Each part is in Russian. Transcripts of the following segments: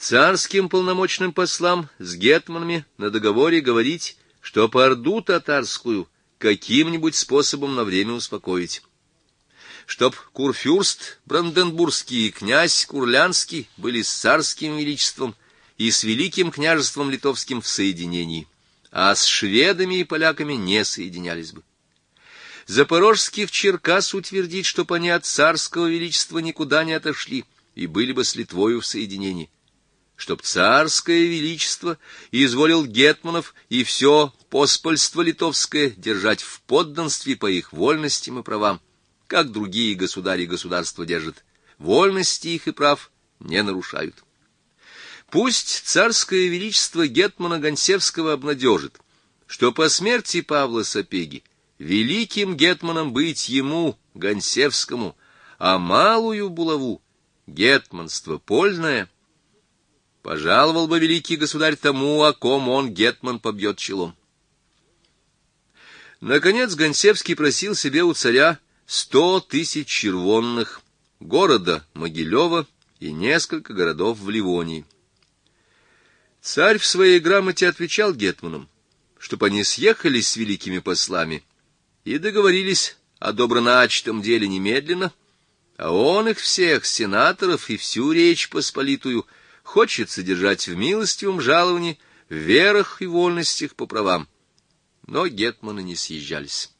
царским полномочным послам с гетманами на договоре говорить, чтоб орду татарскую каким-нибудь способом на время успокоить, чтоб курфюрст Бранденбургский и князь Курлянский были с царским величеством и с великим княжеством литовским в соединении, а с шведами и поляками не соединялись бы. Запорожских Черкас утвердить, чтоб они от царского величества никуда не отошли и были бы с Литвою в соединении, чтоб царское величество изволил гетманов и все поспольство литовское держать в подданстве по их вольностям и правам, как другие государи государства держат, вольности их и прав не нарушают. Пусть царское величество гетмана Гонсевского обнадежит, что по смерти Павла Сапеги великим гетманом быть ему, Гонсевскому, а малую булаву, гетманство польное, пожаловал бы великий государь тому, о ком он, гетман, побьет челом. Наконец Гонсевский просил себе у царя 100 тысяч червонных, города Могилева и несколько городов в Ливонии. Царь в своей грамоте отвечал гетманам, чтоб они съехались с великими послами и договорились о доброначатом деле немедленно, а он их всех, сенаторов и всю Речь Посполитую, хочет содержать в милостивом жаловании, в верах и вольностях по правам. Но гетманы не съезжались.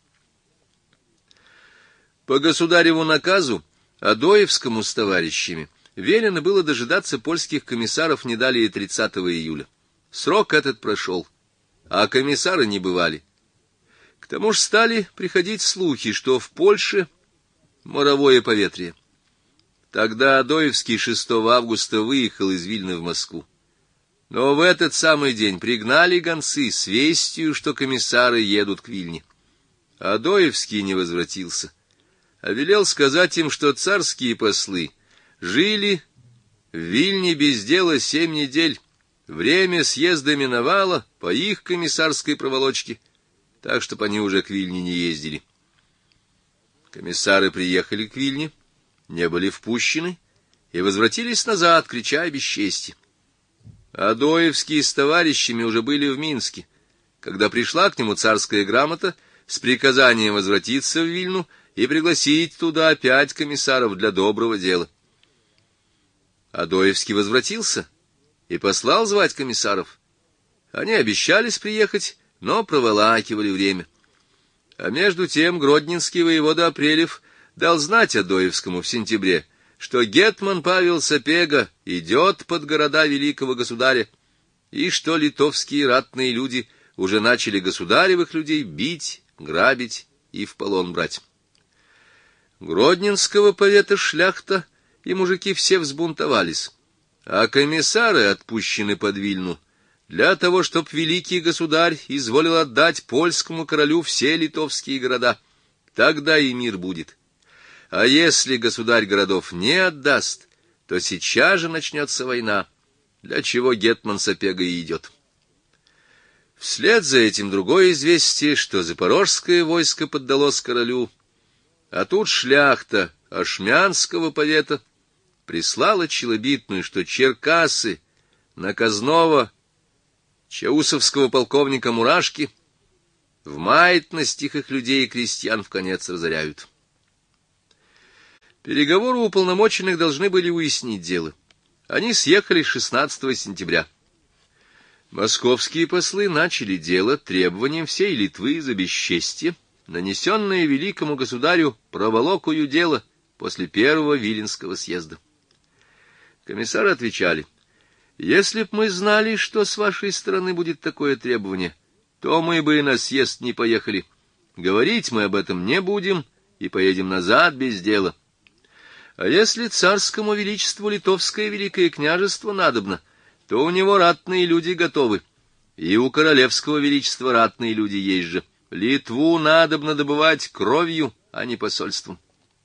По государеву наказу Адоевскому с товарищами велено было дожидаться польских комиссаров не далее 30 июля. Срок этот прошел, а комиссары не бывали. К тому же стали приходить слухи, что в Польше моровое поветрие. Тогда Адоевский 6 августа выехал из Вильны в Москву. Но в этот самый день пригнали гонцы с вестью, что комиссары едут к Вильне. Адоевский не возвратился, а велел сказать им, что царские послы жили в Вильне без дела 7 недель, время съезда миновало по их комиссарской проволочке, так, чтоб они уже к Вильне не ездили. Комиссары приехали к Вильне, не были впущены и возвратились назад, крича о бесчестии. Адоевский с товарищами уже были в Минске, когда пришла к нему царская грамота с приказанием возвратиться в Вильну и пригласить туда опять комиссаров для доброго дела. Адоевский возвратился и послал звать комиссаров. Они обещались приехать, но проволакивали время. А между тем гродненский воевода Апрелев дал знать Адоевскому в сентябре, что гетман Павел Сапега идет под города великого государя, и что литовские ратные люди уже начали государевых людей бить, грабить и в полон брать. Гродненского повета шляхта и мужики все взбунтовались, а комиссары отпущены под Вильну для того, чтоб великий государь изволил отдать польскому королю все литовские города. Тогда и мир будет. А если государь городов не отдаст, то сейчас же начнется война, для чего гетман Сапега и идет. Вслед за этим другое известие, что запорожское войско поддалось королю, а тут шляхта Ашмянского повета прислала челобитную, что черкасы наказного чаусовского полковника Мурашки в маятность их людей и крестьян вконец разоряют. Переговоры уполномоченных должны были уяснить дело. Они съехали 16 сентября. Московские послы начали дело требованием всей Литвы за бесчестие, нанесенное великому государю проволокою дело после первого Виленского съезда. Комиссары отвечали: «Если б мы знали, что с вашей стороны будет такое требование, то мы бы и на съезд не поехали. Говорить мы об этом не будем и поедем назад без дела. А если царскому величеству литовское великое княжество надобно, то у него ратные люди готовы, и у королевского величества ратные люди есть же. Литву надобно добывать кровью, а не посольством».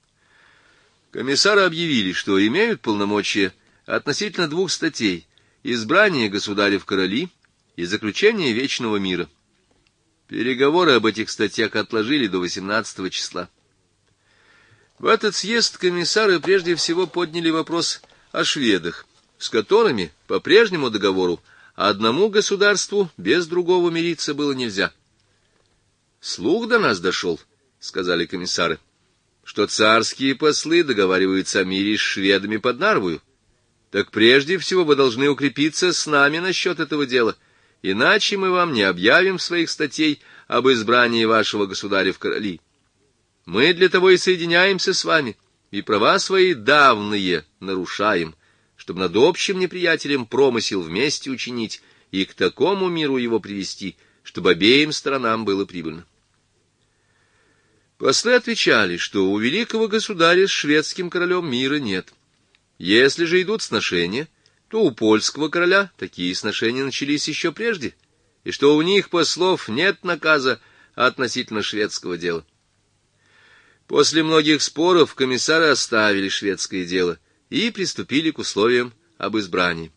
Комиссары объявили, что имеют полномочия относительно 2 статей: избрание государя в короли и заключение вечного мира. Переговоры об этих статьях отложили до 18 числа. В этот съезд комиссары прежде всего подняли вопрос о шведах, с которыми по прежнему договору одному государству без другого мириться было нельзя. «Слух до нас дошел», — сказали комиссары, — «что царские послы договариваются о мире с шведами под Нарвою. Так прежде всего вы должны укрепиться с нами насчет этого дела, иначе мы вам не объявим своих статей об избрании вашего государя в короли. Мы для того и соединяемся с вами, и права свои давние нарушаем, чтобы над общим неприятелем промысел вместе учинить и к такому миру его привести, чтобы обеим сторонам было прибыльно». Послы отвечали, что у великого государя с шведским королем мира нет. Если же идут сношения, то у польского короля такие сношения начались еще прежде, и что у них, послов, нет наказа относительно шведского дела. После многих споров комиссары оставили шведское дело и приступили к условиям об избрании.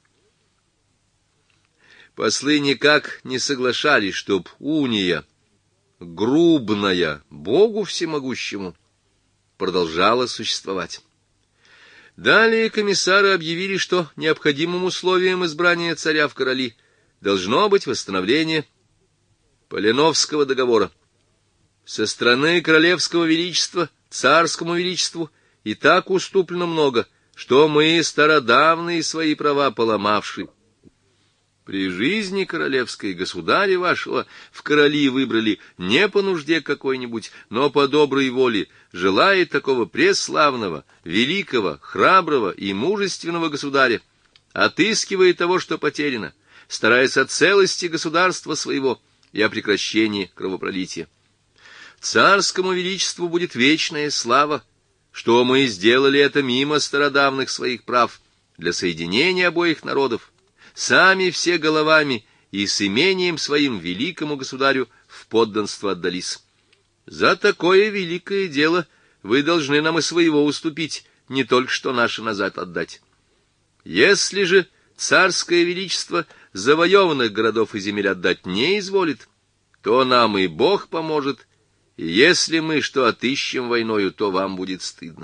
Послы никак не соглашались, чтоб уния, грубная, Богу всемогущему, продолжала существовать. Далее комиссары объявили, что необходимым условием избрания царя в короли должно быть восстановление Поленовского договора. Со стороны королевского величества царскому величеству и так уступлено много, что мы, стародавние свои права поломавши, при жизни королевской государя вашего в короли выбрали не по нужде какой-нибудь, но по доброй воле, желая такого преславного, великого, храброго и мужественного государя, отыскивая того, что потеряно, стараясь о целости государства своего и о прекращении кровопролития. Царскому величеству будет вечная слава, что мы сделали это мимо стародавних своих прав для соединения обоих народов, сами все головами и с имением своим великому государю в подданство отдались. За такое великое дело вы должны нам и своего уступить, не только что наше назад отдать. Если же царское величество завоеванных городов и земель отдать не изволит, то нам и Бог поможет, и если мы что отыщем войною, то вам будет стыдно.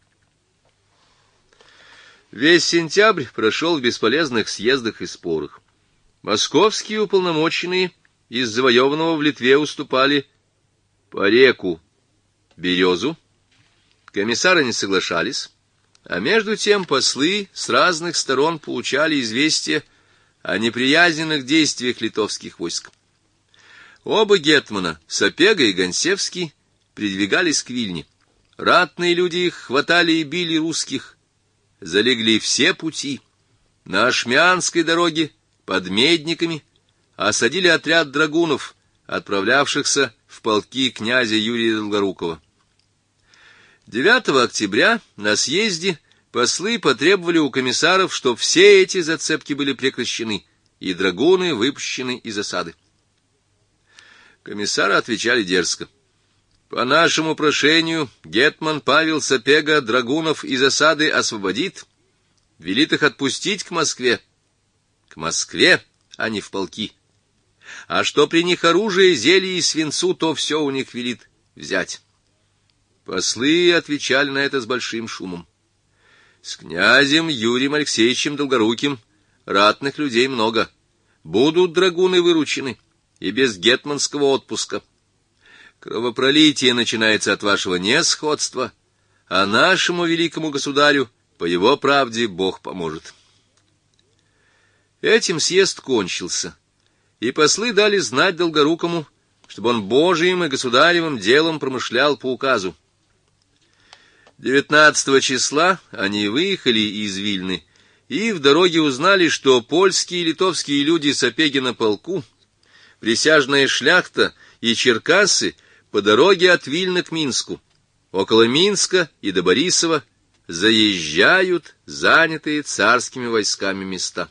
Весь сентябрь прошел в бесполезных съездах и спорах. Московские уполномоченные из завоеванного в Литве уступали по реку Березу. Комиссары не соглашались, а между тем послы с разных сторон получали известия о неприязненных действиях литовских войск. Оба гетмана, Сапега и Гонсевский, придвигались к Вильне. Ратные люди их хватали и били русских. Залегли все пути. На Ашмянской дороге под Медниками осадили отряд драгунов, отправлявшихся в полки князя Юрия Долгорукова. 9 октября на съезде послы потребовали у комиссаров, чтобы все эти зацепки были прекращены, и драгуны выпущены из осады. Комиссары отвечали дерзко: по нашему прошению гетман Павел Сапега драгунов из осады освободит, велит их отпустить к Москве, а не в полки. А что при них оружие, зелье и свинцу, то все у них велит взять. Послы отвечали на это с большим шумом. С князем Юрием Алексеевичем Долгоруким ратных людей много. Будут драгуны выручены и без гетманского отпуска. Кровопролитие начинается от вашего несходства, а нашему великому государю по его правде Бог поможет. Этим съезд кончился, и послы дали знать Долгорукому, чтобы он Божиим и государевым делом промышлял по указу. 19 числа они выехали из Вильны и в дороге узнали, что польские и литовские люди Сапегина полку, присяжная шляхта и черкассы по дороге от Вильны к Минску, около Минска и до Борисова, заезжают занятые царскими войсками места.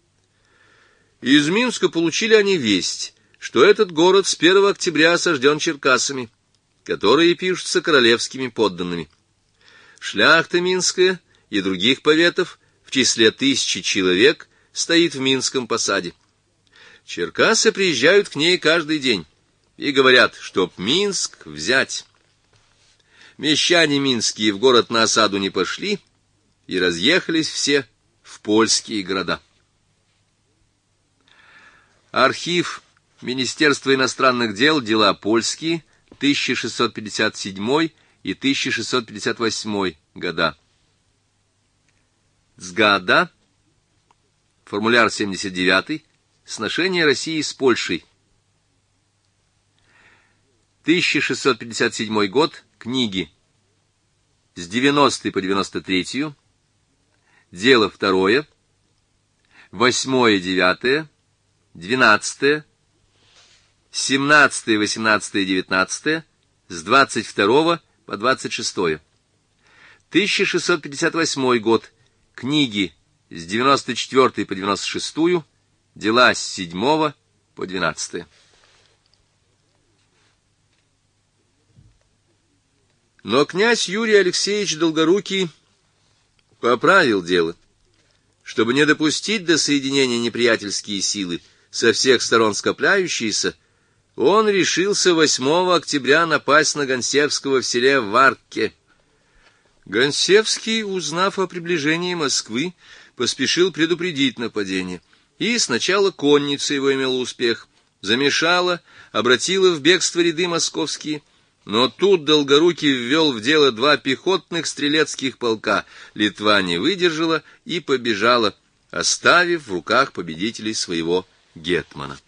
Из Минска получили они весть, что этот город с 1 октября осажден черкасами, которые пишутся королевскими подданными. Шляхта минская и других поветов в числе 1000 человек стоит в Минском посаде. Черкассы приезжают к ней каждый день и говорят, чтоб Минск взять. Мещане минские в город на осаду не пошли и разъехались все в польские города. Архив Министерства иностранных дел, дела польские, 1657 и 1658 года. Цгада, формуляр 79, сношение России с Польшей. 1657 год, книги с 90 по 93, дело второе, 8, 9, 12, 17, 18, 19, с 22 по 26. 1658 год, книги с 94 по 96, дела с 7 по 12. Но князь Юрий Алексеевич Долгорукий поправил дело. Чтобы не допустить до соединения неприятельские силы, со всех сторон скопляющиеся, он решился 8 октября напасть на Гонсевского в селе Варке. Гонсевский, узнав о приближении Москвы, поспешил предупредить нападение, и сначала конница его имела успех, замешала, обратила в бегство ряды московские, но тут Долгорукий ввел в дело 2 пехотных стрелецких полка, Литва не выдержала и побежала, оставив в руках победителей своего гетмана.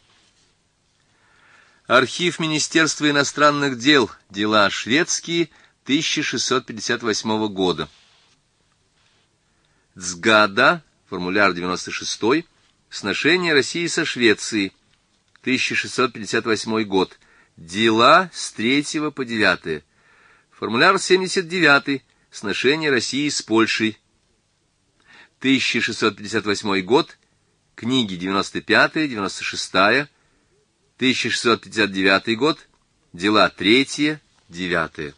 Архив Министерства иностранных дел, дела шведские, 1658 года. Цгада, формуляр 96, сношение России со Швецией, 1658 год. Дела с 3 по 9. Формуляр 79, сношение России с Польшей, 1658 год. Книги 95, 96, 1659 год. Дела 3, 9.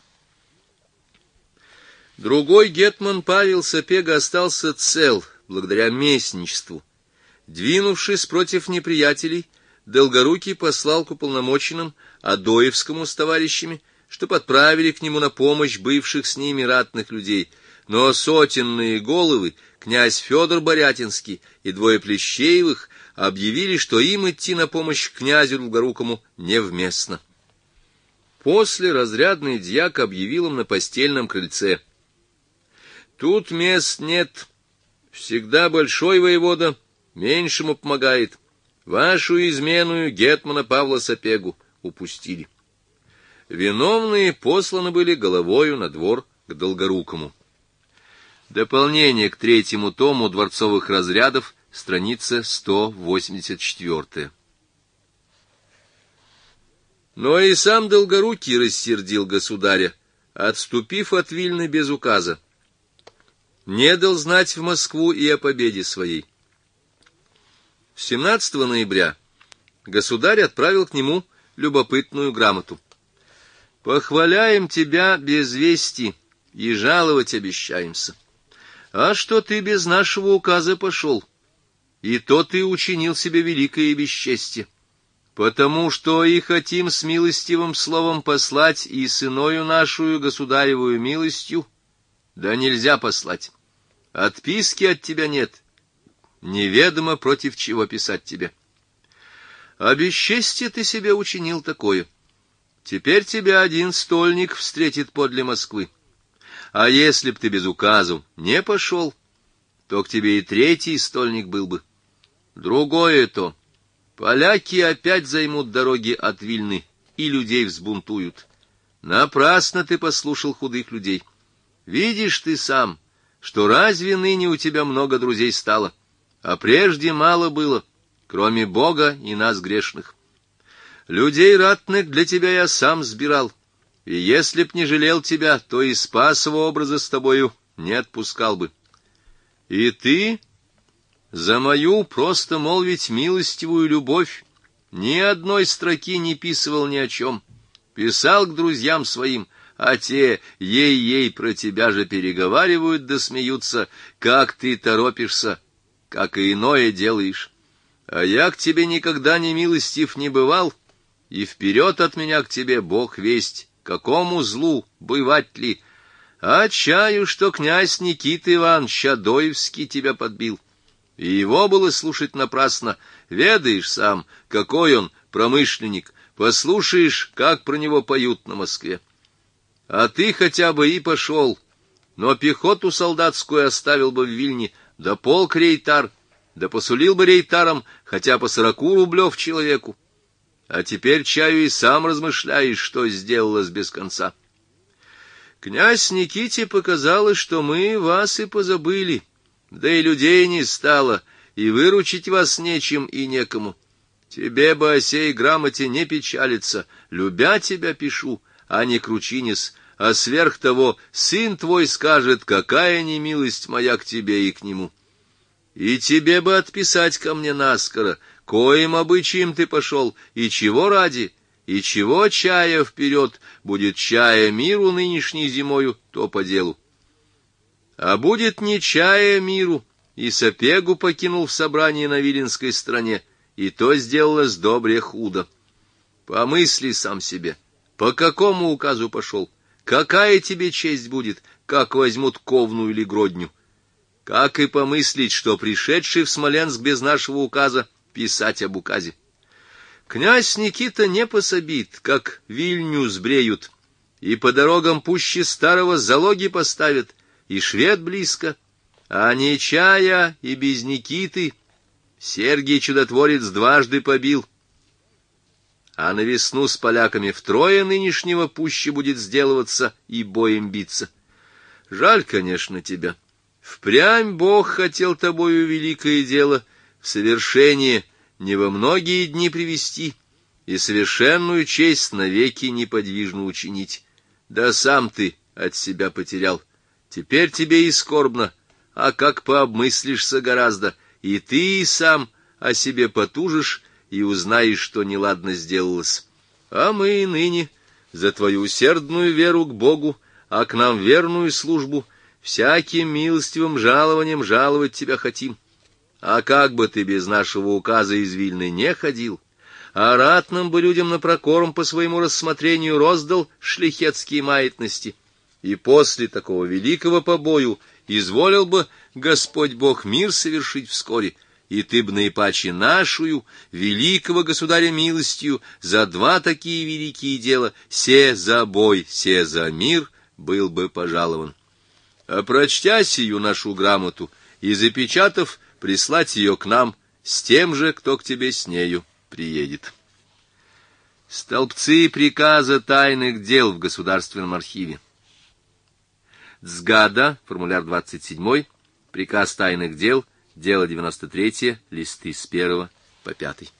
Другой гетман Павел Сапега остался цел благодаря местничеству. Двинувшись против неприятелей, Долгорукий послал к уполномоченным Адоевскому с товарищами, чтоб отправили к нему на помощь бывших с ними ратных людей, но сотенные головы, князь Федор Борятинский и 2 Плещеевых, объявили, что им идти на помощь князю Долгорукому невместно. После разрядный дьяк объявил им на постельном крыльце: «Тут мест нет, всегда большой воевода меньшему помогает. Вашу изменную гетмана Павла Сапегу упустили». Виновные посланы были головою на двор к Долгорукому. Дополнение к 3 тому дворцовых разрядов, страница 184. Но и сам Долгорукий рассердил государя, отступив от Вильны без указа. Не дал знать в Москву и о победе своей. 17 ноября государь отправил к нему любопытную грамоту. «Похваляем тебя без вести и жаловать обещаемся. А что ты без нашего указа пошел? И то ты учинил себе великое бесчестие, потому что и хотим с милостивым словом послать и сыною нашу государевую милостью, да нельзя послать. Отписки от тебя нет, неведомо против чего писать тебе. А бесчестие ты себе учинил такое. Теперь тебя один стольник встретит подле Москвы. А если б ты без указу не пошел, то к тебе и 3 стольник был бы. Другое то. Поляки опять займут дороги от Вильны и людей взбунтуют. Напрасно ты послушал худых людей. Видишь ты сам, что разве ныне у тебя много друзей стало, а прежде мало было, кроме Бога и нас грешных. Людей ратных для тебя я сам сбирал, и если б не жалел тебя, то и Спасова образа с тобою не отпускал бы. И ты за мою, просто молвить, милостивую любовь ни одной строки не писывал ни о чем. Писал к друзьям своим, а те ей-ей про тебя же переговаривают да смеются, как ты торопишься, как и иное делаешь. А я к тебе никогда не милостив не бывал, и вперед от меня к тебе, Бог весть, какому злу бывать ли. А чаю, что князь Никита Иванович Адоевский тебя подбил. И его было слушать напрасно. Ведаешь сам, какой он промышленник, послушаешь, как про него поют на Москве. А ты хотя бы и пошел, но пехоту солдатскую оставил бы в Вильне, да полк рейтар, да посулил бы рейтарам хотя по 40 рублев человеку. А теперь, чаю, и сам размышляешь, что сделалось без конца. Князь Никите показалось, что мы вас и позабыли, да и людей не стало, и выручить вас нечем и некому. Тебе бы о сей грамоте не печалиться, любя тебя пишу, а не кручинись, а сверх того сын твой скажет, какая немилость моя к тебе и к нему. И тебе бы отписать ко мне наскоро, коим обычаем ты пошел, и чего ради, и чего чая вперед, будет чая миру нынешней зимою, то по делу. А будет не чая миру, и Сапегу покинул в собрании на Виленской стране, и то сделалось добре худо. Помысли сам себе, по какому указу пошел, какая тебе честь будет, как возьмут Ковну или Гродню. Как и помыслить, что пришедший в Смоленск без нашего указа писать об указе. Князь Никита не пособит, как Вильню сбреют, и по дорогам пуще старого залоги поставят, и швед близко, а не чая и без Никиты Сергий Чудотворец дважды побил. А на весну с поляками втрое нынешнего пуще будет сделываться и боем биться. Жаль, конечно, тебя. Впрямь Бог хотел тобою великое дело в совершение не во многие дни привести и совершенную честь навеки неподвижно учинить. Да сам ты от себя потерял. Теперь тебе и скорбно, а как пообмыслишься гораздо, и ты и сам о себе потужишь и узнаешь, что неладно сделалось. А мы и ныне за твою усердную веру к Богу, а к нам верную службу, всяким милостивым жалованием жаловать тебя хотим. А как бы ты без нашего указа из Вильны не ходил, а ратным бы людям на прокорм по своему рассмотрению роздал шляхетские маятности, и после такого великого побою изволил бы Господь Бог мир совершить вскоре, и ты б наипаче нашую, великого государя милостью, за два такие великие дела, се за бой, се за мир, был бы пожалован. А прочтя сию нашу грамоту и запечатав, прислать ее к нам с тем же, кто к тебе с нею приедет. Столбцы приказа тайных дел в Государственном архиве. Цгада, формуляр 27, приказ тайных дел, дело 93, листы с 1 по 5.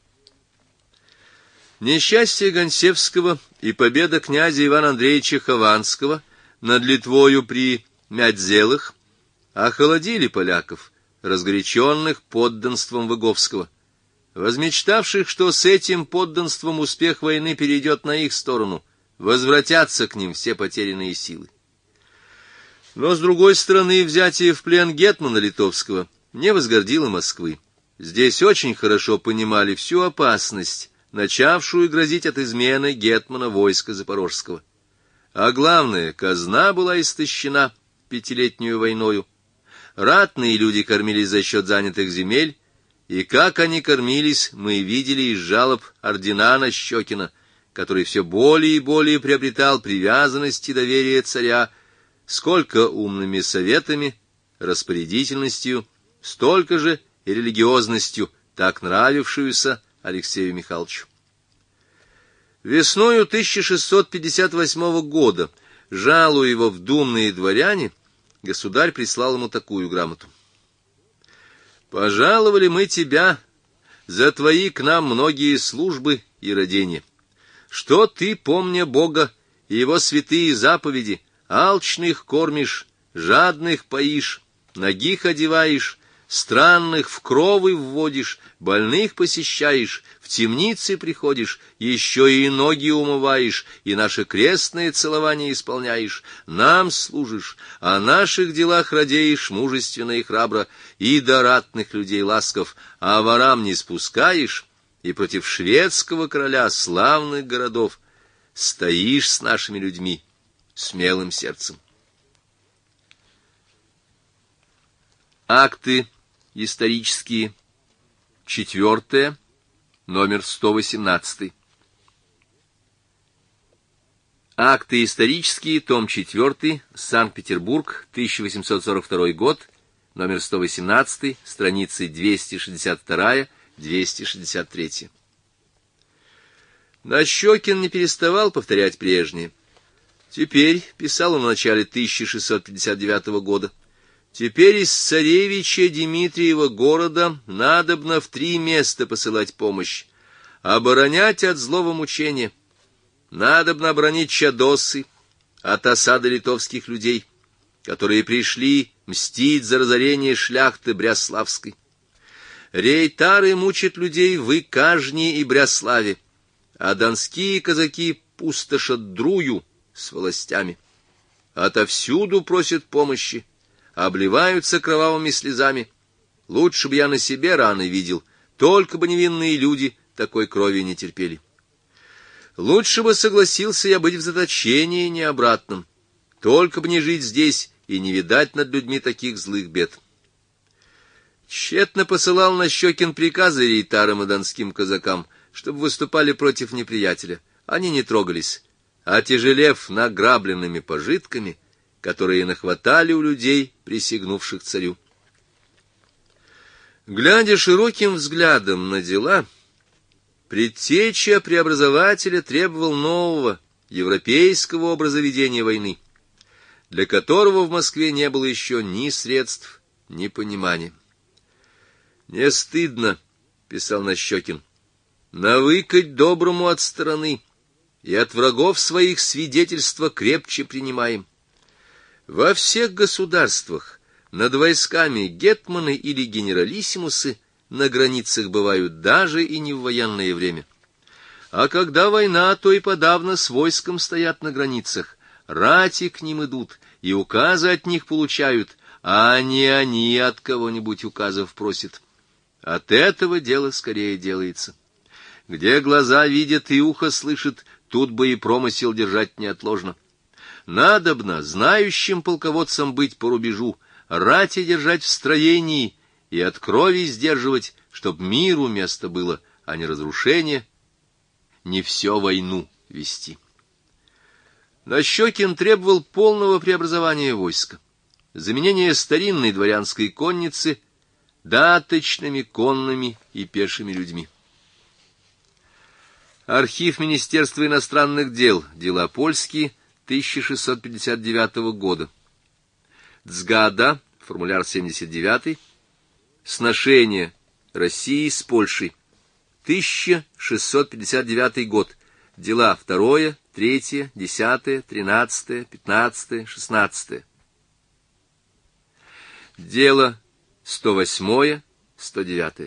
Несчастье Гонсевского и победа князя Ивана Андреевича Хованского над Литвою при Мядзелых охолодили поляков, разгоряченных подданством Выговского, возмечтавших, что с этим подданством успех войны перейдет на их сторону, возвратятся к ним все потерянные силы. Но, с другой стороны, взятие в плен гетмана литовского не возгордило Москвы. Здесь очень хорошо понимали всю опасность, начавшую грозить от измены гетмана войска Запорожского. А главное, казна была истощена пятилетнюю войною. Ратные люди кормились за счет занятых земель, и как они кормились, мы видели из жалоб ординана Щекина, который все более и более приобретал привязанность и доверие царя, сколько умными советами, распорядительностью, столько же и религиозностью, так нравившуюся Алексею Михайловичу. Весною 1658 года, жалуя его в думные дворяне, государь прислал ему такую грамоту. «Пожаловали мы тебя за твои к нам многие службы и родения, что ты, помня Бога и его святые заповеди, алчных кормишь, жадных поишь, нагих одеваешь, странных в кровы вводишь, больных посещаешь, в темницы приходишь, еще и ноги умываешь, и наше крестное целование исполняешь, нам служишь, о наших делах радеешь мужественно и храбро, и до ратных людей ласков, а ворам не спускаешь, и против шведского короля славных городов стоишь с нашими людьми смелым сердцем». Акты исторические, 4, номер 118. Акты исторические, том 4, Санкт-Петербург, 1842 год, номер 118, страницы 262-263. Нащекин не переставал повторять прежнее. Теперь, писал он в начале 1659 года, теперь из царевича Дмитриева города надобно в 3 места посылать помощь, оборонять от злого мучения. Надобно оборонить Чадосы от осады литовских людей, которые пришли мстить за разорение шляхты Бряславской. Рейтары мучат людей в Икажне и Бряславе, а донские казаки пустошат Друю с властями. Отовсюду просят помощи, обливаются кровавыми слезами. Лучше бы я на себе раны видел, только бы невинные люди такой крови не терпели. Лучше бы согласился я быть в заточении необратном, только бы не жить здесь и не видать над людьми таких злых бед. Тщетно посылал Нащекин приказы рейтарам и донским казакам, чтобы выступали против неприятеля. Они не трогались, отяжелев награбленными пожитками, которые нахватали у людей, присягнувших царю. Глядя широким взглядом на дела, предтеча преобразователя требовал нового, европейского образа ведения войны, для которого в Москве не было еще ни средств, ни понимания. «Не стыдно, — писал Нащекин, — навыкать доброму от стороны, и от врагов своих свидетельства крепче принимаем. Во всех государствах над войсками гетманы или генералиссимусы на границах бывают даже и не в военное время. А когда война, то и подавно с войском стоят на границах, рати к ним идут и указы от них получают, а не они от кого-нибудь указов просят. От этого дело скорее делается. Где глаза видят и ухо слышит, тут бы и промысел держать неотложно. Надобно знающим полководцам быть по рубежу, рати держать в строении и от крови сдерживать, чтоб миру место было, а не разрушение, не все войну вести. Нащекин требовал полного преобразования войска, заменения старинной дворянской конницы даточными конными и пешими людьми. Архив Министерства иностранных дел, дела польские, 1659 года. Цгада, формуляр 79, сношение России с Польшей, 1659 год, дела 2, 3, 10, 13, 15, 16. Дело 108, 109.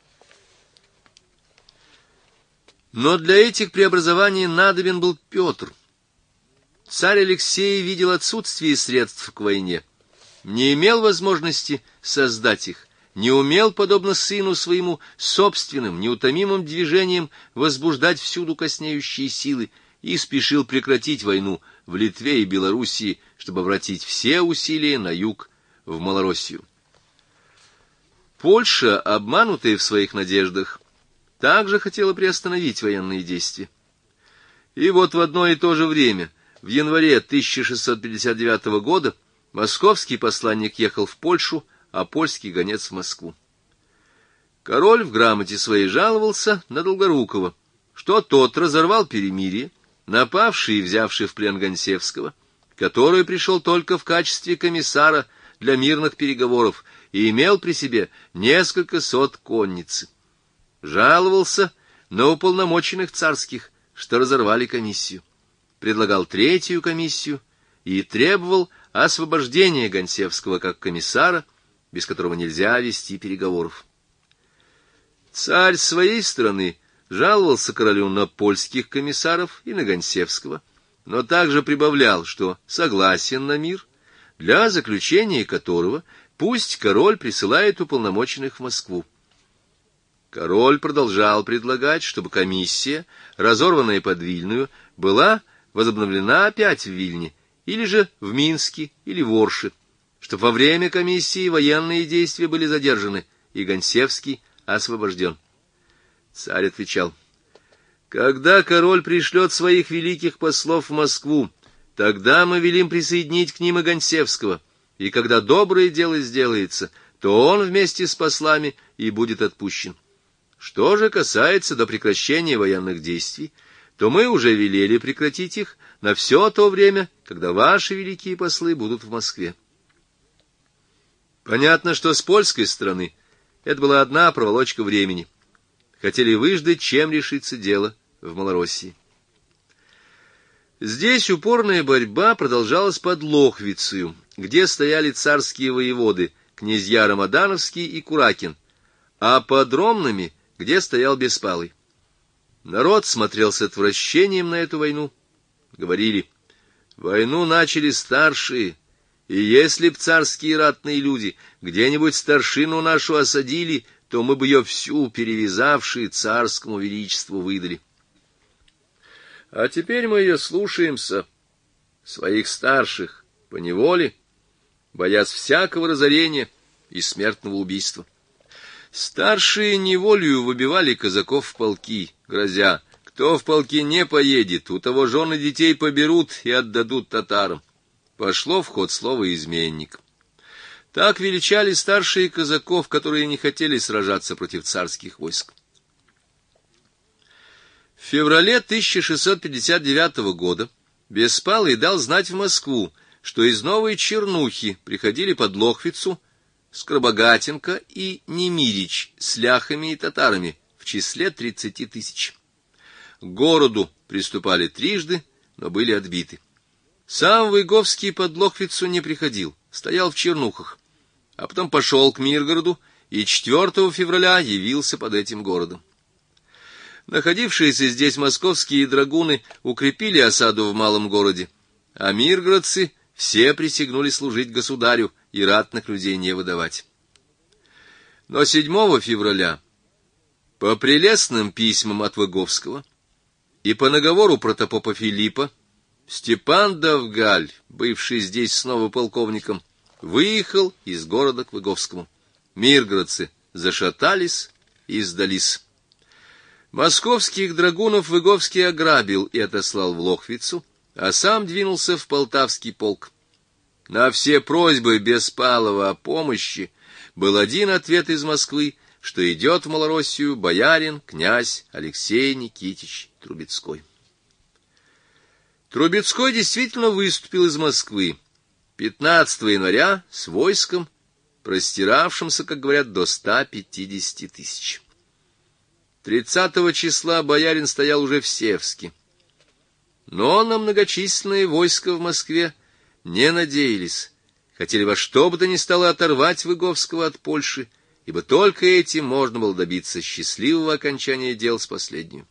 Но для этих преобразований надобен был Петр. Царь Алексей видел отсутствие средств к войне, не имел возможности создать их, не умел, подобно сыну своему, собственным, неутомимым движением возбуждать всюду коснеющие силы и спешил прекратить войну в Литве и Белоруссии, чтобы обратить все усилия на юг, в Малороссию. Польша, обманутая в своих надеждах, также хотела приостановить военные действия. И вот в одно и то же время, в январе 1659 года, московский посланник ехал в Польшу, а польский гонец в Москву. Король в грамоте своей жаловался на Долгорукова, что тот разорвал перемирие, напавший и взявший в плен Гонсевского, который пришел только в качестве комиссара для мирных переговоров и имел при себе несколько сот конницы. Жаловался на уполномоченных царских, что разорвали комиссию. Предлагал третью комиссию и требовал освобождения Гонсевского как комиссара, без которого нельзя вести переговоров. Царь с своей стороны жаловался королю на польских комиссаров и на Гонсевского, но также прибавлял, что согласен на мир, для заключения которого пусть король присылает уполномоченных в Москву. Король продолжал предлагать, чтобы комиссия, разорванная под Вильную, была возобновлена опять в Вильне, или же в Минске, или в Орше, чтобы во время комиссии военные действия были задержаны, и Гонсевский освобожден. Царь отвечал: когда король пришлет своих великих послов в Москву, тогда мы велим присоединить к ним и Гонсевского, и когда доброе дело сделается, то он вместе с послами и будет отпущен. Что же касается до прекращения военных действий, то мы уже велели прекратить их на все то время, когда ваши великие послы будут в Москве. Понятно, что с польской стороны это была одна проволочка времени. Хотели выждать, чем решится дело в Малороссии. Здесь упорная борьба продолжалась под Лохвицею, где стояли царские воеводы, князья Рамадановский и Куракин, а под Ромнами, где стоял Беспалый. Народ смотрел с отвращением на эту войну. Говорили: войну начали старшие, и если б царские ратные люди где-нибудь старшину нашу осадили, то мы бы ее всю, перевязавшие, царскому величеству выдали. А теперь мы ее слушаемся, своих старших, поневоле, боясь всякого разорения и смертного убийства. Старшие неволею выбивали казаков в полки, грозя: кто в полки не поедет, у того жены детей поберут и отдадут татарам. Пошло в ход слово «изменник». Так величали старшие казаков, которые не хотели сражаться против царских войск. В феврале 1659 года Беспалый дал знать в Москву, что из Новой Чернухи приходили под Лохвицу Скоробогатенко и Немирич с ляхами и татарами в числе 30 тысяч. К городу приступали трижды, но были отбиты. Сам Выговский под Лохвицу не приходил, стоял в Чернухах, а потом пошел к Миргороду и 4 февраля явился под этим городом. Находившиеся здесь московские драгуны укрепили осаду в малом городе, а миргородцы все присягнули служить государю и ратных людей не выдавать. Но 7 февраля по прелестным письмам от Выговского и по наговору протопопа Филиппа Степан Довгаль, бывший здесь снова полковником, выехал из города к Выговскому. Миргородцы зашатались и сдались. Московских драгунов Выговский ограбил и отослал в Лохвицу, а сам двинулся в Полтавский полк. На все просьбы Беспалова о помощи был один ответ из Москвы, что идет в Малороссию боярин, князь Алексей Никитич Трубецкой. Трубецкой действительно выступил из Москвы 15 января с войском, простиравшимся, как говорят, до 150 тысяч. 30 числа боярин стоял уже в Севске. Но на многочисленное войско в Москве не надеялись, хотели во что бы то ни стало оторвать Выговского от Польши, ибо только этим можно было добиться счастливого окончания дел с последним.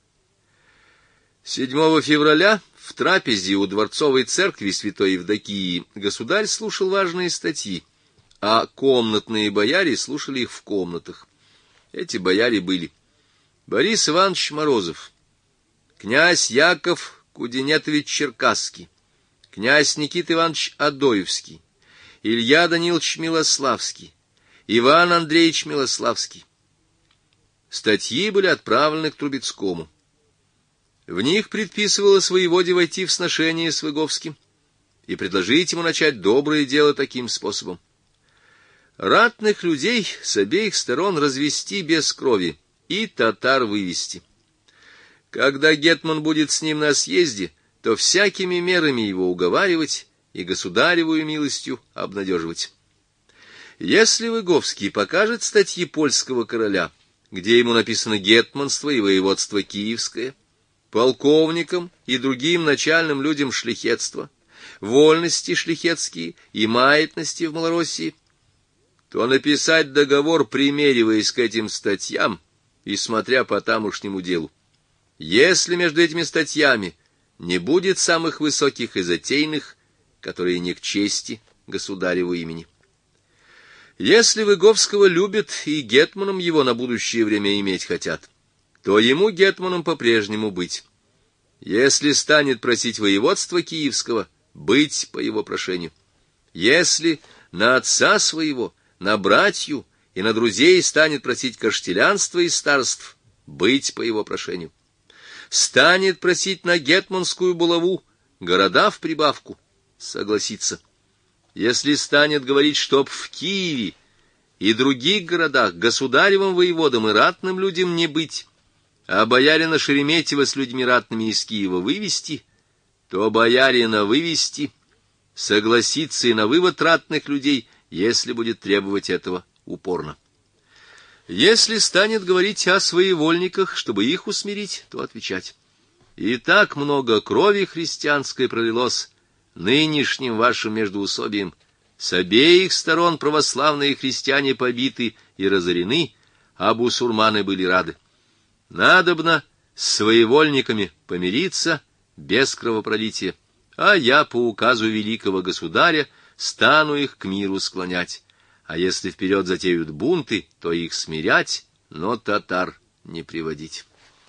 7 февраля в трапезе у дворцовой церкви святой Евдокии государь слушал важные статьи, а комнатные бояре слушали их в комнатах. Эти бояре были Борис Иванович Морозов, князь Яков Кудинетович Черкасский, князь Никита Иванович Адоевский, Илья Данилович Милославский, Иван Андреевич Милославский. Статьи были отправлены к Трубецкому. В них предписывалось воеводе войти в сношение с Выговским и предложить ему начать доброе дело таким способом: ратных людей с обеих сторон развести без крови и татар вывести. Когда гетман будет с ним на съезде, то всякими мерами его уговаривать и государевую милостью обнадеживать. Если Выговский покажет статьи польского короля, где ему написано гетманство и воеводство киевское, полковникам и другим начальным людям шляхетства, вольности шляхетские и маятности в Малороссии, то написать договор, примериваясь к этим статьям и смотря по тамошнему делу. Если между этими статьями не будет самых высоких и затейных, которые не к чести государеву имени. Если Выговского любят и гетманом его на будущее время иметь хотят, то ему гетманом по-прежнему быть. Если станет просить воеводства киевского, быть по его прошению. Если на отца своего, на братью и на друзей станет просить каштелянства и старств быть по его прошению. Станет просить на гетманскую булаву города в прибавку согласиться. Если станет говорить, чтоб в Киеве и других городах государевым воеводам и ратным людям не быть, а боярина Шереметьева с людьми ратными из Киева вывести, то боярина вывести, согласиться и на вывод ратных людей, если будет требовать этого упорно. Если станет говорить о своевольниках, чтобы их усмирить, то отвечать: и так много крови христианской пролилось нынешним вашим междоусобием, с обеих сторон православные христиане побиты и разорены, а бусурманы были рады. Надобно с своевольниками помириться без кровопролития, а я по указу великого государя стану их к миру склонять. А если вперед затеют бунты, то их смирять, но татар не приводить.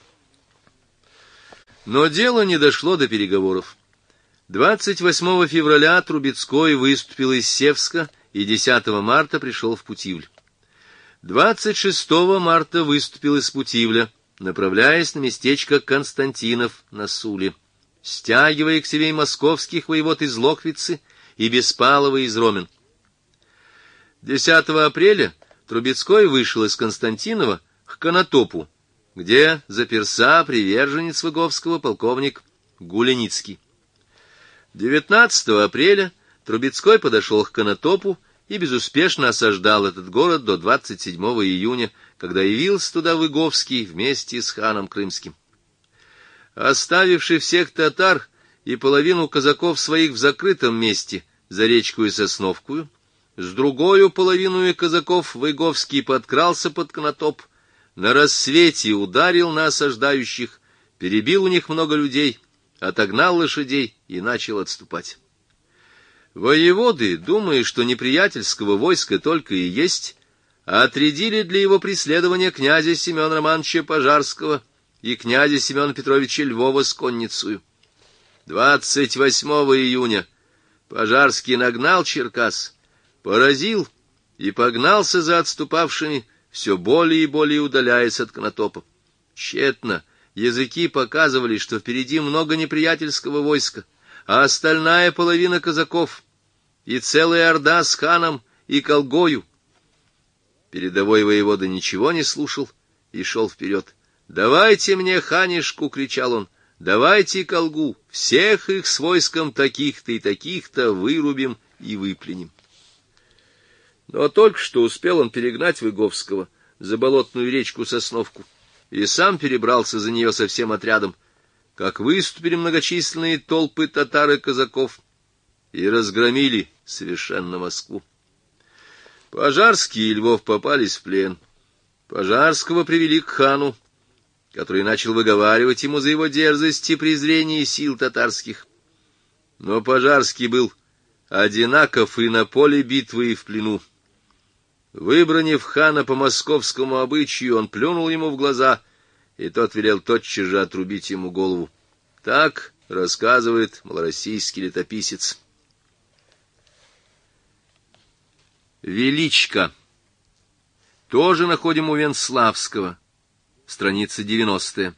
Но дело не дошло до переговоров. 28 февраля Трубецкой выступил из Севска и 10 марта пришел в Путивль. 26 марта выступил из Путивля, направляясь на местечко Константинов на Суле, стягивая к себе и московских воевод из Лохвицы и Беспалова из Ромен. 10 апреля Трубецкой вышел из Константинова к Конотопу, где заперся приверженец Выговского полковник Гуляницкий. 19 апреля Трубецкой подошел к Конотопу и безуспешно осаждал этот город до 27 июня, когда явился туда Выговский вместе с ханом Крымским. Оставивший всех татар и половину казаков своих в закрытом месте за речку Сосновкую, с другою половиной казаков Выговский подкрался под Конотоп, на рассвете ударил на осаждающих, перебил у них много людей, отогнал лошадей и начал отступать. Воеводы, думая, что неприятельского войска только и есть, отрядили для его преследования князя Семена Романовича Пожарского и князя Семена Петровича Львова с конницею. 28 июня Пожарский нагнал Черкас, поразил и погнался за отступавшими, все более и более удаляясь от Конотопа. Тщетно языки показывали, что впереди много неприятельского войска, а остальная половина казаков и целая орда с ханом и колгою. Передовой воевода ничего не слушал и шел вперед. «Давайте мне ханишку!» — кричал он. «Давайте колгу! Всех их с войском таких-то и таких-то вырубим и выпленим!» Но только что успел он перегнать Выговского за болотную речку Сосновку и сам перебрался за нее со всем отрядом, как выступили многочисленные толпы татар и казаков и разгромили совершенно Москву. Пожарский и Львов попались в плен. Пожарского привели к хану, который начал выговаривать ему за его дерзость и презрение сил татарских. Но Пожарский был одинаков и на поле битвы, и в плену. Выбранив хана по московскому обычаю, он плюнул ему в глаза, и тот велел тотчас же отрубить ему голову. Так рассказывает малороссийский летописец. Величко. Тоже находим у Венславского. Страница 90.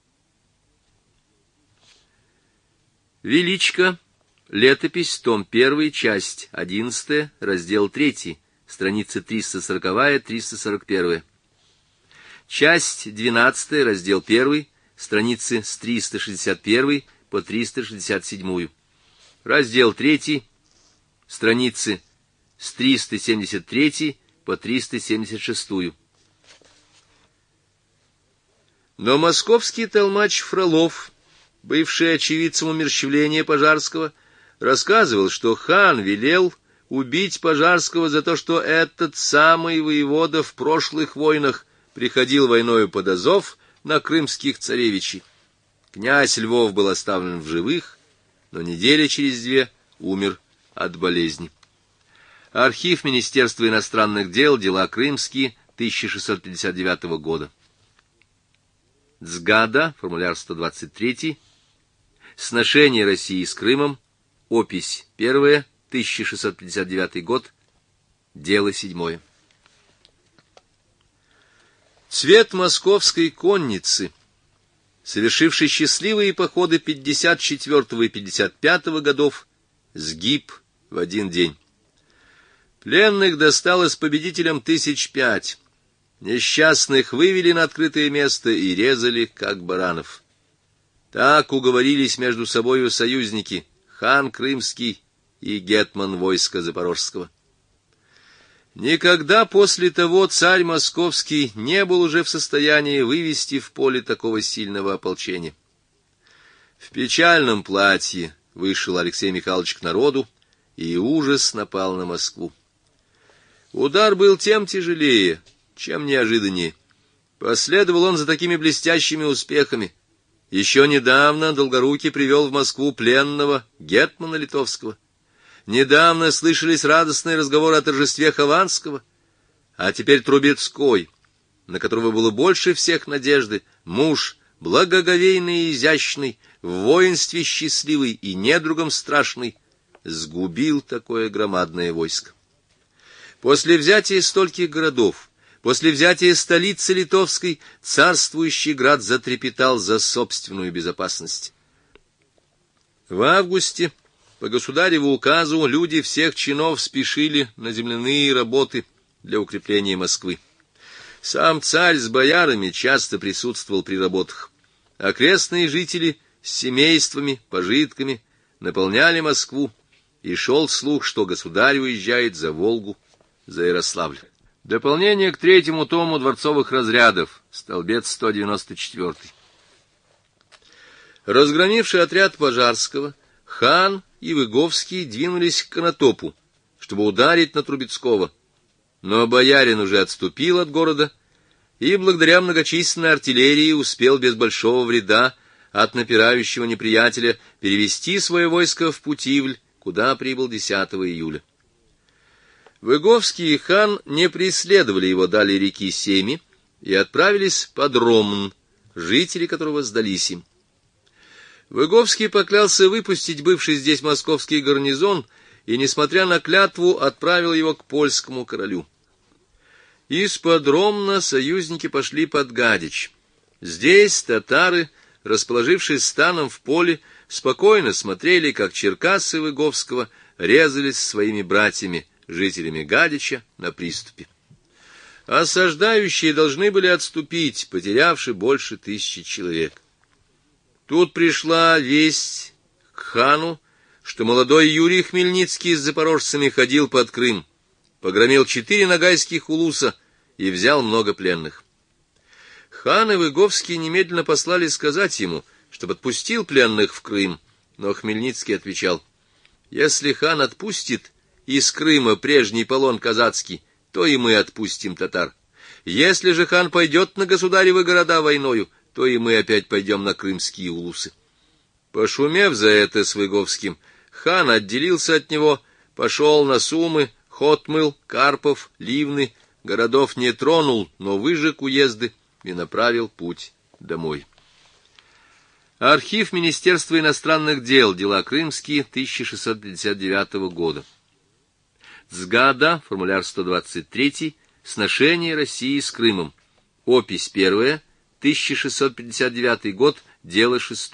Величко. Летопись, том 1, часть 11, раздел 3, страницы 340-341. Часть 12, раздел 1, страницы с 361 по 367. Раздел 3, страницы с 373 по 376. Но московский толмач Фролов, бывший очевидцем умерщвления Пожарского, рассказывал, что хан велел убить Пожарского за то, что этот самый воевода в прошлых войнах приходил войною под Азов на крымских царевичей. Князь Львов был оставлен в живых, но недели через 2 умер от болезни. Архив Министерства иностранных дел, дела крымские, 1659 года. Цгада, формуляр 123, сношение России с Крымом, опись 1, 1659 год, дело 7. Цвет московской конницы, совершивший счастливые походы 54 и 55 годов, сгиб в один день. Пленных досталось победителям 5 000, несчастных вывели на открытое место и резали, как баранов. Так уговорились между собою союзники, хан Крымский и гетман войска Запорожского. Никогда после того царь Московский не был уже в состоянии вывести в поле такого сильного ополчения. В печальном платье вышел Алексей Михайлович к народу, и ужас напал на Москву. Удар был тем тяжелее, чем неожиданнее. Последовал он за такими блестящими успехами. Еще недавно Долгорукий привел в Москву пленного гетмана литовского. Недавно слышались радостные разговоры о торжестве Хованского, а теперь Трубецкой, на которого было больше всех надежды, муж благоговейный и изящный, в воинстве счастливый и недругом страшный, сгубил такое громадное войско. После взятия стольких городов, после взятия столицы литовской, царствующий град затрепетал за собственную безопасность. В августе по государеву указу люди всех чинов спешили на земляные работы для укрепления Москвы. Сам царь с боярами часто присутствовал при работах. Окрестные жители с семействами, пожитками наполняли Москву, и шел слух, что государь уезжает за Волгу, за Ярославль. Дополнение к 3-му тому дворцовых разрядов, столбец 194. Разгромивший отряд Пожарского, хан и Выговский двинулись к Конотопу, чтобы ударить на Трубецкого. Но боярин уже отступил от города и, благодаря многочисленной артиллерии, успел без большого вреда от напирающего неприятеля перевести свое войско в Путивль, куда прибыл 10 июля. Выговский и хан не преследовали его далее реки Семи и отправились под Ромн, жители которого сдались им. Выговский поклялся выпустить бывший здесь московский гарнизон и, несмотря на клятву, отправил его к польскому королю. Из-под Ромна союзники пошли под Гадич. Здесь татары, расположившись станом в поле, спокойно смотрели, как черкассы Выговского резались своими братьями, жителями Гадича, на приступе. Осаждающие должны были отступить, потерявши больше 1000 человек. Тут пришла весть к хану, что молодой Юрий Хмельницкий с запорожцами ходил под Крым, погромил 4 ногайских улуса и взял много пленных. Хан и Выговский немедленно послали сказать ему, чтобы отпустил пленных в Крым, но Хмельницкий отвечал: «Если хан отпустит из Крыма прежний полон казацкий, то и мы отпустим татар. Если же хан пойдет на государевы города войною, то и мы опять пойдем на крымские улусы». Пошумев за это с Выговским, хан отделился от него, пошел на Сумы, Хотмыл, Карпов, Ливны, городов не тронул, но выжег уезды и направил путь домой. Архив Министерства иностранных дел, дела крымские, 1659 года. Сгада, формуляр 123, сношение России с Крымом. Опись 1, 1659 год, дело 6.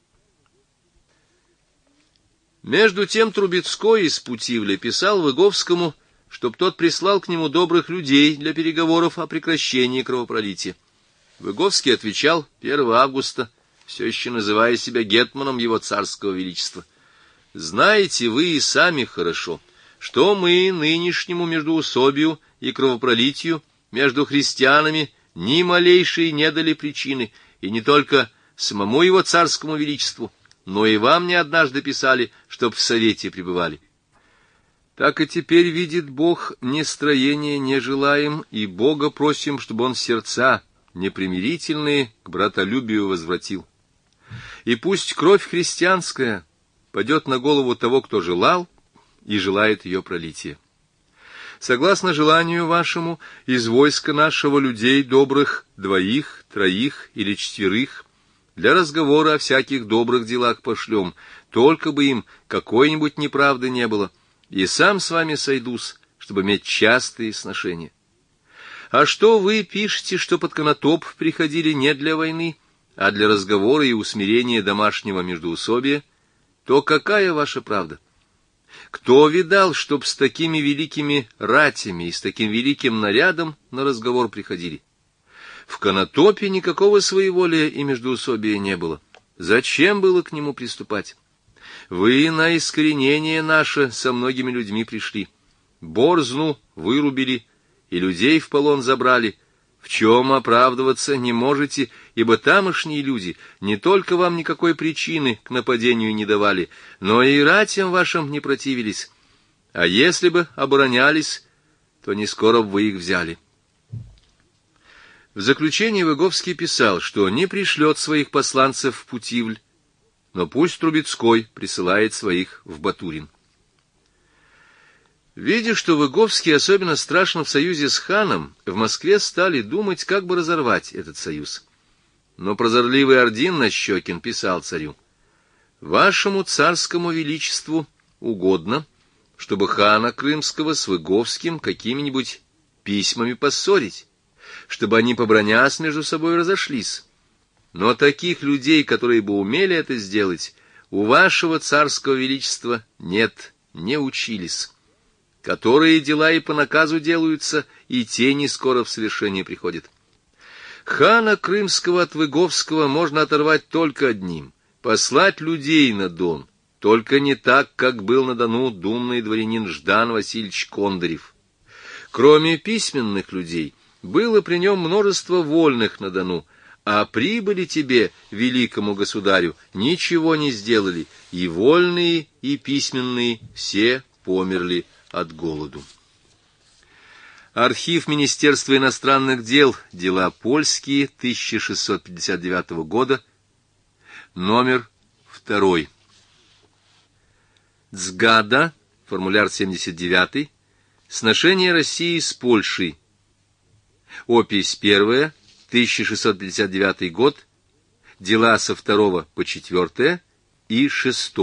Между тем Трубецкой из Путивля писал Выговскому, чтоб тот прислал к нему добрых людей для переговоров о прекращении кровопролития. Выговский отвечал 1 августа, все еще называя себя гетманом его царского величества: «Знаете вы и сами хорошо, что мы нынешнему междоусобию и кровопролитию между христианами ни малейшей не дали причины, и не только самому его царскому величеству, но и вам не однажды писали, чтоб в совете пребывали. Так и теперь, видит Бог, ни строения не желаем, и Бога просим, чтобы он сердца непримирительные к братолюбию возвратил. И пусть кровь христианская падет на голову того, кто желал и желает ее пролития. Согласно желанию вашему, из войска нашего людей добрых 2, 3 или 4 для разговора о всяких добрых делах пошлем, только бы им какой-нибудь неправды не было, и сам с вами сойдусь, чтобы иметь частые сношения. А что вы пишете, что под Конотоп приходили не для войны, а для разговора и усмирения домашнего междоусобия, то какая ваша правда? Кто видал, чтоб с такими великими ратями и с таким великим нарядом на разговор приходили? В Конотопе никакого своеволия и междоусобия не было. Зачем было к нему приступать? Вы на искоренение наше со многими людьми пришли. Борзну вырубили и людей в полон забрали. В чем оправдываться не можете, ибо тамошние люди не только вам никакой причины к нападению не давали, но и ратям вашим не противились. А если бы оборонялись, то не скоро бы вы их взяли. В заключение Выговский писал, что не пришлет своих посланцев в Путивль, но пусть Трубецкой присылает своих в Батурин. Видя, что Выговский особенно страшен в союзе с ханом, в Москве стали думать, как бы разорвать этот союз. Но прозорливый Ордин Нащекин писал царю: «Вашему царскому величеству угодно, чтобы хана Крымского с Выговским какими-нибудь письмами поссорить, чтобы они, побранясь между собой, разошлись. Но таких людей, которые бы умели это сделать, у вашего царского величества нет, не учились. Которые дела и по наказу делаются, и те не скоро в совершение приходят. Хана Крымского от Выговского можно оторвать только одним — послать людей на Дон, только не так, как был на Дону думный дворянин Ждан Васильевич Кондарев. Кроме письменных людей, было при нем множество вольных на Дону, а прибыли тебе, великому государю, ничего не сделали, и вольные, и письменные все померли от голоду». Архив Министерства иностранных дел, дела польские, 1659 года, номер 2. Цгада, формуляр 79, сношение России с Польшей. Опись 1, 1659 год, дела со 2 по 4 и 6.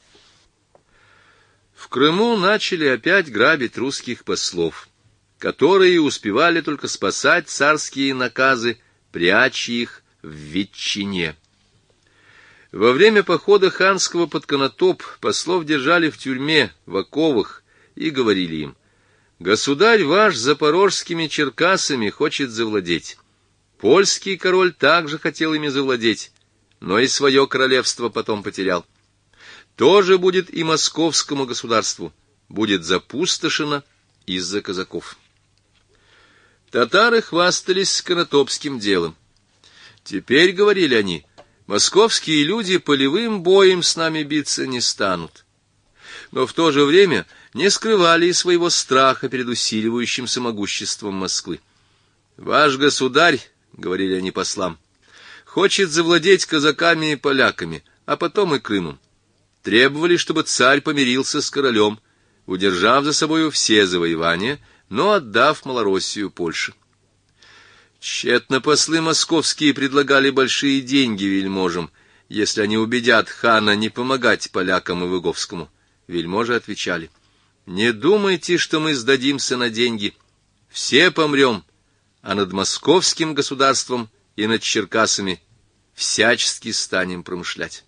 В Крыму начали опять грабить русских послов, которые успевали только спасать царские наказы, пряча их в ветчине. Во время похода ханского под Конотоп послов держали в тюрьме, в оковах, и говорили им: «Государь ваш запорожскими Черкасами хочет завладеть. Польский король также хотел ими завладеть, но и свое королевство потом потерял. То же будет и московскому государству, будет запустошено из-за казаков». Татары хвастались конотопским делом. Теперь, говорили они, московские люди полевым боем с нами биться не станут. Но в то же время не скрывали и своего страха перед усиливающимся могуществом Москвы. «Ваш государь, — говорили они послам, — хочет завладеть казаками и поляками, а потом и Крымом. Требовали, чтобы царь помирился с королем, удержав за собою все завоевания, но отдав Малороссию Польше. Тщетно послы московские предлагали большие деньги вельможам, если они убедят хана не помогать полякам и Выговскому. Вельможи отвечали: «Не думайте, что мы сдадимся на деньги. Все помрем, а над московским государством и над Черкасами всячески станем промышлять».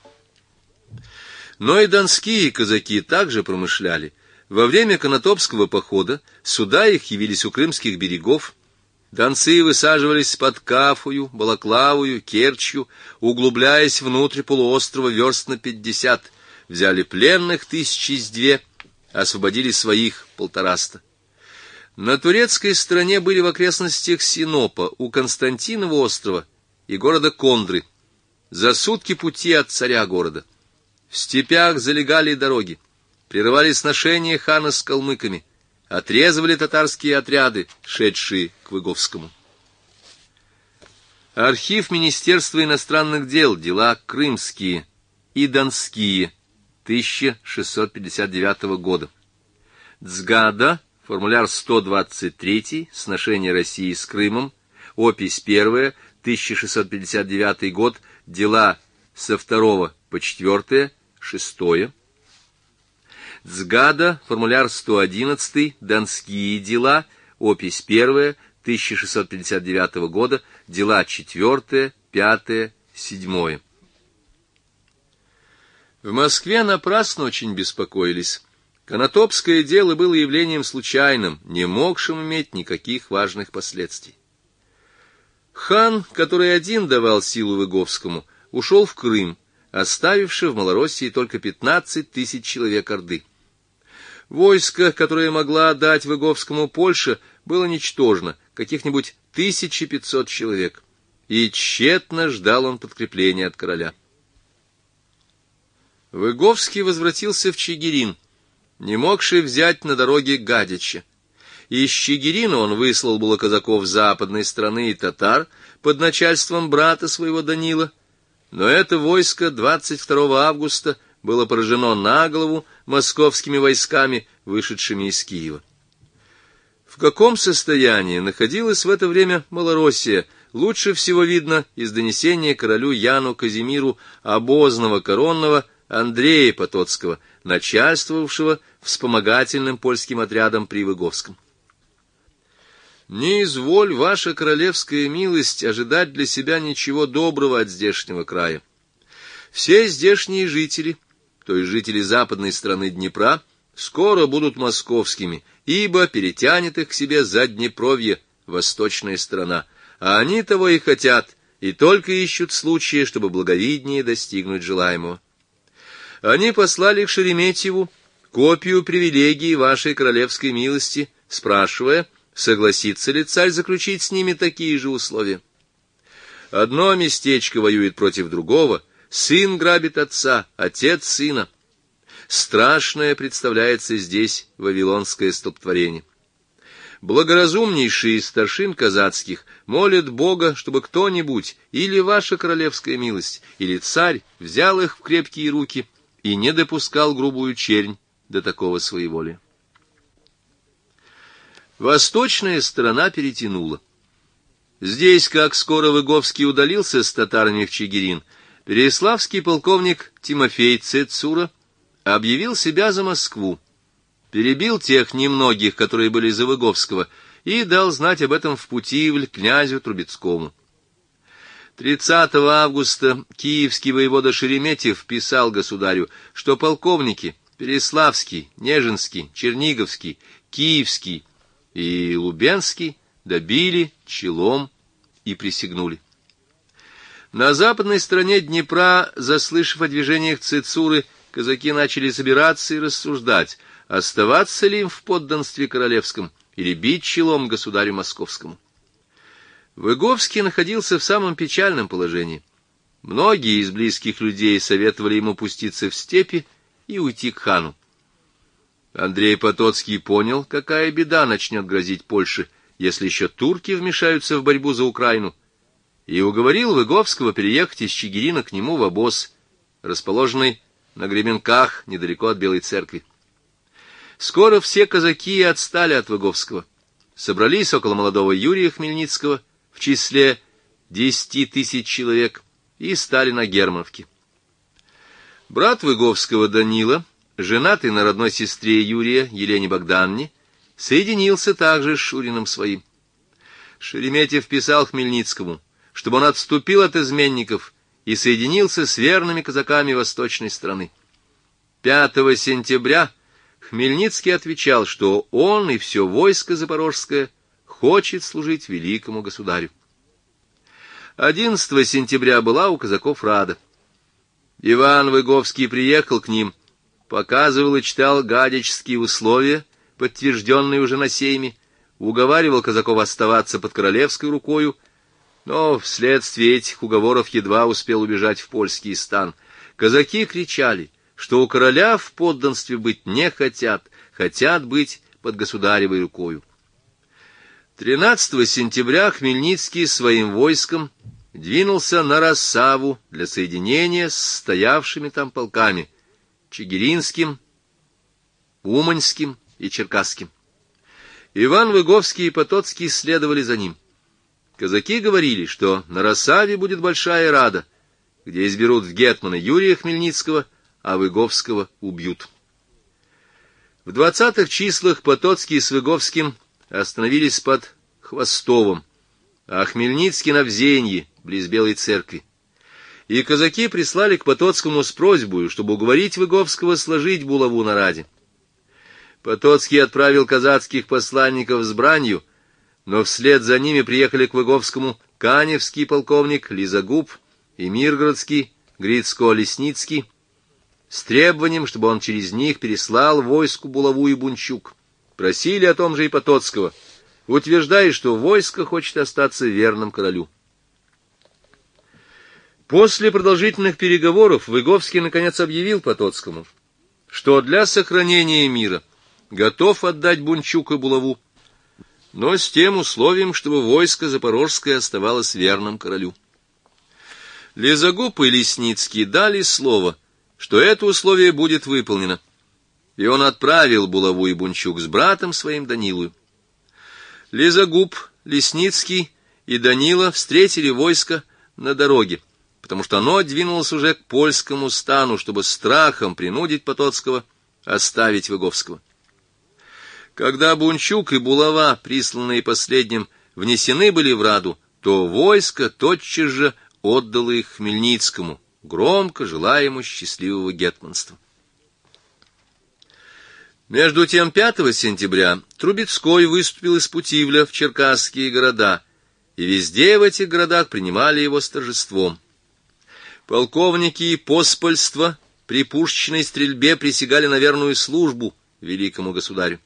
Но и донские казаки также промышляли. Во время Конотопского похода суда их явились у крымских берегов. Донцы высаживались под Кафою, Балаклавою, Керчью, углубляясь внутрь полуострова верст на 50, взяли пленных 1002, освободили своих 150. На турецкой стороне были в окрестностях Синопа, у Константинова острова и города Кондры, за сутки пути от царя города. В степях залегали дороги, прерывали сношения хана с калмыками, отрезывали татарские отряды, шедшие к Выговскому. Архив Министерства иностранных дел, дела крымские и донские, 1659 года. Цгада, формуляр 123, сношение России с Крымом, опись 1, 1659 год, дела со 2 по 4, 6. Цгада, формуляр 111, донские дела, опись 1, 1659 года, дела 4, 5, 7. В Москве напрасно очень беспокоились. Конотопское дело было явлением случайным, не могшим иметь никаких важных последствий. Хан, который один давал силу Выговскому, ушел в Крым, оставивши в Малороссии только 15 тысяч человек орды. Войско, которое могла дать Выговскому Польша, было ничтожно, каких-нибудь 1500 человек, и тщетно ждал он подкрепления от короля. Выговский возвратился в Чигирин, не могший взять на дороге Гадича. Из Чигирина он выслал было казаков западной страны и татар под начальством брата своего Данила, но это войско 22 августа было поражено на голову московскими войсками, вышедшими из Киева. В каком состоянии находилась в это время Малороссия, лучше всего видно из донесения королю Яну Казимиру обозного коронного Андрея Потоцкого, начальствовавшего вспомогательным польским отрядом при Выговском. «Не изволь, ваша королевская милость, ожидать для себя ничего доброго от здешнего края. Все здешние жители, то есть жители западной стороны Днепра, скоро будут московскими, ибо перетянет их к себе Заднепровье, восточная сторона, а они того и хотят, и только ищут случая, чтобы благовиднее достигнуть желаемого. Они послали к Шереметьеву копию привилегий вашей королевской милости, спрашивая, согласится ли царь заключить с ними такие же условия. Одно местечко воюет против другого, сын грабит отца, отец сына. Страшное представляется здесь вавилонское столпотворение. Благоразумнейшие из старшин казацких молят Бога, чтобы кто-нибудь, или ваша королевская милость, или царь, взял их в крепкие руки и не допускал грубую чернь до такого своеволия. Восточная сторона перетянула. Здесь, как скоро Выговский удалился с татарами в Чигирин, переяславский полковник Тимофей Цецура объявил себя за Москву, перебил тех немногих, которые были за Выговского, и дал знать об этом в Путивль князю Трубецкому. 30 августа киевский воевода Шереметьев писал государю, что полковники Переяславский, Нежинский, Черниговский, Киевский и Лубенский добили челом и присягнули. На западной стороне Днепра, заслышав о движениях Цецуры, казаки начали собираться и рассуждать, оставаться ли им в подданстве королевском или бить челом государю московскому. Выговский находился в самом печальном положении. Многие из близких людей советовали ему пуститься в степи и уйти к хану. Андрей Потоцкий понял, какая беда начнет грозить Польше, если еще турки вмешаются в борьбу за Украину, и уговорил Выговского переехать из Чигирина к нему в обоз, расположенный на Гременках, недалеко от Белой церкви. Скоро все казаки отстали от Выговского. Собрались около молодого Юрия Хмельницкого в числе 10 тысяч человек и стали на Германовке. Брат Выговского Данила, женатый на родной сестре Юрия, Елене Богданне, соединился также с шурином своим. Шереметьев писал Хмельницкому, чтобы он отступил от изменников и соединился с верными казаками восточной страны. 5 сентября Хмельницкий отвечал, что он и все войско запорожское хочет служить великому государю. 11 сентября была у казаков рада. Иван Выговский приехал к ним, показывал и читал гадячские условия, подтвержденные уже на сейме, уговаривал казаков оставаться под королевской рукою, но вследствие этих уговоров едва успел убежать в польский стан. Казаки кричали, что у короля в подданстве быть не хотят, хотят быть под государевой рукою. 13 сентября Хмельницкий своим войском двинулся на Рассаву для соединения с стоявшими там полками Чигиринским, Уманским и Черкасским. Иван Выговский и Потоцкий следовали за ним. Казаки говорили, что на Рассаве будет большая рада, где изберут в гетмана Юрия Хмельницкого, а Выговского убьют. В 20-х числах Потоцкий с Выговским остановились под Хвостовом, а Хмельницкий на Взенье, близ Белой церкви. И казаки прислали к Потоцкому с просьбой, чтобы уговорить Выговского сложить булаву на раде. Потоцкий отправил казацких посланников с бранью, но вслед за ними приехали к Выговскому каневский полковник Лизагуб и миргородский Грицко-Лесницкий с требованием, чтобы он через них переслал войску булаву и Бунчук. Просили о том же и Потоцкого, утверждая, что войско хочет остаться верным королю. После продолжительных переговоров Выговский наконец объявил Потоцкому, что для сохранения мира готов отдать Бунчук и булаву, но с тем условием, чтобы войско Запорожское оставалось верным королю. Лизагуб и Лесницкий дали слово, что это условие будет выполнено, и он отправил булаву и Бунчук с братом своим Данилою. Лизагуб, Лесницкий и Данила встретили войско на дороге, потому что оно двинулось уже к польскому стану, чтобы страхом принудить Потоцкого оставить Выговского. Когда Бунчук и булава, присланные последним, внесены были в Раду, то войско тотчас же отдало их Хмельницкому, громко желая ему счастливого гетманства. Между тем 5 сентября Трубецкой выступил из Путивля в черкасские города, и везде в этих городах принимали его с торжеством. Полковники и поспольство при пушечной стрельбе присягали на верную службу великому государю.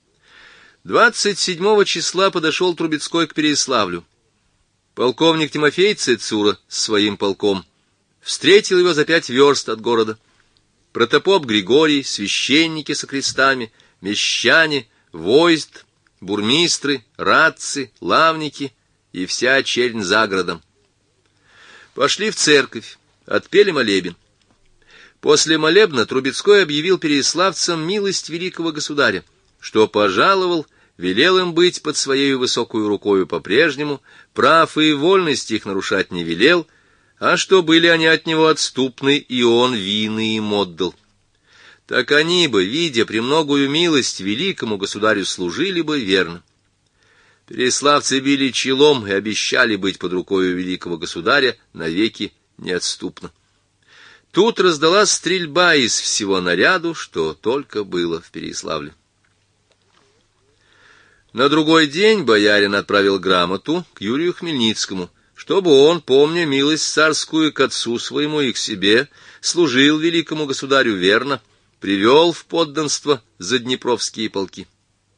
27 числа подошел Трубецкой к Переяславлю. Полковник Тимофей Цицура с своим полком встретил его за 5 верст от города. Протопоп Григорий, священники со крестами, мещане, войск, бурмистры, радци, лавники и вся чернь за городом. Пошли в церковь, отпели молебен. После молебна Трубецкой объявил переяславцам милость великого государя, что пожаловал, велел им быть под своей высокую рукою по-прежнему, прав и вольность их нарушать не велел, а что были они от него отступны, и он вины им отдал. Так они бы, видя премногую милость великому государю, служили бы верно. Переяславцы били челом и обещали быть под рукою великого государя навеки неотступно. Тут раздалась стрельба из всего наряду, что только было в Переяславле. На другой день боярин отправил грамоту к Юрию Хмельницкому, чтобы он, помня милость царскую к отцу своему и к себе, служил великому государю верно, привел в подданство заднепровские полки.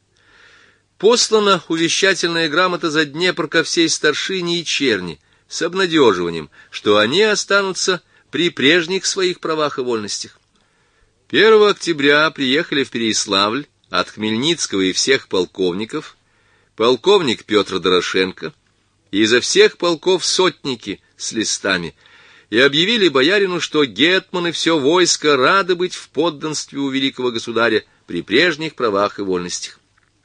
Послана увещательная грамота за Днепр ко всей старшине и черни с обнадеживанием, что они останутся при прежних своих правах и вольностях. 1 октября приехали в Переяславль от Хмельницкого и всех полковников полковник Петр Дорошенко и изо всех полков сотники с листами, и объявили боярину, что гетманы все войско рады быть в подданстве у великого государя при прежних правах и вольностях.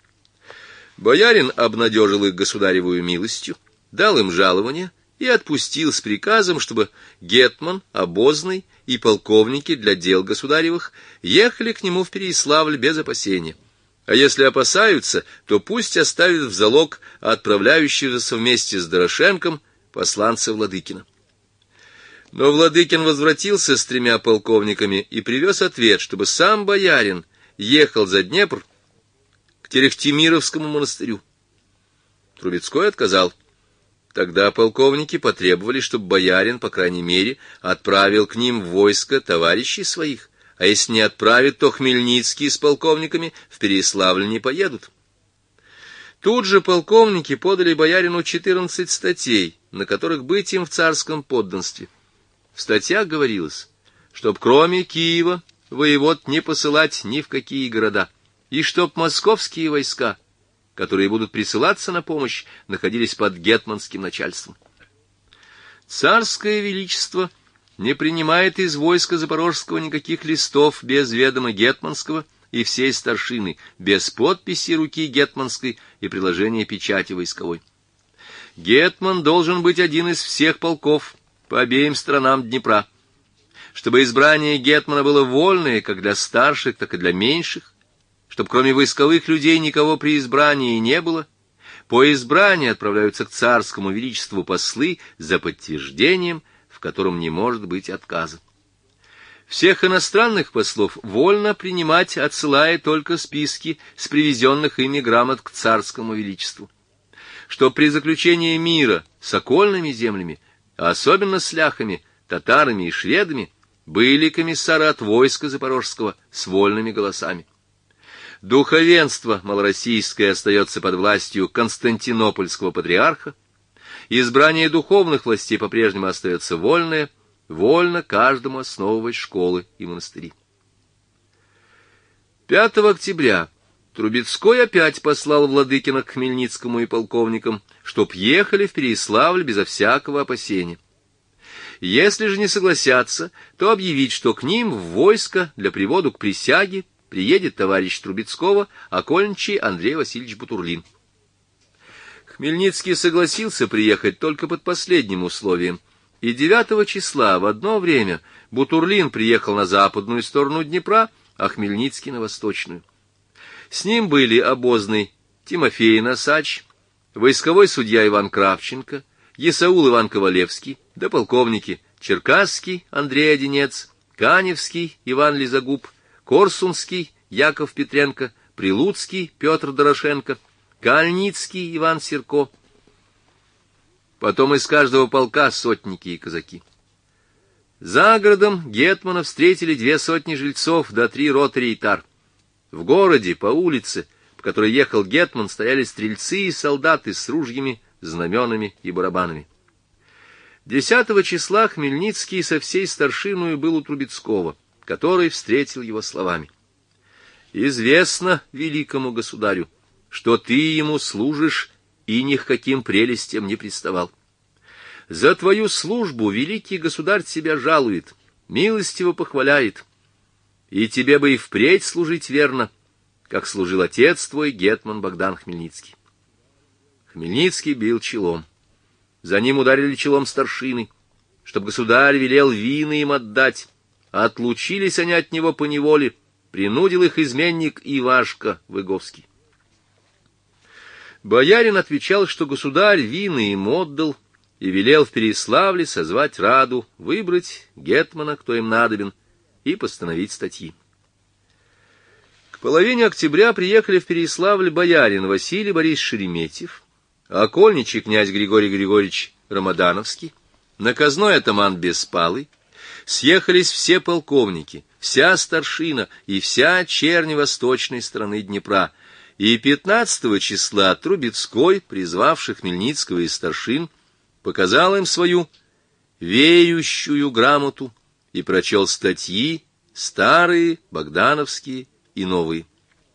Боярин обнадежил их государевую милостью, дал им жалование и отпустил с приказом, чтобы гетман, обозный и полковники для дел государевых ехали к нему в Переяславль без опасения. А если опасаются, то пусть оставят в залог отправляющегося вместе с Дорошенком посланца Владыкина. Но Владыкин возвратился с 3 полковниками и привез ответ, чтобы сам боярин ехал за Днепр к Терехтимировскому монастырю. Трубецкой отказал. Тогда полковники потребовали, чтобы боярин, по крайней мере, отправил к ним в войско товарищей своих, а если не отправит, то Хмельницкий с полковниками в Переяславль не поедут. Тут же полковники подали боярину 14 статей, на которых быть им в царском подданстве. В статьях говорилось, чтоб кроме Киева воевод не посылать ни в какие города, и чтоб московские войска, которые будут присылаться на помощь, находились под гетманским начальством. Царское величество не принимает из войска запорожского никаких листов без ведома гетманского и всей старшины, без подписи руки гетманской и приложения печати войсковой. Гетман должен быть один из всех полков по обеим сторонам Днепра, чтобы избрание гетмана было вольное как для старших, так и для меньших, чтобы кроме войсковых людей никого при избрании не было, по избранию отправляются к царскому величеству послы за подтверждением, в котором не может быть отказа. Всех иностранных послов вольно принимать, отсылая только списки с привезенных ими грамот к царскому величеству. Что при заключении мира с окольными землями, а особенно с ляхами, татарами и шведами, были комиссары от войска запорожского с вольными голосами. Духовенство малороссийское остается под властью константинопольского патриарха, избрание духовных властей по-прежнему остается вольное, вольно каждому основывать школы и монастыри. 5 октября Трубецкой опять послал Владыкина к Хмельницкому и полковникам, чтоб ехали в Переяславль безо всякого опасения. Если же не согласятся, то объявить, что к ним в войско для приводу к присяге приедет товарищ Трубецкого, окольничий Андрей Васильевич Бутурлин. Хмельницкий согласился приехать только под последним условием, и 9 числа в одно время Бутурлин приехал на западную сторону Днепра, а Хмельницкий на восточную. С ним были обозный Тимофей Носач, войсковой судья Иван Кравченко, Есаул Иван Ковалевский, да полковники Черкасский Андрей Одинец, Каневский Иван Лизагуб, Корсунский Яков Петренко, Прилуцкий Петр Дорошенко, Кальницкий Иван Серко. Потом из каждого полка сотники и казаки. За городом гетмана встретили 200 жильцов да 3 ротарей и тар. В городе, по улице, по которой ехал гетман, стояли стрельцы и солдаты с ружьями, знаменами и барабанами. 10 числа Хмельницкий со всей старшиною был у Трубецкого, который встретил его словами: «Известно великому государю, что ты ему служишь и ни к каким прелестям не приставал. За твою службу великий государь тебя жалует, милостиво похваляет, и тебе бы и впредь служить верно, как служил отец твой, гетман Богдан Хмельницкий». Хмельницкий бил челом. За ним ударили челом старшины, чтоб государь велел вины им отдать. Отлучились они от него поневоле, принудил их изменник Ивашка Выговский. Боярин отвечал, что государь вины им отдал, и велел в Переяславле созвать раду, выбрать гетмана, кто им надобен, и постановить статьи. К половине октября приехали в Переяславль боярин Василий Борисович Шереметьев, окольничий князь Григорий Григорьевич Рамадановский, наказной атаман Беспалый, съехались все полковники, вся старшина и вся чернь восточной стороны Днепра, и 15 числа Трубецкой, призвавший Хмельницкого и старшин, показал им свою веющую грамоту и прочел статьи, старые, богдановские и новые.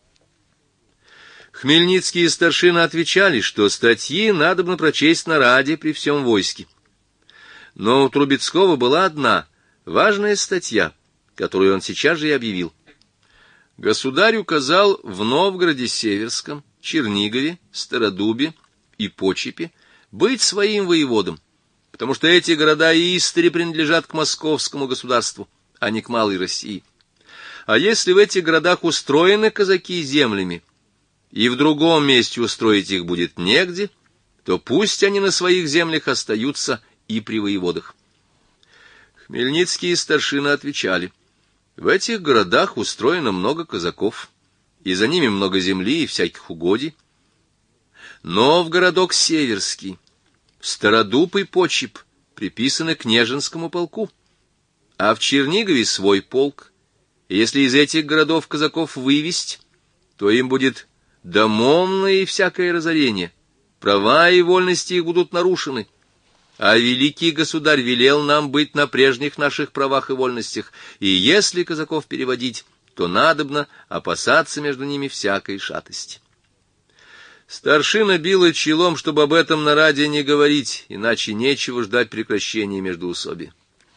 Хмельницкие и старшины отвечали, что статьи надобно прочесть на раде при всем войске. Но у Трубецкого была одна важная статья, которую он сейчас же и объявил. Государь указал в Новгороде Северском, Чернигове, Стародубе и Почепе быть своим воеводом, потому что эти города и истори принадлежат к московскому государству, а не к Малой России. А если в этих городах устроены казаки землями, и в другом месте устроить их будет негде, то пусть они на своих землях остаются и при воеводах. Хмельницкие старшины отвечали: в этих городах устроено много казаков, и за ними много земли и всяких угодий. Но в городок Северский, Стародуб и Почеп приписаны к Нежинскому полку, а в Чернигове свой полк, и если из этих городов казаков вывесть, то им будет домовное и всякое разорение, права и вольности их будут нарушены. А великий государь велел нам быть на прежних наших правах и вольностях, и если казаков переводить, то надобно опасаться между ними всякой шатости. Старшина била челом, чтобы об этом на раде не говорить, иначе нечего ждать прекращения междоусобия.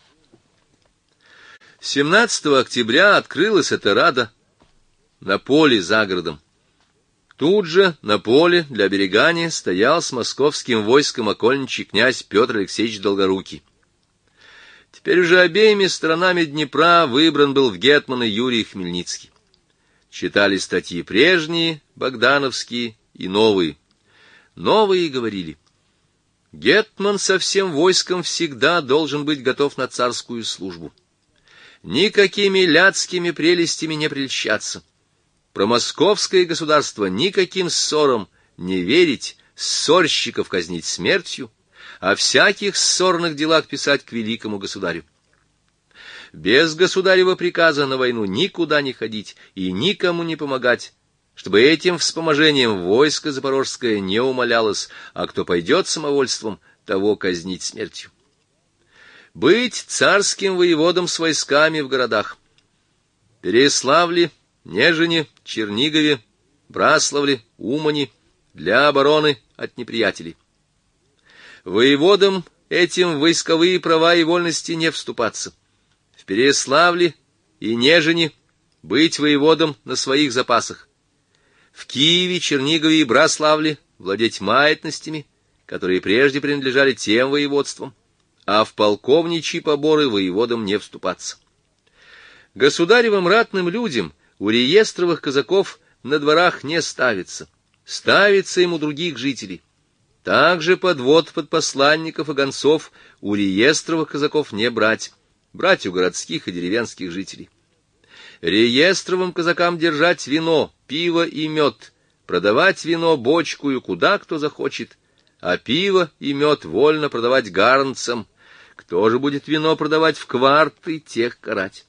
17 октября открылась эта рада на поле за городом. Тут же на поле для оберегания стоял с московским войском окольничий князь Петр Алексеевич Долгорукий. Теперь уже обеими сторонами Днепра выбран был в гетманы Юрий Хмельницкий. Читали статьи прежние, богдановские и новые. Новые говорили: гетман со всем войском всегда должен быть готов на царскую службу. Никакими ляцкими прелестями не прельщаться. Про московское государство никаким ссорам не верить, ссорщиков казнить смертью, о всяких ссорных делах писать к великому государю. Без государева приказа на войну никуда не ходить и никому не помогать, чтобы этим вспоможением войско запорожское не умалялось, а кто пойдет самовольством, того казнить смертью. Быть царским воеводом с войсками в городах. Переяславле, Нежине, Чернигове, Браславле, Умани для обороны от неприятелей. Воеводам этим в войсковые права и вольности не вступаться. В Переяславле и Нежине быть воеводом на своих запасах. В Киеве, Чернигове и Браславле владеть маятностями, которые прежде принадлежали тем воеводствам, а в полковничьи поборы воеводам не вступаться. Государевым ратным людям у реестровых казаков на дворах не ставится, ставится им у других жителей. Также подвод под посланников и гонцов у реестровых казаков не брать, брать у городских и деревенских жителей. Реестровым казакам держать вино, пиво и мед, продавать вино бочкую куда кто захочет, а пиво и мед вольно продавать гарнцам. Кто же будет вино продавать в кварты, тех карать.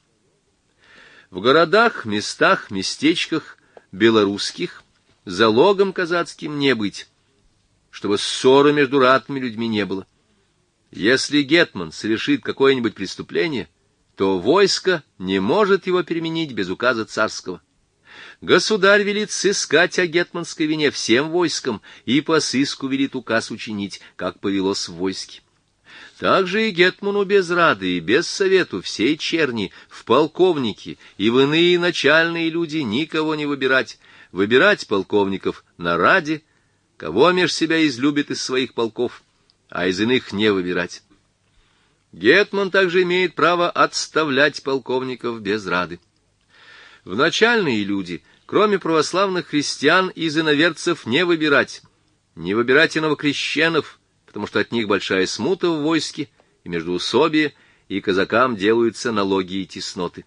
В городах, местах, местечках белорусских залогом казацким не быть, чтобы ссоры между ратными людьми не было. Если гетман совершит какое-нибудь преступление, то войско не может его переменить без указа царского. Государь велит сыскать о гетманской вине всем войском и по сыску велит указ учинить, как повелось в войске. Также и гетману без рады и без совету всей черни в полковники и в иные начальные люди никого не выбирать, выбирать полковников на раде, кого меж себя излюбит из своих полков, а из иных не выбирать. Гетман также имеет право отставлять полковников без рады. В начальные люди, кроме православных христиан, из иноверцев не выбирать и новокрещенов, потому что от них большая смута в войске, и междоусобие, и казакам делаются налоги и тесноты.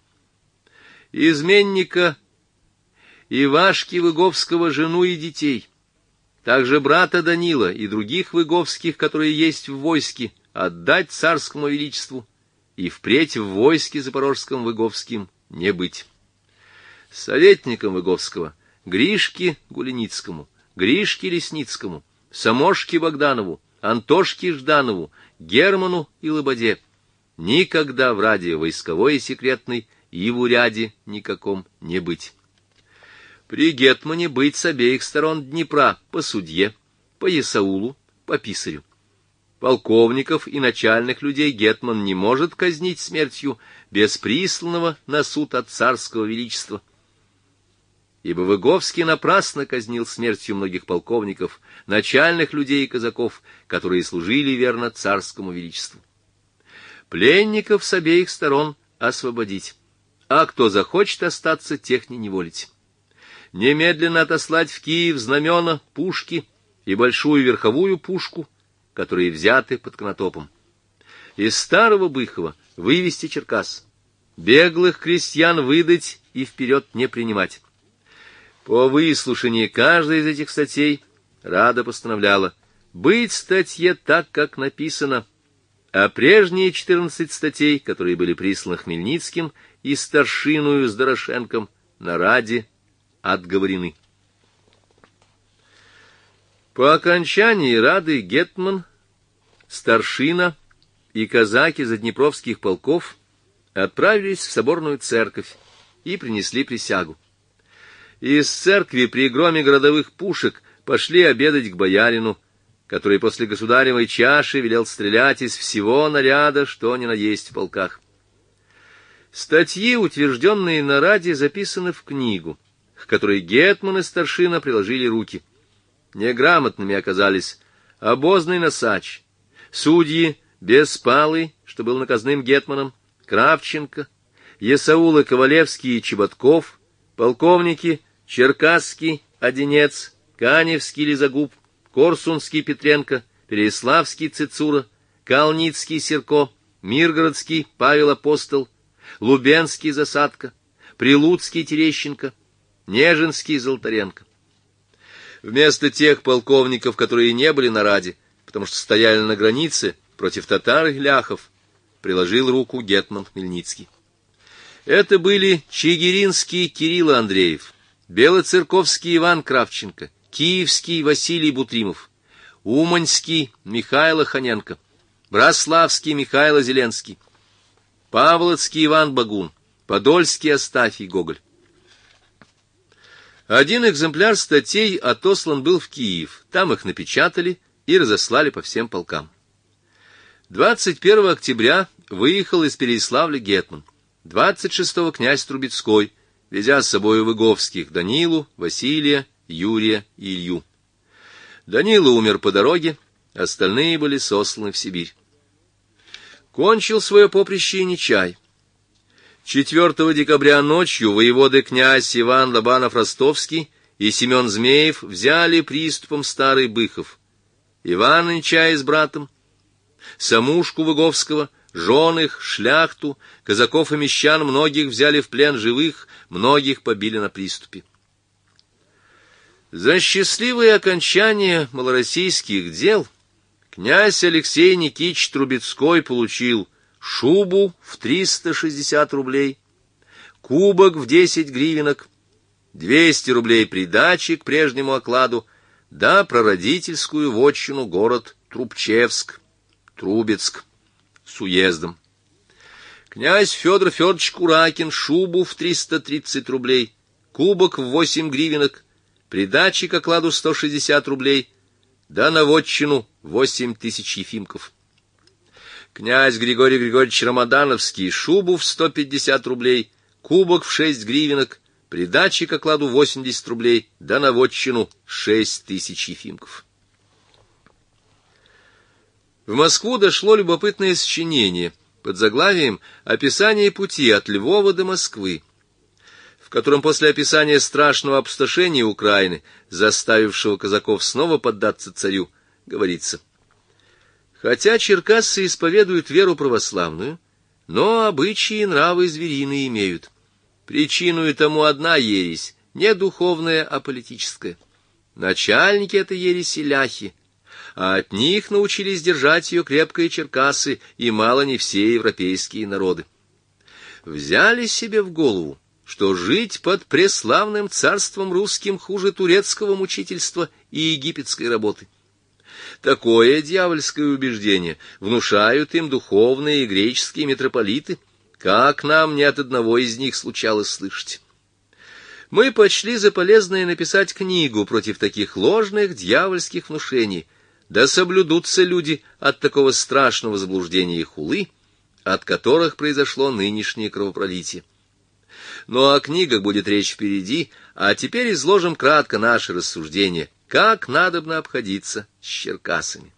Изменника Ивашки Выговского жену и детей, также брата Данила и других выговских, которые есть в войске, отдать царскому величеству, и впредь в войске запорожском выговским не быть. Советникам Выговского Гришке Гуленицкому, Гришке Лесницкому, Самошке Богданову, Антошке Жданову, Герману и Лободе никогда в раде войсковой и секретной и в уряде никаком не быть. При гетмане быть с обеих сторон Днепра по судье, по есаулу, по писарю. Полковников и начальных людей гетман не может казнить смертью без присланного на суд от царского величества. Ибо Выговский напрасно казнил смертью многих полковников, начальных людей и казаков, которые служили верно царскому величеству. Пленников с обеих сторон освободить, а кто захочет остаться, тех не неволить. Немедленно отослать в Киев знамена, пушки и большую верховую пушку, которые взяты под Конотопом. Из Старого Быхова вывести Черкас, беглых крестьян выдать и вперед не принимать. По выслушании каждой из этих статей Рада постановляла быть статье так, как написано, а прежние 14 статей, которые были присланы Хмельницким и старшиною с Дорошенком, на Раде отговорены. По окончании Рады гетман, старшина и казаки заднепровских полков отправились в соборную церковь и принесли присягу. Из церкви при громе городовых пушек пошли обедать к боярину, который после государевой чаши велел стрелять из всего наряда, что ни на есть в полках. Статьи, утвержденные на Раде, записаны в книгу, к которой гетман и старшина приложили руки. Неграмотными оказались обозный Носач, судьи Беспалый, что был наказным гетманом, Кравченко, Есаулы Ковалевский и Чеботков, полковники Черкасский, Одинец, Каневский, Лизагуб, Корсунский Петренко, Переяславский Цицура, Калницкий Серко, Миргородский Павел Апостол, Лубенский Засадка, Прилуцкий Терещенко, Нежинский Золотаренко. Вместо тех полковников, которые не были на раде, потому что стояли на границе против татар и ляхов, приложил руку гетман Хмельницкий. Это были Чигиринский Кирилл Андреев, Белоцерковский Иван Кравченко, Киевский Василий Бутримов, Уманьский Михаил Ханенко, Браславский Михаил Зеленский, Павловский Иван Багун, Подольский Астафий Гоголь. Один экземпляр статей отослан был в Киев, там их напечатали и разослали по всем полкам. 21 октября выехал из Переяславля гетман, 26-го князь Трубецкой, везя с собой Выговских Данилу, Василия, Юрия и Илью. Данила умер по дороге, остальные были сосланы в Сибирь. Кончил свое поприще и Нечай. 4 декабря ночью воеводы князь Иван Лобанов-Ростовский и Семен Змеев взяли приступом Старый Быхов. Иван Нечай с братом, Самушку Выговского, жен их, шляхту, казаков и мещан многих взяли в плен живых, многих побили на приступе. За счастливое окончание малороссийских дел князь Алексей Никитич Трубецкой получил шубу в 360 рублей, кубок в 10 гривенок, 200 рублей придачи к прежнему окладу, да прародительскую вотчину город Трубчевск, Трубецк, с уездом. Князь Федор Федорович Куракин шубу в 330 рублей, кубок в 8 гривенок, придачи к окладу 160 рублей, да на вотчину 8000 ефимков. Князь Григорий Григорьевич Рамадановский шубу в 150 рублей, кубок в 6 гривенок, придачи к окладу 80 рублей, да на вотчину 6000 ефимков. В Москву дошло любопытное сочинение под заглавием «Описание пути от Львова до Москвы», в котором после описания страшного опустошения Украины, заставившего казаков снова поддаться царю, говорится: «Хотя черкассы исповедуют веру православную, но обычаи и нравы звериные имеют. Причиною тому одна ересь, не духовная, а политическая. Начальники этой ереси ляхи, а от них научились держать ее крепко и черкассы, и мало не все европейские народы. Взяли себе в голову, что жить под преславным царством русским хуже турецкого мучительства и египетской работы. Такое дьявольское убеждение внушают им духовные и греческие митрополиты, как нам ни от одного из них случалось слышать. Мы почли за полезное написать книгу против таких ложных дьявольских внушений, да соблюдутся люди от такого страшного заблуждения и хулы, от которых произошло нынешнее кровопролитие. Но о книгах будет речь впереди, а теперь изложим кратко наши рассуждения, как надобно обходиться с черкасами.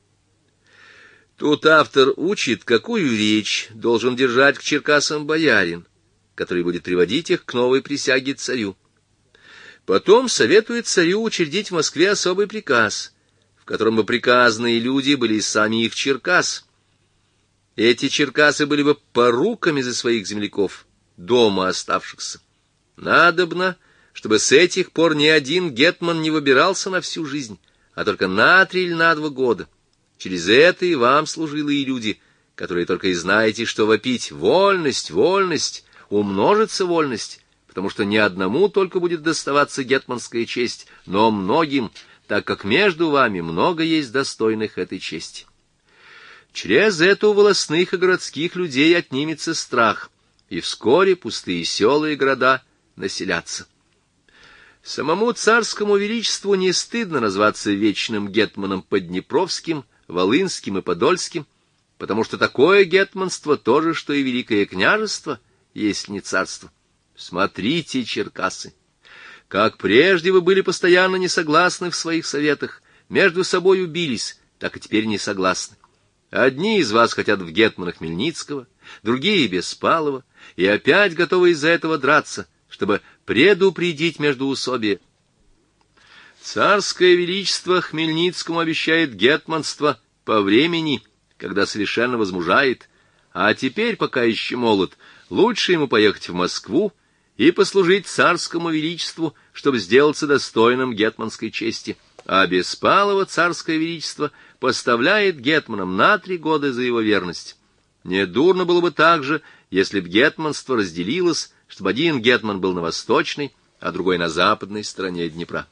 Тут автор учит, какую речь должен держать к черкасам боярин, который будет приводить их к новой присяге царю. Потом советует царю учредить в Москве особый приказ, в котором бы приказные люди были из самих черкас. Эти черкасы были бы поруками за своих земляков, дома оставшихся. Надобно, чтобы с этих пор ни один гетман не выбирался на всю жизнь, а только на 3 или на 2 года. Через это и вам, служилые люди, которые только и знаете, что вопить: вольность, вольность, умножится вольность, потому что не одному только будет доставаться гетманская честь, но многим, так как между вами много есть достойных этой чести. Через это у волостных и городских людей отнимется страх, и вскоре пустые села и города населятся. Самому царскому величеству не стыдно назваться вечным гетманом Поднепровским, Волынским и Подольским, потому что такое гетманство то же, что и великое княжество, если не царство. Смотрите, черкасы, как прежде вы были постоянно несогласны в своих советах, между собой бились, так и теперь не согласны. Одни из вас хотят в гетмана Хмельницкого, другие — Беспалова, и опять готовы из-за этого драться, чтобы предупредить междоусобие. Царское величество Хмельницкому обещает гетманство по времени, когда совершенно возмужает, а теперь, пока еще молод, лучше ему поехать в Москву и послужить царскому величеству, чтобы сделаться достойным гетманской чести. А Беспалова царское величество поставляет гетманам на 3 года за его верность. Недурно было бы также, если б гетманство разделилось, чтобы один гетман был на восточной, а другой на западной стороне Днепра.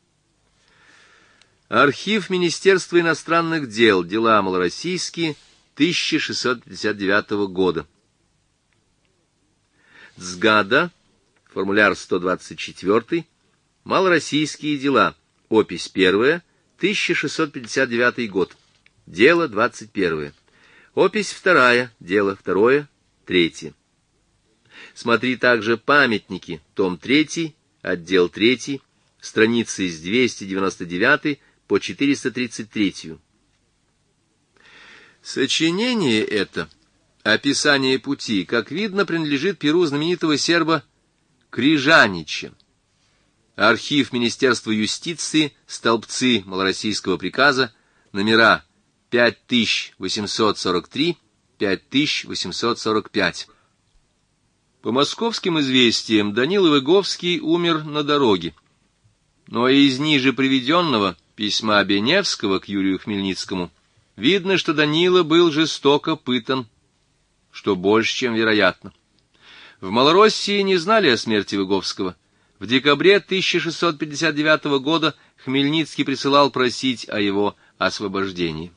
Архив Министерства иностранных дел, дела малороссийские, 1659 года. Цгада, формуляр 124, малороссийские дела, опись 1, 1659 год, дело 21, опись 2, дело 2, 3. Смотри также памятники, том 3, отдел 3, страницы с 299 по 433. Сочинение это, описание пути, как видно, принадлежит перу знаменитого серба Крижанича. Архив Министерства юстиции, столбцы малороссийского приказа, номера 5843, 5845. По московским известиям Данила Выговский умер на дороге, но из ниже приведенного письма Беневского к Юрию Хмельницкому видно, что Данила был жестоко пытан, что больше, чем вероятно. В Малороссии не знали о смерти Выговского. В декабре 1659 года Хмельницкий присылал просить о его освобождении.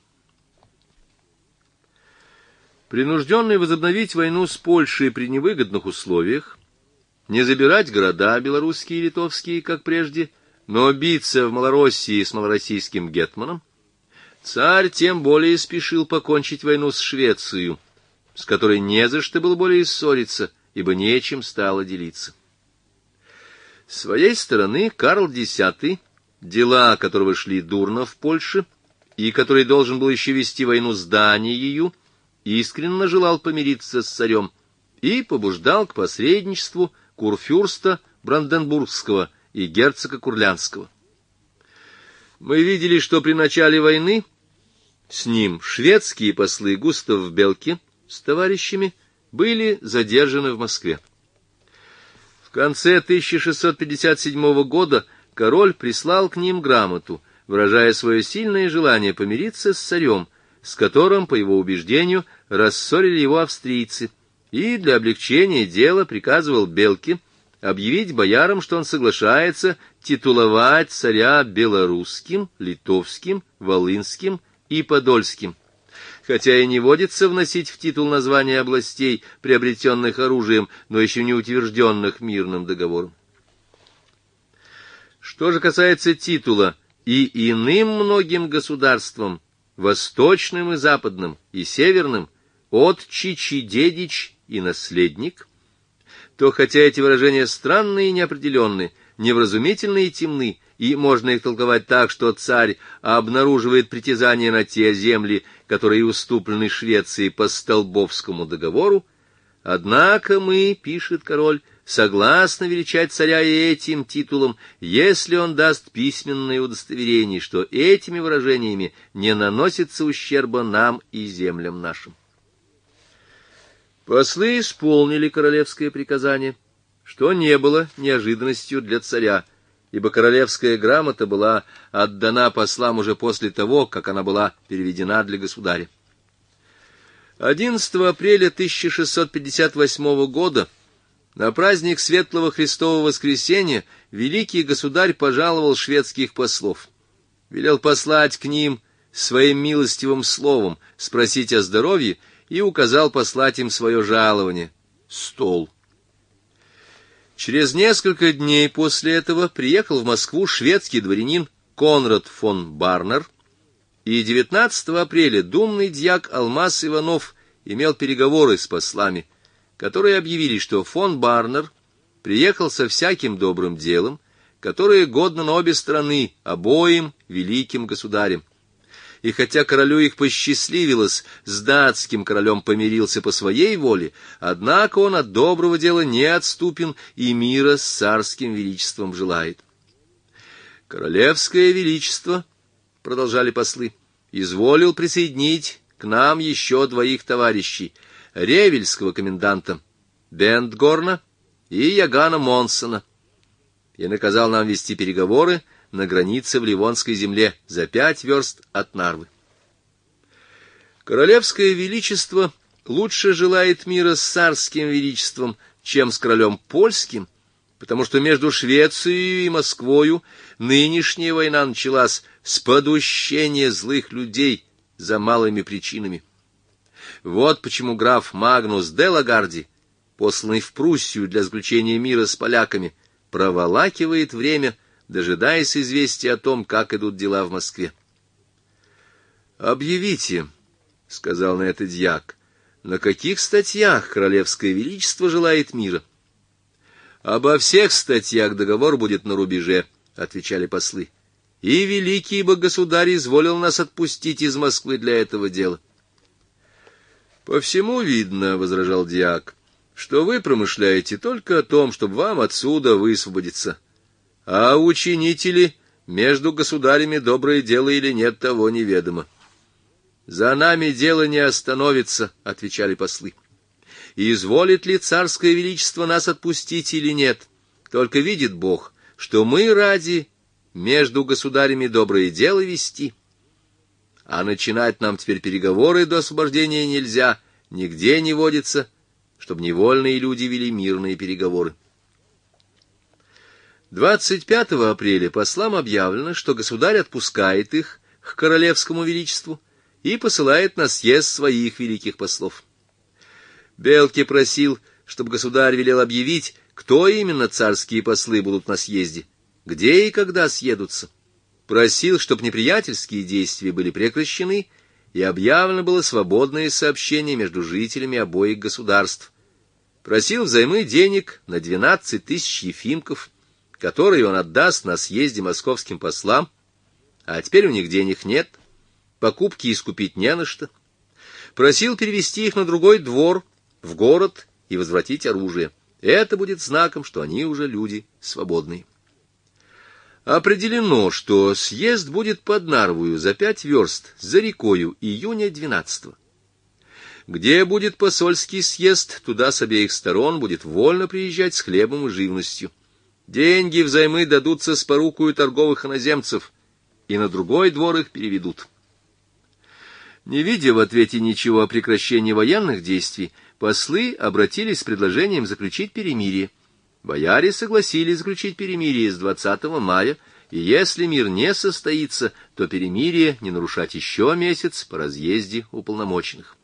Принужденный возобновить войну с Польшей при невыгодных условиях, не забирать города белорусские и литовские, как прежде, но биться в Малороссии с малороссийским гетманом, царь тем более спешил покончить войну с Швецией, с которой не за что было более ссориться, ибо нечем стало делиться. С своей стороны Карл X, дела которого шли дурно в Польше, и который должен был еще вести войну с Данией, искренне желал помириться с царем и побуждал к посредничеству курфюрста Бранденбургского и герцога Курлянского. Мы видели, что при начале войны с ним шведские послы Густав Белке с товарищами были задержаны в Москве. В конце 1657 года король прислал к ним грамоту, выражая свое сильное желание помириться с царем, с которым, по его убеждению, рассорили его австрийцы, и для облегчения дела приказывал Белке объявить боярам, что он соглашается титуловать царя белорусским, литовским, волынским и подольским, хотя и не водится вносить в титул названия областей, приобретенных оружием, но еще не утвержденных мирным договором. Что же касается титула и иным многим государствам, восточным и западным, и северным, отчич и дедич и наследник, то хотя эти выражения странные и неопределенные, невразумительные и темны, и можно их толковать так, что царь обнаруживает притязание на те земли, которые уступлены Швеции по Столбовскому договору, однако мы, пишет король, согласны величать царя и этим титулом, если он даст письменное удостоверение, что этими выражениями не наносится ущерба нам и землям нашим. Послы исполнили королевское приказание, что не было неожиданностью для царя, ибо королевская грамота была отдана послам уже после того, как она была переведена для государя. 11 апреля 1658 года на праздник Светлого Христового Воскресения великий государь пожаловал шведских послов, велел послать к ним своим милостивым словом, спросить о здоровье, и указал послать им свое жалование — стол. Через несколько дней после этого приехал в Москву шведский дворянин Конрад фон Барнер, и 19 апреля думный дьяк Алмаз Иванов имел переговоры с послами, которые объявили, что фон Барнер приехал со всяким добрым делом, которое годно на обе стороны, обоим великим государям. И хотя королю их посчастливилось, с датским королем помирился по своей воле, однако он от доброго дела не отступен и мира с царским величеством желает. «Королевское величество», — продолжали послы, — «изволил присоединить к нам еще двоих товарищей, ревельского коменданта Бентгорна и Ягана Монсона, и наказал нам вести переговоры на границе в Ливонской земле за 5 верст от Нарвы. Королевское величество лучше желает мира с царским величеством, чем с королем польским, потому что между Швецией и Москвою нынешняя война началась с подущения злых людей за малыми причинами. Вот почему граф Магнус де Лагарди, посланный в Пруссию для заключения мира с поляками, проволакивает время, дожидаясь известия о том, как идут дела в Москве. «Объявите», — сказал на это дьяк, — «на каких статьях королевское величество желает мира?» «Обо всех статьях договор будет на рубеже», — отвечали послы. «И великий государь изволил нас отпустить из Москвы для этого дела». «По всему видно, — возражал дьяк, — что вы промышляете только о том, чтобы вам отсюда высвободиться. А учините ли между государями доброе дело или нет, того неведомо». «За нами дело не остановится, — отвечали послы. И изволит ли царское величество нас отпустить или нет, только видит Бог, что мы ради между государями доброе дело вести. А начинать нам теперь переговоры до освобождения нельзя, нигде не водится, чтобы невольные люди вели мирные переговоры». 25 апреля послам объявлено, что государь отпускает их к королевскому величеству и посылает на съезд своих великих послов. Белки просил, чтобы государь велел объявить, кто именно царские послы будут на съезде, где и когда съедутся. Просил, чтобы неприятельские действия были прекращены, и объявлено было свободное сообщение между жителями обоих государств. Просил взаймы денег на 12 тысяч ефимков, которые он отдаст на съезде московским послам, а теперь у них денег нет, покупки искупить не на что. Просил перевести их на другой двор, в город, и возвратить оружие. Это будет знаком, что они уже люди свободные. Определено, что съезд будет под Нарвою за 5 верст, за рекою, июня 12-го. Где будет посольский съезд, туда с обеих сторон будет вольно приезжать с хлебом и живностью. Деньги взаймы дадутся с порукою торговых иноземцев, и на другой двор их переведут. Не видя в ответе ничего о прекращении военных действий, послы обратились с предложением заключить перемирие. Бояре согласились заключить перемирие с 20 мая, и если мир не состоится, то перемирие не нарушать еще месяц по разъезде уполномоченных.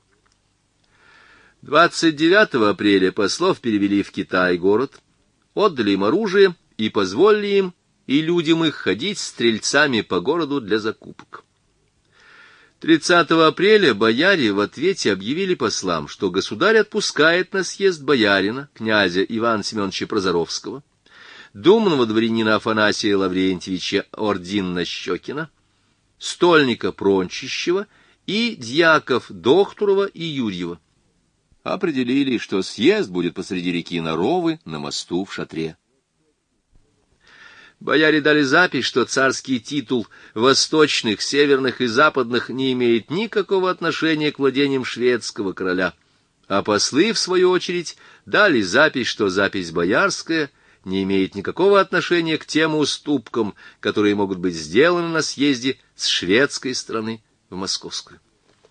29 апреля послов перевели в Китай город, отдали им оружие и позволили им и людям их ходить стрельцами по городу для закупок. 30 апреля бояре в ответе объявили послам, что государь отпускает на съезд боярина, князя Ивана Семеновича Прозоровского, думного дворянина Афанасия Лаврентьевича Ординно-Щекина, стольника Прончищева и дьяков Дохтурова и Юрьева. Определили, что съезд будет посреди реки Наровы на мосту в шатре. Бояре дали запись, что царский титул восточных, северных и западных не имеет никакого отношения к владениям шведского короля, а послы, в свою очередь, дали запись, что запись боярская не имеет никакого отношения к тем уступкам, которые могут быть сделаны на съезде с шведской стороны в московскую.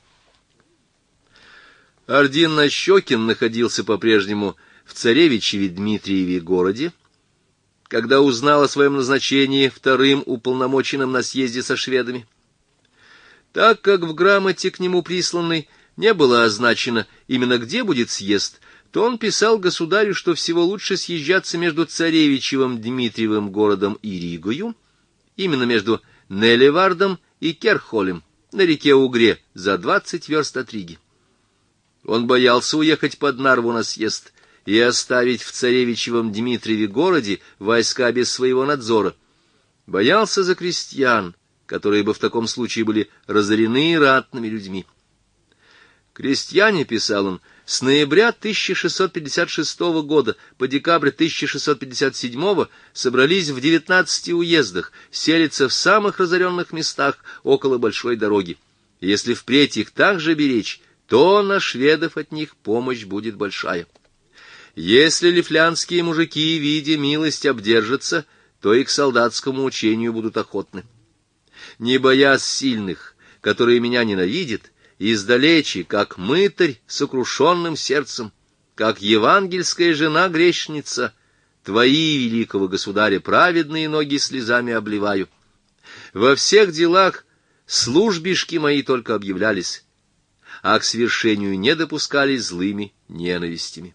Ординно-Щекин находился по-прежнему в царевичеве Дмитриеве городе, когда узнал о своем назначении вторым уполномоченным на съезде со шведами. Так как в грамоте к нему присланной не было означено именно где будет съезд, то он писал государю, что всего лучше съезжаться между царевичевым Дмитриевым городом и Ригою, именно между Нелевардом и Керхолем на реке Угре за 20 верст от Риги. Он боялся уехать под Нарву на съезд и оставить в царевичевом Дмитриеве городе войска без своего надзора. Боялся за крестьян, которые бы в таком случае были разорены ратными людьми. Крестьяне, писал он, с ноября 1656 года по декабрь 1657 собрались в 19 уездах, селятся в самых разоренных местах около большой дороги. Если впредь их также беречь, то на шведов от них помощь будет большая. Если лифлянские мужики, видя милость, обдержатся, то и к солдатскому учению будут охотны. Не боясь сильных, которые меня ненавидят, издалече, как мытарь с сокрушенным сердцем, как евангельская жена-грешница, твои, великого государя, праведные ноги слезами обливаю. Во всех делах службишки мои только объявлялись, а к свершению не допускались злыми ненавистями.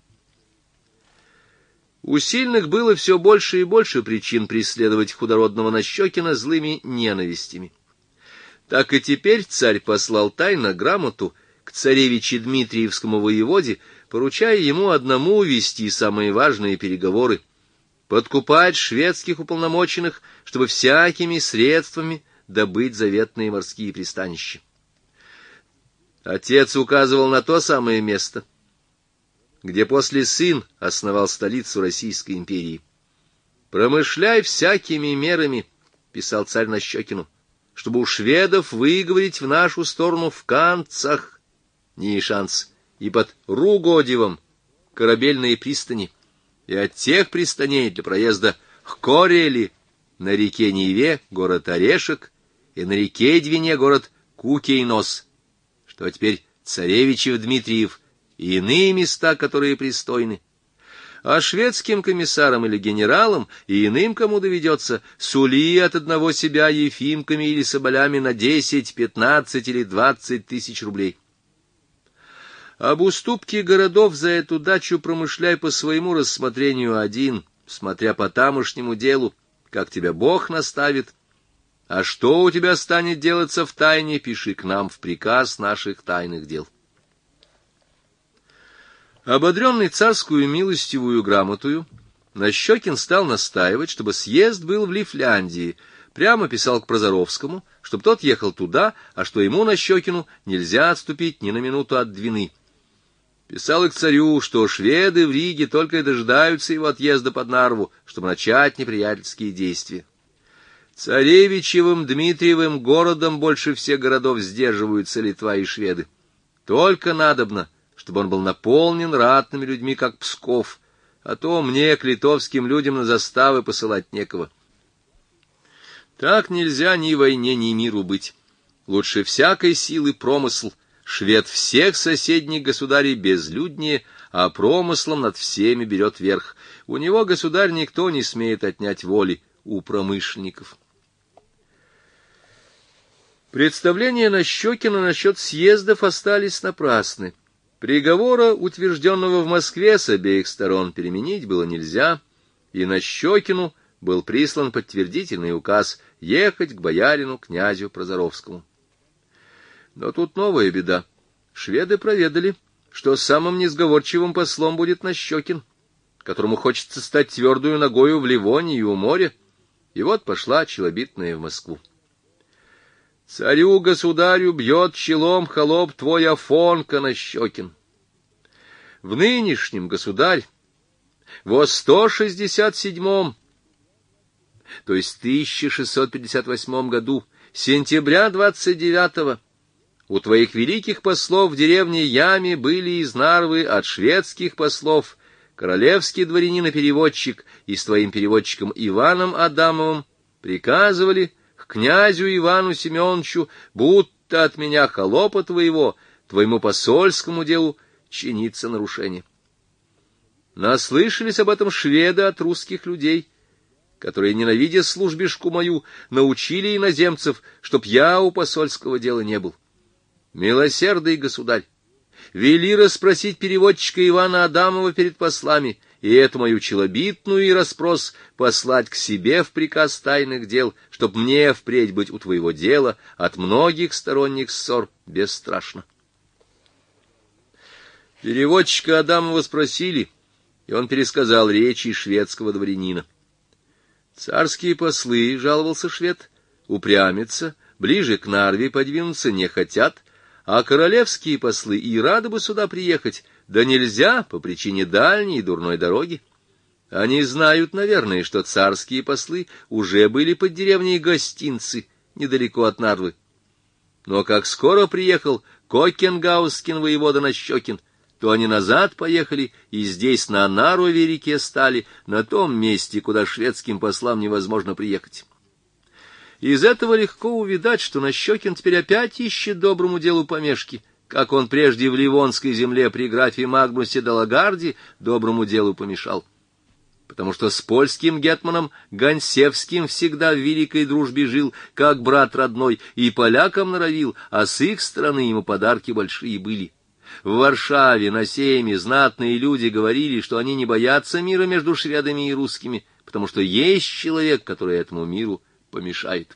У сильных было все больше и больше причин преследовать худородного Нащекина злыми ненавистями. Так и теперь царь послал тайно грамоту к царевичу Дмитриевскому воеводе, поручая ему одному вести самые важные переговоры, подкупать шведских уполномоченных, чтобы всякими средствами добыть заветные морские пристанища. Отец указывал на то самое место, где после сын основал столицу Российской империи. «Промышляй всякими мерами», — писал царь Нащекину, «чтобы у шведов выговорить в нашу сторону в Канцах не шанс, и под Ругодевом корабельные пристани, и от тех пристаней для проезда к Корели на реке Неве город Орешек и на реке Двине город Кукейнос, что теперь царевичев Дмитриев и иные места, которые пристойны. А шведским комиссарам или генералам и иным, кому доведется, сули от одного себя ефимками или соболями на 10, 15 или 20 тысяч рублей. Об уступке городов за эту дачу промышляй по своему рассмотрению один, смотря по тамошнему делу, как тебя Бог наставит. А что у тебя станет делаться в тайне, пиши к нам в приказ наших тайных дел». Ободренный царскую милостивую грамотою, Нащекин стал настаивать, чтобы съезд был в Лифляндии, прямо писал к Прозоровскому, чтобы тот ехал туда, а что ему, Нащекину, нельзя отступить ни на минуту от Двины. Писал и к царю, что шведы в Риге только и дожидаются его отъезда под Нарву, чтобы начать неприятельские действия. Царевичевым Дмитриевым городом больше всех городов сдерживаются Литва и шведы. Только надобно, чтобы он был наполнен ратными людьми, как Псков, а то мне к литовским людям на заставы посылать некого. Так нельзя ни войне, ни миру быть. Лучше всякой силы промысл. Швед всех соседних государей безлюднее, а промыслом над всеми берет верх. У него, государь, никто не смеет отнять воли у промышленников. Представления Нащекина насчет съездов остались напрасны. Приговора, утвержденного в Москве с обеих сторон, переменить было нельзя, и Нащекину был прислан подтвердительный указ ехать к боярину князю Прозоровскому. Но тут новая беда. Шведы проведали, что самым несговорчивым послом будет Нащекин, которому хочется стать твердую ногою в Ливонии и у моря, и вот пошла челобитная в Москву. «Царю-государю бьет челом холоп твой Афонка Нащекин. В нынешнем, государь, во 167-м, то есть 1658 году, сентября 29-го, у твоих великих послов в деревне Яме были из Нарвы от шведских послов королевский дворянин и переводчик, и с твоим переводчиком Иваном Адамовым приказывали к князю Ивану Семеновичу, будто от меня холопа твоего, твоему посольскому делу, чинится нарушение. Наслышались об этом шведы от русских людей, которые, ненавидя службишку мою, научили иноземцев, чтоб я у посольского дела не был. Милосердный государь, вели расспросить переводчика Ивана Адамова перед послами, и эту мою челобитную и расспрос послать к себе в приказ тайных дел, чтоб мне впредь быть у твоего дела от многих сторонних ссор бесстрашно. Переводчика Адамова спросили, и он пересказал речи шведского дворянина. Царские послы, жаловался швед, упрямятся, ближе к Нарве подвинуться не хотят, а королевские послы и рады бы сюда приехать, да нельзя по причине дальней и дурной дороги. Они знают, наверное, что царские послы уже были под деревней Гостинцы, недалеко от Нарвы. Но как скоро приехал Кокенгаузский воевода Нащекин, то они назад поехали и здесь на Нарове реке стали, на том месте, куда шведским послам невозможно приехать. Из этого легко увидать, что Нащекин теперь опять ищет доброму делу помешки, как он прежде в Ливонской земле при графе Магнусе де Лагарде доброму делу помешал. Потому что с польским гетманом Гонсевским всегда в великой дружбе жил, как брат родной, и полякам норовил, а с их стороны ему подарки большие были. В Варшаве на сейме знатные люди говорили, что они не боятся мира между шведами и русскими, потому что есть человек, который этому миру помешает.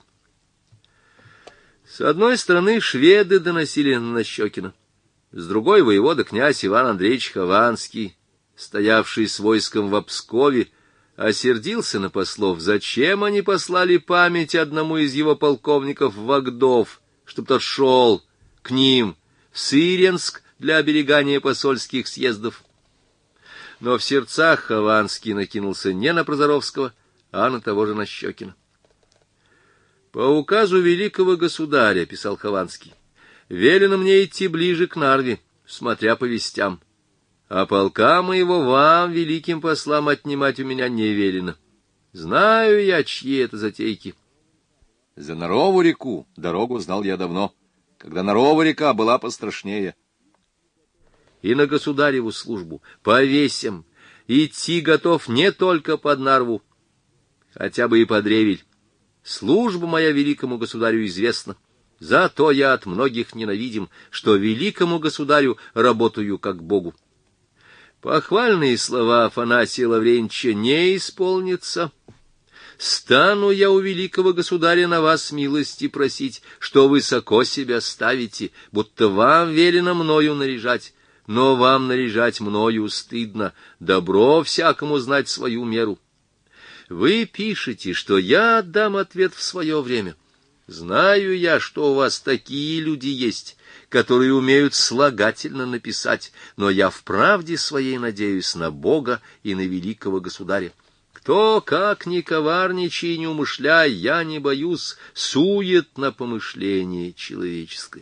С одной стороны шведы доносили на Нащекина, с другой воевода князь Иван Андреевич Хованский, стоявший с войском в Пскове, осердился на послов, зачем они послали память одному из его полковников в Агдов, чтоб тот шел к ним в Сыренск для оберегания посольских съездов. Но в сердцах Хованский накинулся не на Прозоровского, а на того же Нащекина. «По указу великого государя, — писал Хованский, — велено мне идти ближе к Нарве, смотря по вестям, а полка моего вам, великим послам, отнимать у меня не велено. Знаю я, чьи это затейки. За Нарову реку дорогу знал я давно, когда Нарова река была пострашнее. И на государеву службу, по весям, идти готов не только под Нарву, хотя бы и под Ревель. Служба моя великому государю известна, зато я от многих ненавидим, что великому государю работаю как Богу. Похвальные слова Афанасия Лаврентьевича не исполнятся. Стану я у великого государя на вас милости просить, что высоко себя ставите, будто вам велено мною наряжать, но вам наряжать мною стыдно, добро всякому знать свою меру. Вы пишете, что я отдам ответ в свое время. Знаю я, что у вас такие люди есть, которые умеют слагательно написать, но я в правде своей надеюсь на Бога и на великого государя. Кто, как ни коварничай и не умышляй, я не боюсь, суетно помышление человеческое.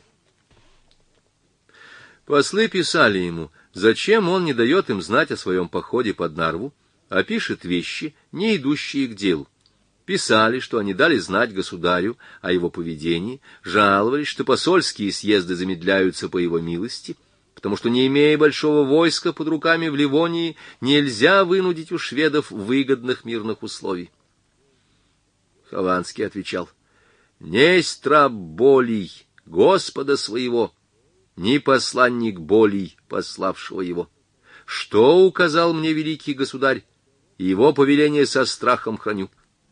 Послы писали ему, зачем он не дает им знать о своем походе под Нарву, а пишет вещи, не идущие к делу. Писали, что они дали знать государю о его поведении, жаловались, что посольские съезды замедляются по его милости, потому что, не имея большого войска под руками в Ливонии, нельзя вынудить у шведов выгодных мирных условий. Хованский отвечал: «Несть раб болей Господа своего, ни посланник болей пославшего его. Что указал мне великий государь, его повеление со страхом храню.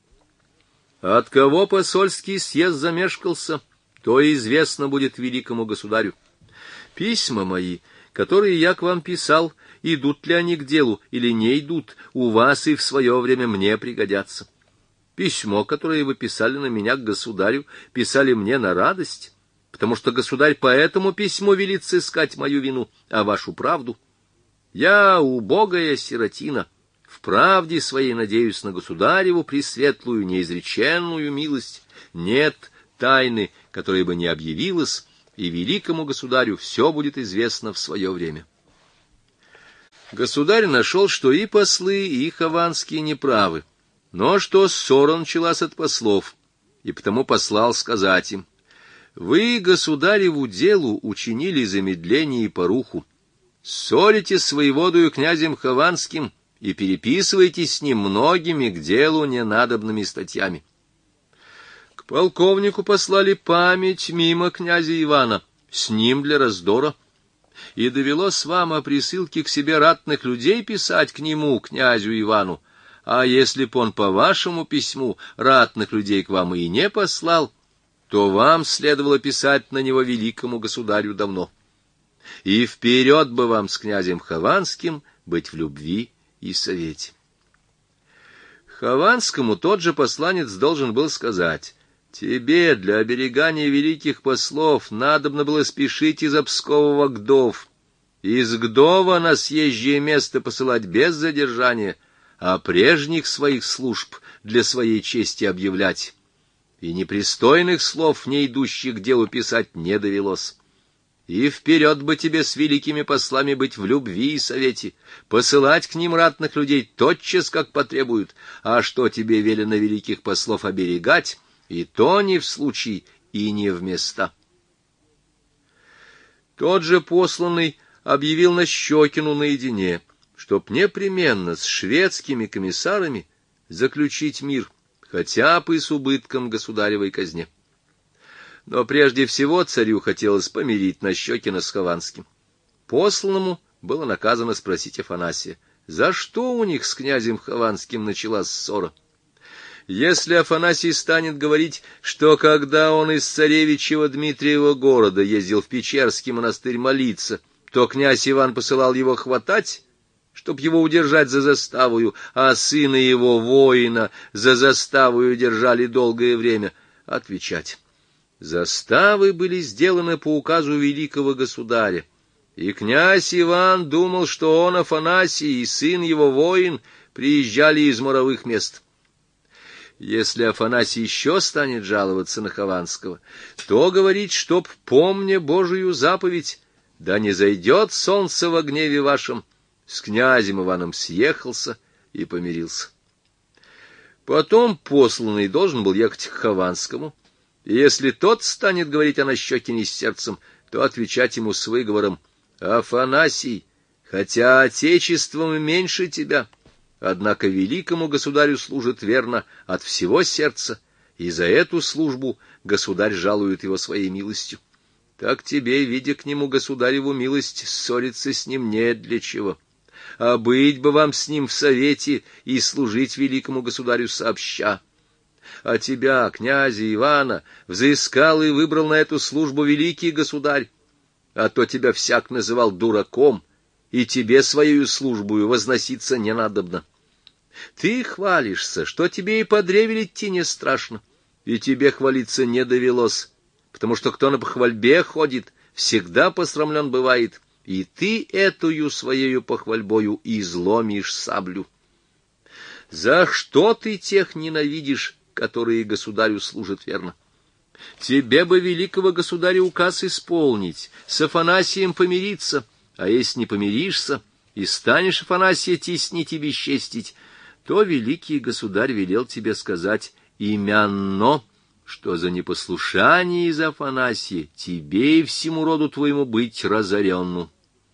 От кого посольский съезд замешкался, то известно будет великому государю. Письма мои, которые я к вам писал, идут ли они к делу или не идут, у вас и в свое время мне пригодятся. Письмо, которое вы писали на меня к государю, писали мне на радость, потому что государь по этому письму велит сыскать мою вину, а вашу правду. Я, убогая сиротина, в правде своей надеюсь на государеву пресветлую неизреченную милость. Нет тайны, которая бы не объявилась, и великому государю все будет известно в свое время». Государь нашел, что и послы, и Хованские неправы, но что ссора началась от послов, и потому послал сказать им: «Вы государеву делу учинили замедление и поруху, ссорите с воеводою князем Хованским и переписываетесь с ним многими к делу ненадобными статьями. К полковнику послали память мимо князя Ивана, с ним для раздора, и довелось вам о присылке к себе ратных людей писать к нему, князю Ивану, а если б он по вашему письму ратных людей к вам и не послал, то вам следовало писать на него великому государю давно. И вперед бы вам с князем Хованским быть в любви и совете». Хованскому тот же посланец должен был сказать: Тебе для оберегания великих послов надобно было спешить из Пскова во Гдов, из Гдова на съезжее место посылать без задержания, а прежних своих служб для своей чести объявлять, и непристойных слов, не идущих к делу, писать не довелось. И вперед бы тебе с великими послами быть в любви и совете, посылать к ним ратных людей тотчас, как потребуют, а что тебе велено великих послов оберегать, и то не в случай и не в места. Тот же посланный объявил Нащекину наедине, чтоб непременно с шведскими комиссарами заключить мир, хотя бы и с убытком государевой казне. Но прежде всего царю хотелось помирить Нащекина с Хованским. Посланному было наказано спросить Афанасия, за что у них с князем Хованским началась ссора. Если Афанасий станет говорить, что когда он из царевичьего Дмитриева города ездил в Печерский монастырь молиться, то князь Иван посылал его хватать, чтоб его удержать за заставою, а сына его, воина, за заставою держали долгое время, отвечать: заставы были сделаны по указу великого государя, и князь Иван думал, что он, Афанасий, и сын его, воин, приезжали из моровых мест. Если Афанасий еще станет жаловаться на Хованского, то говорить, чтоб, помня Божию заповедь, да не зайдет солнце во гневе вашем, с князем Иваном съехался и помирился. Потом посланный должен был ехать к Хованскому, и если тот станет говорить о Нащекине с сердцем, то отвечать ему с выговором: Афанасий, хотя отечеством меньше тебя, однако великому государю служит верно от всего сердца, и за эту службу государь жалует его своей милостью. Так тебе, видя к нему государеву милость, ссориться с ним нет для чего. А быть бы вам с ним в совете и служить великому государю сообща. А тебя, князя Ивана, взыскал и выбрал на эту службу великий государь, а то тебя всяк называл дураком, и тебе своею службою возноситься не надобно. Ты хвалишься, что тебе и по древе идти не страшно, и тебе хвалиться не довелось, потому что кто на похвальбе ходит, всегда посрамлен бывает, и ты этою своею похвальбою изломишь саблю. За что ты тех ненавидишь, которые государю служат верно? Тебе бы великого государя указ исполнить, с Афанасием помириться, а если не помиришься и станешь Афанасия теснить и бесчестить, то великий государь велел тебе сказать имянно, что за непослушание из Афанасия тебе и всему роду твоему быть разоренну.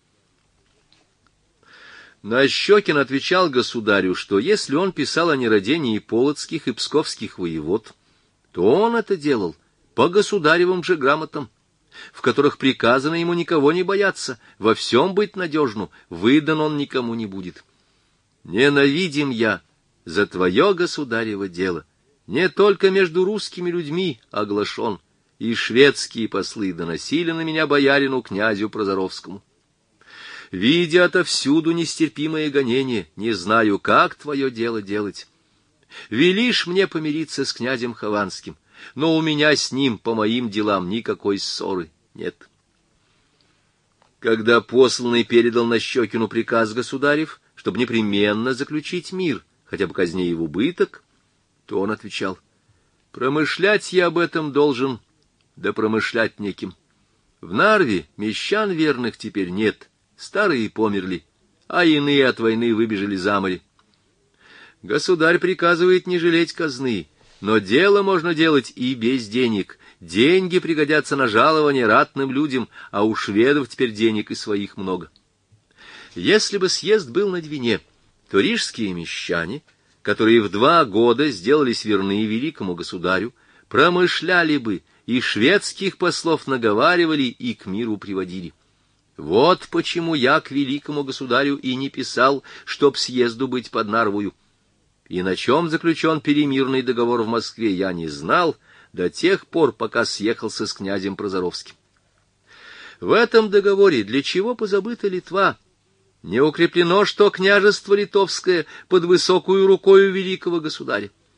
Нащекин отвечал государю, что если он писал о нерадении полоцких и псковских воевод, то он это делал по государевым же грамотам, в которых приказано ему никого не бояться, во всем быть надежну, выдан он никому не будет. Ненавидим я за твое государево дело, не только между русскими людьми оглашен, и шведские послы доносили на меня боярину князю Прозоровскому. Видя отовсюду нестерпимое гонение, не знаю, как твое дело делать. Велишь мне помириться с князем Хованским, но у меня с ним по моим делам никакой ссоры нет. Когда посланный передал Нащекину приказ государев, чтобы непременно заключить мир, хотя бы казне и в убыток, то он отвечал: промышлять я об этом должен, да промышлять неким. В Нарве мещан верных теперь нет, старые померли, а иные от войны выбежали за море. Государь приказывает не жалеть казны, но дело можно делать и без денег. Деньги пригодятся на жалование ратным людям, а у шведов теперь денег и своих много. Если бы съезд был на Двине, то рижские мещане, которые в 2 года сделались верны великому государю, промышляли бы, и шведских послов наговаривали и к миру приводили. Вот почему я к великому государю и не писал, чтоб съезду быть под Нарвою. И на чем заключен перемирный договор в Москве, я не знал до тех пор, пока съехался с князем Прозоровским. В этом договоре для чего позабыта Литва? Не укреплено, что княжество литовское под высокую рукою великого государя.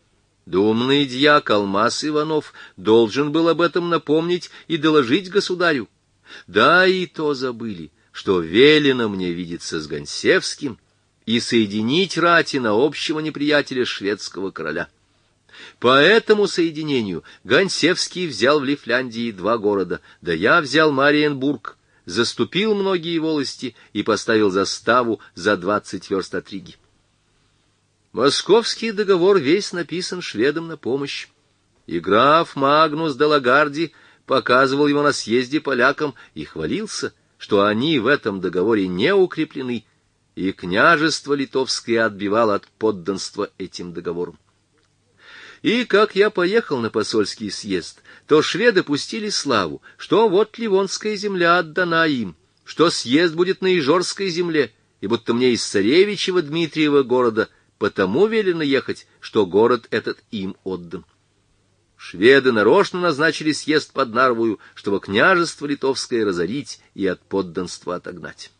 Думный дьяк Алмаз Иванов должен был об этом напомнить и доложить государю. Да и то забыли, что велено мне видеться с Гонсевским и соединить рати на общего неприятеля шведского короля. По этому соединению Гонсевский взял в Лифляндии 2 города, да я взял Мариенбург, заступил многие волости и поставил заставу за 20 верст от Риги. Московский договор весь написан шведам на помощь, и граф Магнус де Лагарди показывал его на съезде полякам и хвалился, что они в этом договоре не укреплены, и княжество литовское отбивало от подданства этим договором. И как я поехал на посольский съезд, то шведы пустили славу, что вот Ливонская земля отдана им, что съезд будет на Ижорской земле, и будто мне из царевичьего Дмитриева города потому велено ехать, что город этот им отдан. Шведы нарочно назначили съезд под Нарвою, чтобы княжество литовское разорить и от подданства отогнать.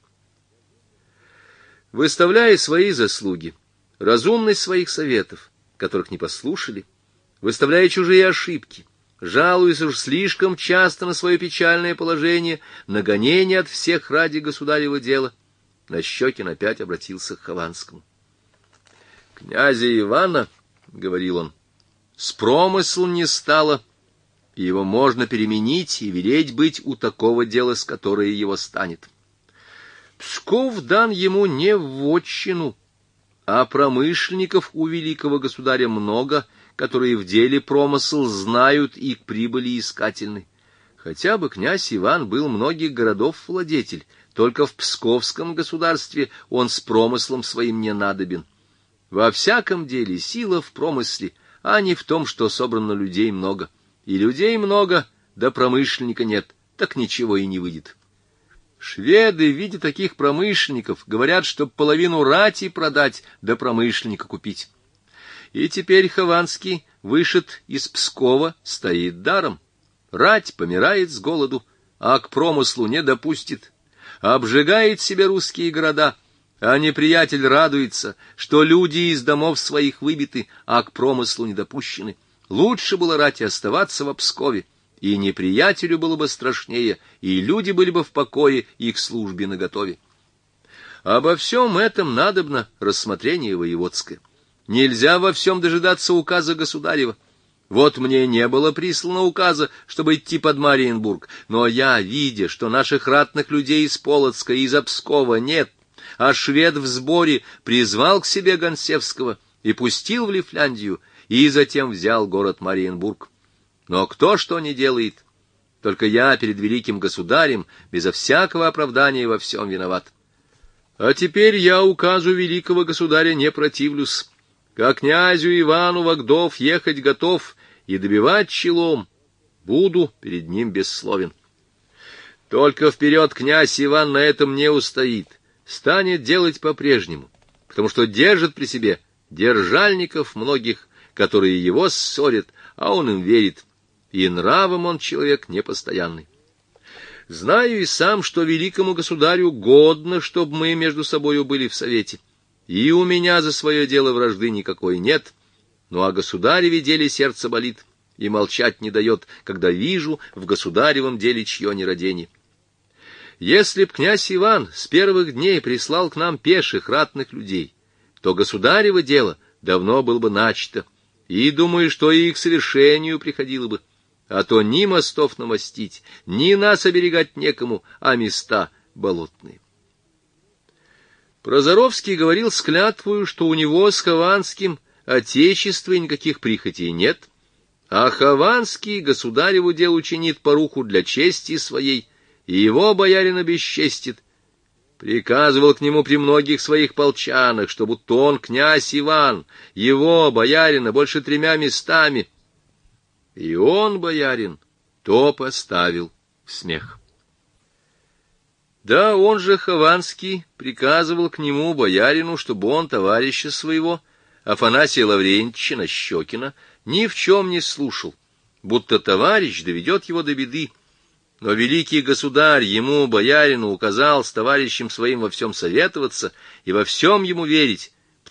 Выставляя свои заслуги, разумность своих советов, которых не послушали, выставляя чужие ошибки, жалуясь уж слишком часто на свое печальное положение, на гонение от всех ради государева дела, Нащекин опять обратился к Хованскому. «Князя Ивана, — говорил он, — с промыслу не стало, и его можно переменить и велеть быть у такого дела, с которое его станет. Псков дан ему не в вотчину, а промышленников у великого государя много, которые в деле промысл знают и к прибыли искательны. Хотя бы князь Иван был многих городов владетель, только в Псковском государстве он с промыслом своим не надобен. Во всяком деле сила в промысле, а не в том, что собрано людей много. И людей много, да промышленника нет, так ничего и не выйдет. Шведы, видя таких промышленников, говорят, чтоб половину рати продать, да промышленника купить. И теперь Хованский, вышед из Пскова, стоит даром. Рать помирает с голоду, а к промыслу не допустит. Обжигает себе русские города, а неприятель радуется, что люди из домов своих выбиты, а к промыслу не допущены. Лучше было рати оставаться в Пскове, и неприятелю было бы страшнее, и люди были бы в покое и к службе наготове. Обо всем этом надобно рассмотрение воеводское. Нельзя во всем дожидаться указа государева. Вот мне не было прислано указа, чтобы идти под Мариенбург, но я, видя, что наших ратных людей из Полоцка и из Пскова нет, а швед в сборе, призвал к себе Гонсевского и пустил в Лифляндию, и затем взял город Мариенбург. Но кто что не делает, только я перед великим государем безо всякого оправдания во всем виноват. А теперь я указу великого государя не противлюсь. Как князю Ивану Вагдов ехать готов и добивать челом, буду перед ним бессловен. Только вперед князь Иван на этом не устоит, станет делать по-прежнему, потому что держит при себе держальников многих, которые его ссорят, а он им верит, и нравом он человек непостоянный. Знаю и сам, что великому государю годно, чтобы мы между собою были в совете, и у меня за свое дело вражды никакой нет, но о государеве деле сердце болит и молчать не дает, когда вижу в государевом деле чье нерадение. Если б князь Иван с первых дней прислал к нам пеших ратных людей, то государево дело давно было бы начато, и думаю, что и к совершению приходило бы, а то ни мостов намостить, ни нас оберегать некому, а места болотные. Прозоровский говорил с клятвою, что у него с Хованским отечества и никаких прихотей нет, а Хованский государеву делу чинит поруху для чести своей, и его боярина бесчестит. Приказывал к нему при многих своих полчанах, что будто он, князь Иван, его, боярина, больше 3 местами. И он, боярин, то поставил в смех. Да, он же, Хованский, приказывал к нему, боярину, чтобы он товарища своего, Афанасия Лаврентьевича Нащекина, ни в чем не слушал, будто товарищ доведет его до беды. Но великий государь ему, боярину, указал с товарищем своим во всем советоваться и во всем ему верить,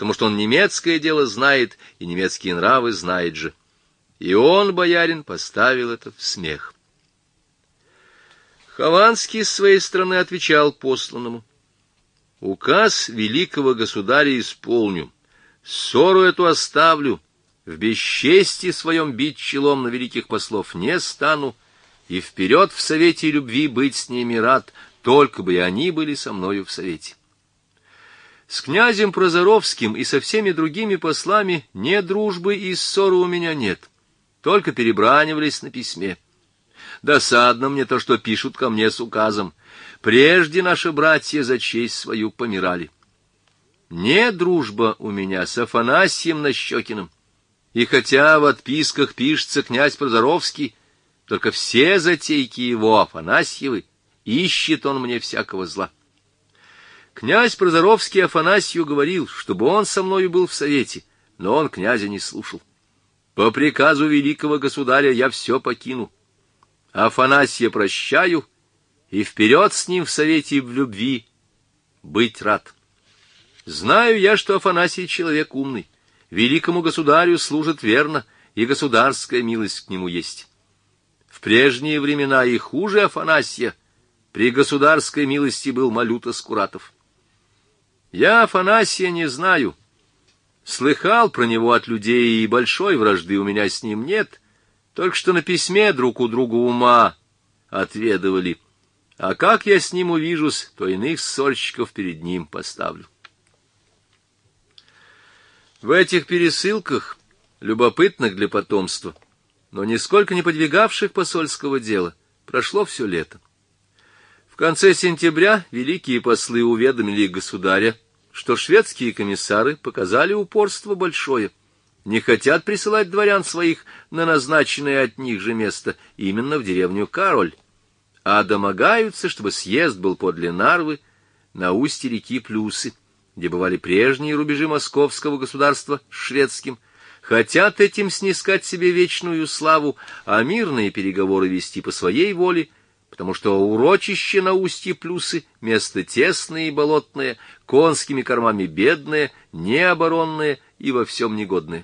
потому что он немецкое дело знает, и немецкие нравы знает же. И он, боярин, поставил это в смех. Хованский с своей стороны отвечал посланному: указ великого государя исполню, ссору эту оставлю, в бесчестии своем бить челом на великих послов не стану, и вперед в совете любви быть с ними рад, только бы и они были со мною в совете. С князем Прозоровским и со всеми другими послами не дружбы и ссоры у меня нет, только перебранивались на письме. Досадно мне то, что пишут ко мне с указом. Прежде наши братья за честь свою помирали. Не дружба у меня с Афанасием Нащекиным, и хотя в отписках пишется князь Прозоровский, только все затейки его Афанасьевы, ищет он мне всякого зла. Князь Прозоровский Афанасию говорил, чтобы он со мною был в совете, но он князя не слушал. По приказу великого государя я все покину. Афанасия прощаю, и вперед с ним в совете и в любви быть рад. Знаю я, что Афанасий человек умный, великому государю служит верно, и государская милость к нему есть. В прежние времена и хуже Афанасия при государской милости был Малюта Скуратов. Я Афанасия не знаю, слыхал про него от людей, и большой вражды у меня с ним нет, только что на письме друг у друга ума отведывали, а как я с ним увижусь, то иных ссорщиков перед ним поставлю. В этих пересылках, любопытных для потомства, но нисколько не подвигавших посольского дела, прошло все лето. В конце сентября великие послы уведомили государя, что шведские комиссары показали упорство большое, не хотят присылать дворян своих на назначенное от них же место, именно в деревню Кароль, а домогаются, чтобы съезд был подле Нарвы, на устье реки Плюсы, где бывали прежние рубежи московского государства с шведским, хотят этим снискать себе вечную славу, а мирные переговоры вести по своей воле, потому что урочище на устье Плюсы — место тесное и болотное, конскими кормами бедное, необоронное и во всем негодное.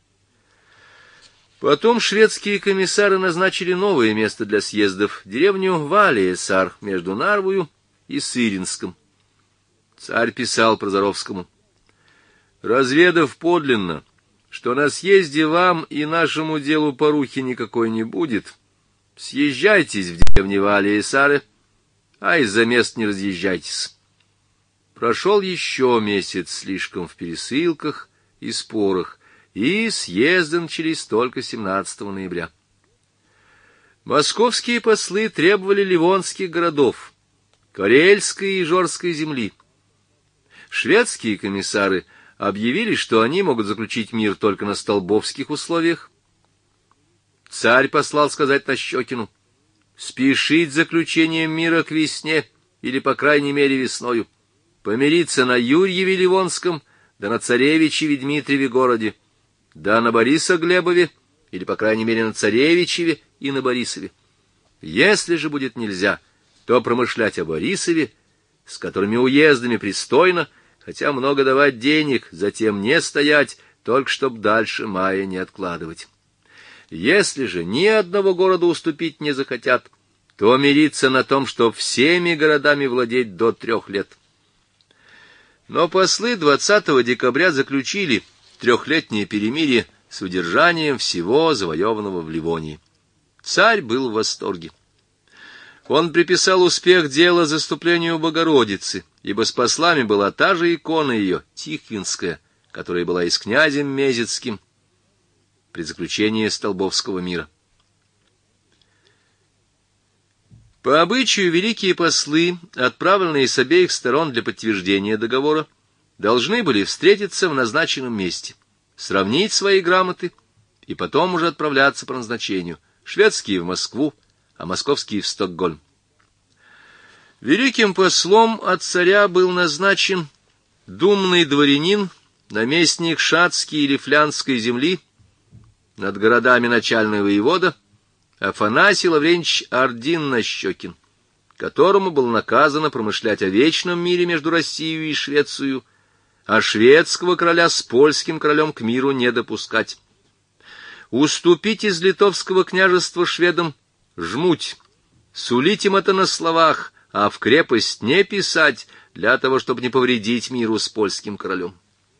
Потом шведские комиссары назначили новое место для съездов — деревню Валиесар между Нарвою и Сыринском. Царь писал Прозоровскому: «Разведав подлинно, что на съезде вам и нашему делу порухи никакой не будет, съезжайтесь в деревне Валиесары, а из-за мест не разъезжайтесь». Прошел еще месяц слишком в пересылках и спорах, и съезды начались только 17 ноября. Московские послы требовали ливонских городов, Карельской и Ижорской земли. Шведские комиссары объявили, что они могут заключить мир только на столбовских условиях. Царь послал сказать Нащекину спешить с заключением мира к весне, или, по крайней мере, весною, помириться на Юрьеве Ливонском, да на Царевичеве Дмитриеве городе, да на Борисоглебове, или, по крайней мере, на Царевичеве и на Борисове. Если же будет нельзя, то промышлять о Борисове, с которыми уездами пристойно, хотя много давать денег, затем не стоять, только чтоб дальше мая не откладывать. Если же ни одного города уступить не захотят, то мириться на том, что всеми городами владеть до 3 лет. Но послы 20 декабря заключили 3-летнее перемирие с удержанием всего завоеванного в Ливонии. Царь был в восторге. Он приписал успех дела заступлению Богородицы, ибо с послами была та же икона ее, Тихвинская, которая была и с князем Мезецким при заключении Столбовского мира. По обычаю великие послы, отправленные с обеих сторон для подтверждения договора, должны были встретиться в назначенном месте, сравнить свои грамоты и потом уже отправляться по назначению, шведские в Москву, а московские в Стокгольм. Великим послом от царя был назначен думный дворянин, наместник шатской или флянской земли, над городами начальный воевода Афанасий Лаврентьевич Ардин-Нащекин, которому было наказано промышлять о вечном мире между Россией и Швецией, а шведского короля с польским королем к миру не допускать. Уступить из литовского княжества шведам жмуть, сулить им это на словах, а в крепость не писать, для того, чтобы не повредить миру с польским королем.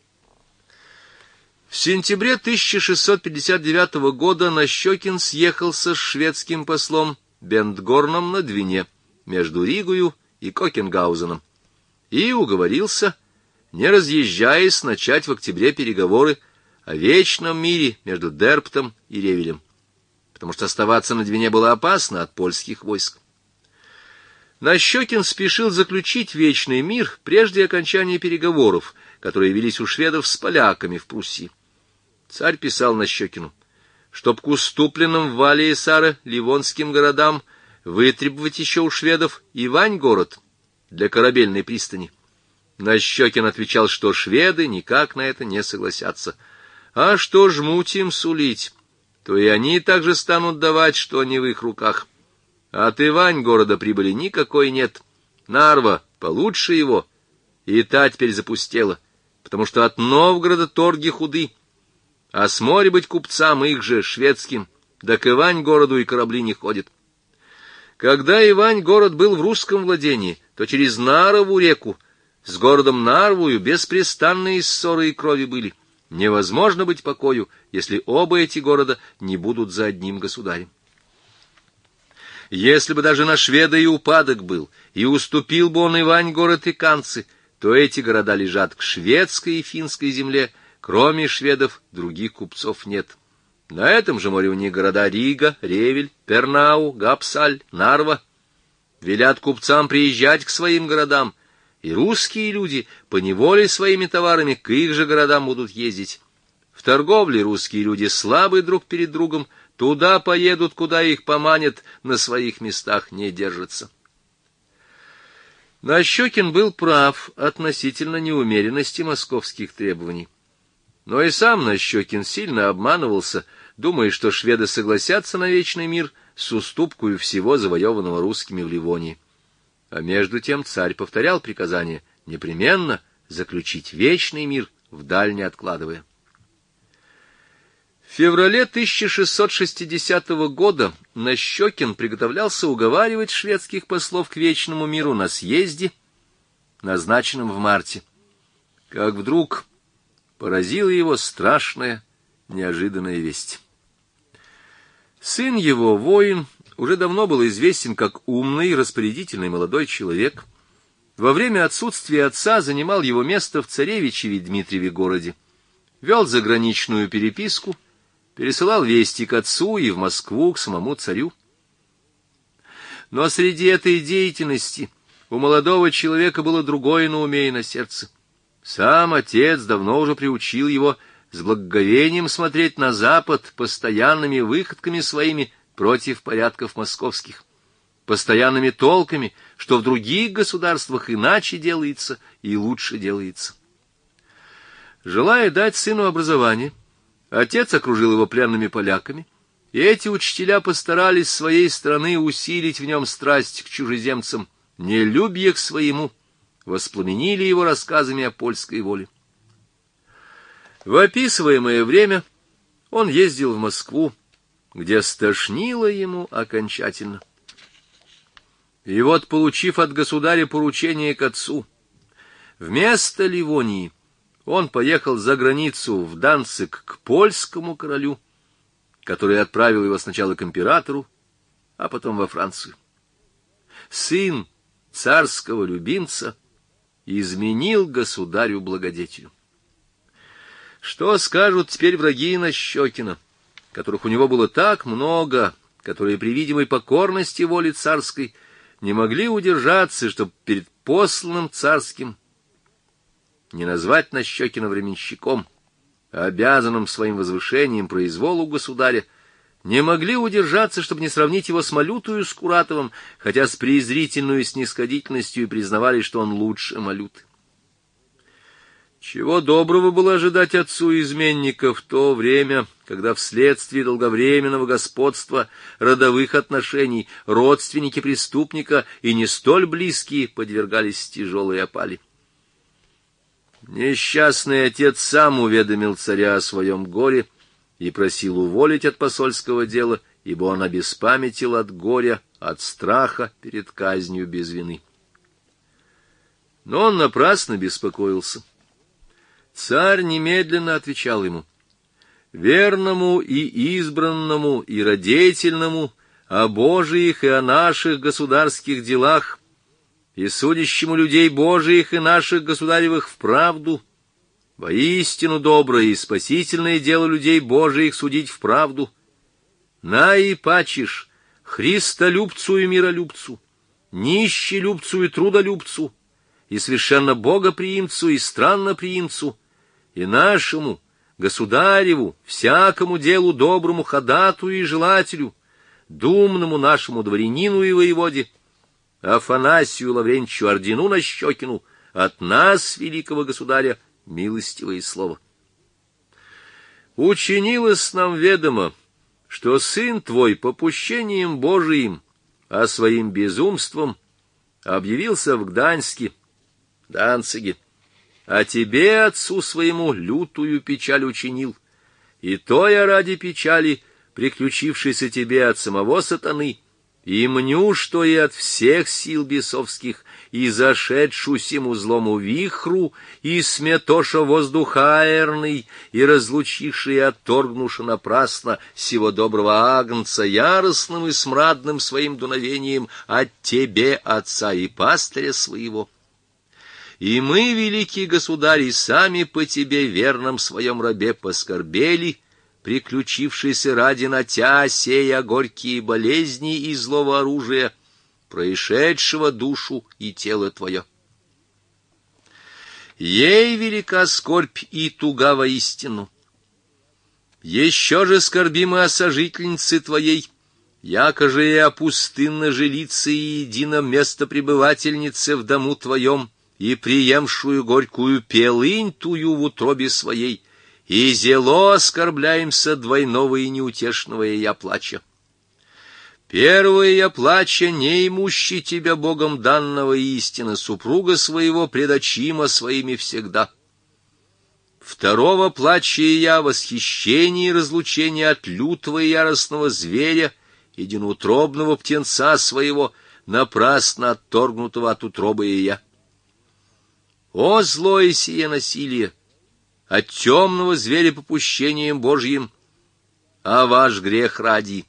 В сентябре 1659 года Нащекин съехался с шведским послом Бентгорном на Двине между Ригою и Кокенгаузеном и уговорился, не разъезжаясь, начать в октябре переговоры о вечном мире между Дерптом и Ревелем, потому что оставаться на Двине было опасно от польских войск. Нащекин спешил заключить вечный мир прежде окончания переговоров, которые велись у шведов с поляками в Пруссии. Царь писал Нащекину, чтоб к уступленным в Вале и Саре ливонским городам вытребовать еще у шведов Ивань-город для корабельной пристани. Нащекин отвечал, что шведы никак на это не согласятся. А что жмуть им сулить, то и они также станут давать, что не в их руках. От Ивань-города прибыли никакой нет. Нарва получше его, и та теперь запустела, потому что от Новгорода торги худы. А с моря быть купцам их же, шведским, да к Ивань-городу и корабли не ходят. Когда Ивань-город был в русском владении, то через Нарову реку с городом Нарвою беспрестанные ссоры и крови были. Невозможно быть покою, если оба эти города не будут за одним государем. Если бы даже на шведа и упадок был, и уступил бы он Ивань-город и Канцы, то эти города лежат к шведской и финской земле, кроме шведов других купцов нет. На этом же море у них города Рига, Ревель, Пернау, Гапсаль, Нарва. Велят купцам приезжать к своим городам, и русские люди поневоле своими товарами к их же городам будут ездить. В торговле русские люди слабы друг перед другом, туда поедут, куда их поманят, на своих местах не держатся. Нащекин был прав относительно неумеренности московских требований. Но и сам Нащекин сильно обманывался, думая, что шведы согласятся на вечный мир с уступкою всего завоеванного русскими в Ливонии. А между тем царь повторял приказание непременно заключить вечный мир, вдаль не откладывая. В феврале 1660 года Нащекин приготовлялся уговаривать шведских послов к вечному миру на съезде, назначенном в марте. Как вдруг поразила его страшная, неожиданная весть. Сын его, воин, уже давно был известен как умный, распорядительный молодой человек. Во время отсутствия отца занимал его место в царевичеве Дмитриеве городе, вел заграничную переписку, пересылал вести к отцу и в Москву к самому царю. Но среди этой деятельности у молодого человека было другое на уме и на сердце. Сам отец давно уже приучил его с благоговением смотреть на Запад постоянными выходками своими против порядков московских, постоянными толками, что в других государствах иначе делается и лучше делается. Желая дать сыну образование, отец окружил его пленными поляками, и эти учителя постарались с своей стороны усилить в нем страсть к чужеземцам, нелюбие к своему, воспламенили его рассказами о польской воле. В описываемое время он ездил в Москву, где стошнило ему окончательно. И вот, получив от государя поручение к отцу, вместо Ливонии он поехал за границу в Данциг к польскому королю, который отправил его сначала к императору, а потом во Францию. Сын царского любимца изменил государю-благодетелю. Что скажут теперь враги Нащекина, которых у него было так много, которые при видимой покорности воли царской не могли удержаться, чтобы перед посланным царским не назвать Нащекина временщиком, а обязанным своим возвышением произволу государя, не могли удержаться, чтобы не сравнить его с Малютою Скуратовым, хотя с презрительной снисходительностью и признавали, что он лучше Малюты. Чего доброго было ожидать отцу изменника в то время, когда вследствие долговременного господства родовых отношений родственники преступника и не столь близкие подвергались тяжелой опале. Несчастный отец сам уведомил царя о своем горе и просил уволить от посольского дела, ибо он обеспамятил от горя, от страха перед казнью без вины. Но он напрасно беспокоился. Царь немедленно отвечал ему: «Верному и избранному и радетельному о Божиих и о наших государских делах, и судящему людей Божиих и наших государевых в правду, воистину доброе и спасительное дело людей Божиих судить в правду, наипачишь христолюбцу и миролюбцу, нищелюбцу и трудолюбцу, и совершенно богоприимцу и странноприимцу, и нашему, государеву, всякому делу доброму ходатую и желателю, думному нашему дворянину и воеводе, Афанасию Лаврентьевичу Ордину Нащекину, от нас, великого государя, милостивое слово. Учинилось нам ведомо, что сын твой попущением Божиим, а своим безумством объявился в Гданьске, Данциге, а тебе, отцу своему, лютую печаль учинил, и то я ради печали, приключившейся тебе от самого сатаны, и мню, что и от всех сил бесовских, и зашедшу сему злому вихру, и сметоша воздуха аэрный, и разлучивши и отторгнувши напрасно сего доброго агнца яростным и смрадным своим дуновением от тебе, отца и пастыря своего. И мы, великий государь, и сами по тебе, верном своем рабе, поскорбели, приключившийся ради натя сея горькие болезни и злого оружия, происшедшего душу и тело твое. Ей велика скорбь и туга воистину. Еще же скорбим и о сожительнице твоей, яко же и о пустынно жилице и едином местопребывательнице в дому твоем, и приемшую горькую пелынь тую в утробе своей, и зело оскорбляемся двойного и неутешного я плача. Первое я плача, не имущий тебя Богом данного истины супруга своего предочима своими всегда. Второго плача я восхищение и разлучение от лютого и яростного зверя, единоутробного птенца своего, напрасно отторгнутого от утробы я. О, злое сие насилие! От темного зверя попущением Божьим, а ваш грех ради.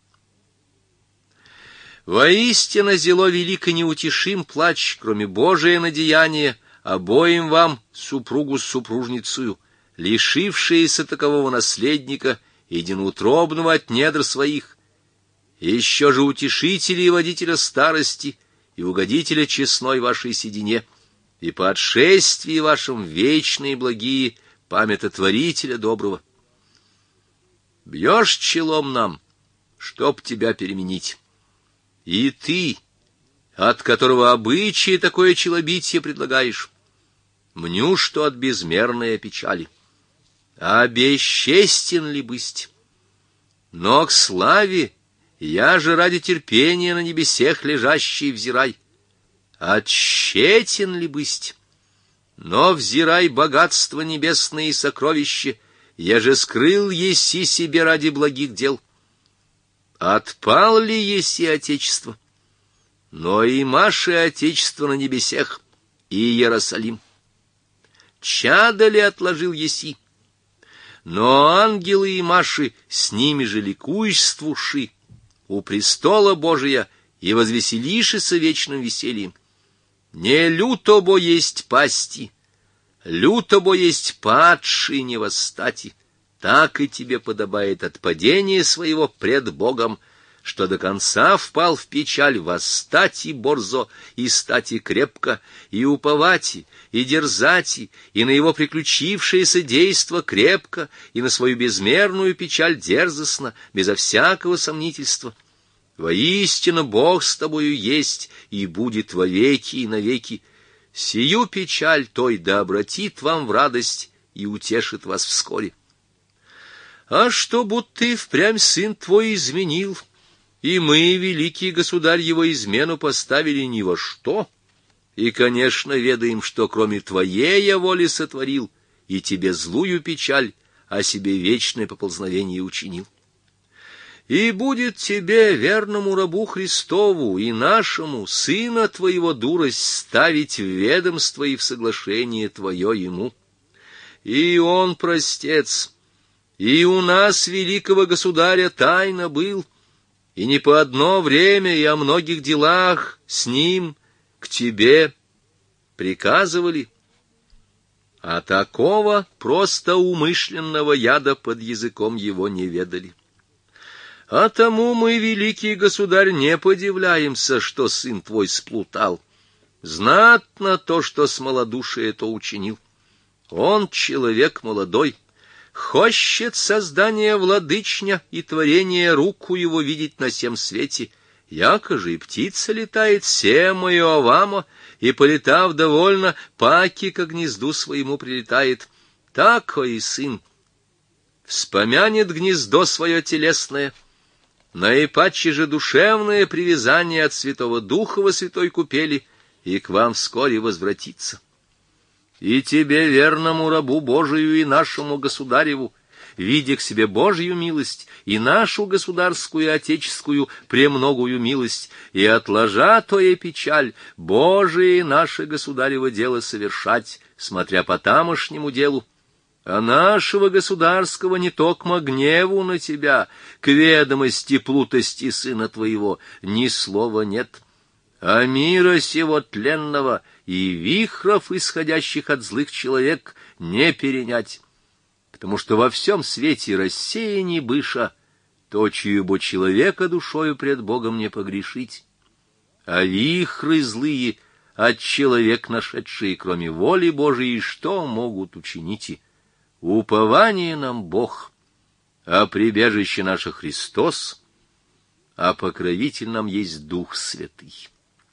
Воистину зело велико неутешим плач, кроме Божия надеяния, обоим вам, супругу с супружницею, лишившиеся такового наследника, единоутробного от недр своих, еще же утешителя и водителя старости и угодителя честной вашей седине, и по отшествии вашим вечные благие памятотворителя доброго. Бьешь челом нам, чтоб тебя переменить. И ты, от которого обычае такое челобитие предлагаешь, мню, что от безмерной печали. А бесчестен ли бысть? Но к славе я же ради терпения на небесех лежащий взирай. Отщетен ли бысть? Но взирай богатство небесное и сокровище, я же скрыл еси себе ради благих дел. Отпал ли еси отечество? Но и Маше отечество на небесех, и Иерусалим. Чадо ли отложил еси? Но ангелы и Маши с ними же ликуйствуши у престола Божия и возвеселишися вечным весельем. Не люто бо есть пасти, люто бо есть падший не восстати, так и тебе подобает от падения своего пред Богом, что до конца впал в печаль восстати борзо, и стати крепко, и уповати, и дерзати, и на его приключившееся действо крепко, и на свою безмерную печаль дерзостно, безо всякого сомнительства. Воистину Бог с тобою есть и будет вовеки и навеки. Сию печаль той да обратит вам в радость и утешит вас вскоре. А что будто и впрямь сын твой изменил, и мы, великий государь, его измену поставили ни во что, и, конечно, ведаем, что кроме твоей я воли сотворил, и тебе злую печаль, а себе вечное поползновение учинил. И будет тебе, верному рабу Христову, и нашему, сына твоего дурость ставить в ведомство и в соглашение твое ему. И он, простец, и у нас, великого государя, тайно был, и не по одно время, и о многих делах с ним к тебе приказывали, а такого просто умышленного яда под языком его не ведали. А тому мы, великий государь, не подивляемся, что сын твой сплутал. Знатно то, что смолодушие то учинил. Он человек молодой, хочет создания владычня и творения руку его видеть на всем свете. Яко же и птица летает, сема и овама, и, полетав довольно, паки ко гнезду своему прилетает. Тако и сын вспомянет гнездо свое телесное, наипаче же душевное привязание от Святого Духа во святой купели, и к вам вскоре возвратится. И тебе, верному рабу Божию и нашему государеву, видя к себе Божью милость и нашу государскую и отеческую премногую милость, и отложа тоя печаль, Божие наше государево дело совершать, смотря по тамошнему делу, а нашего государского не токмо гневу на тебя, к ведомости плутости сына твоего, ни слова нет, а мира сего тленного и вихров, исходящих от злых человек, не перенять, потому что во всем свете рассеяни быша, то, чьего человека душою пред Богом не погрешить, а вихры злые от человек нашедшие, кроме воли Божией, что могут учинить? Упование нам Бог, а прибежище наше Христос, а покровитель нам есть Дух Святый.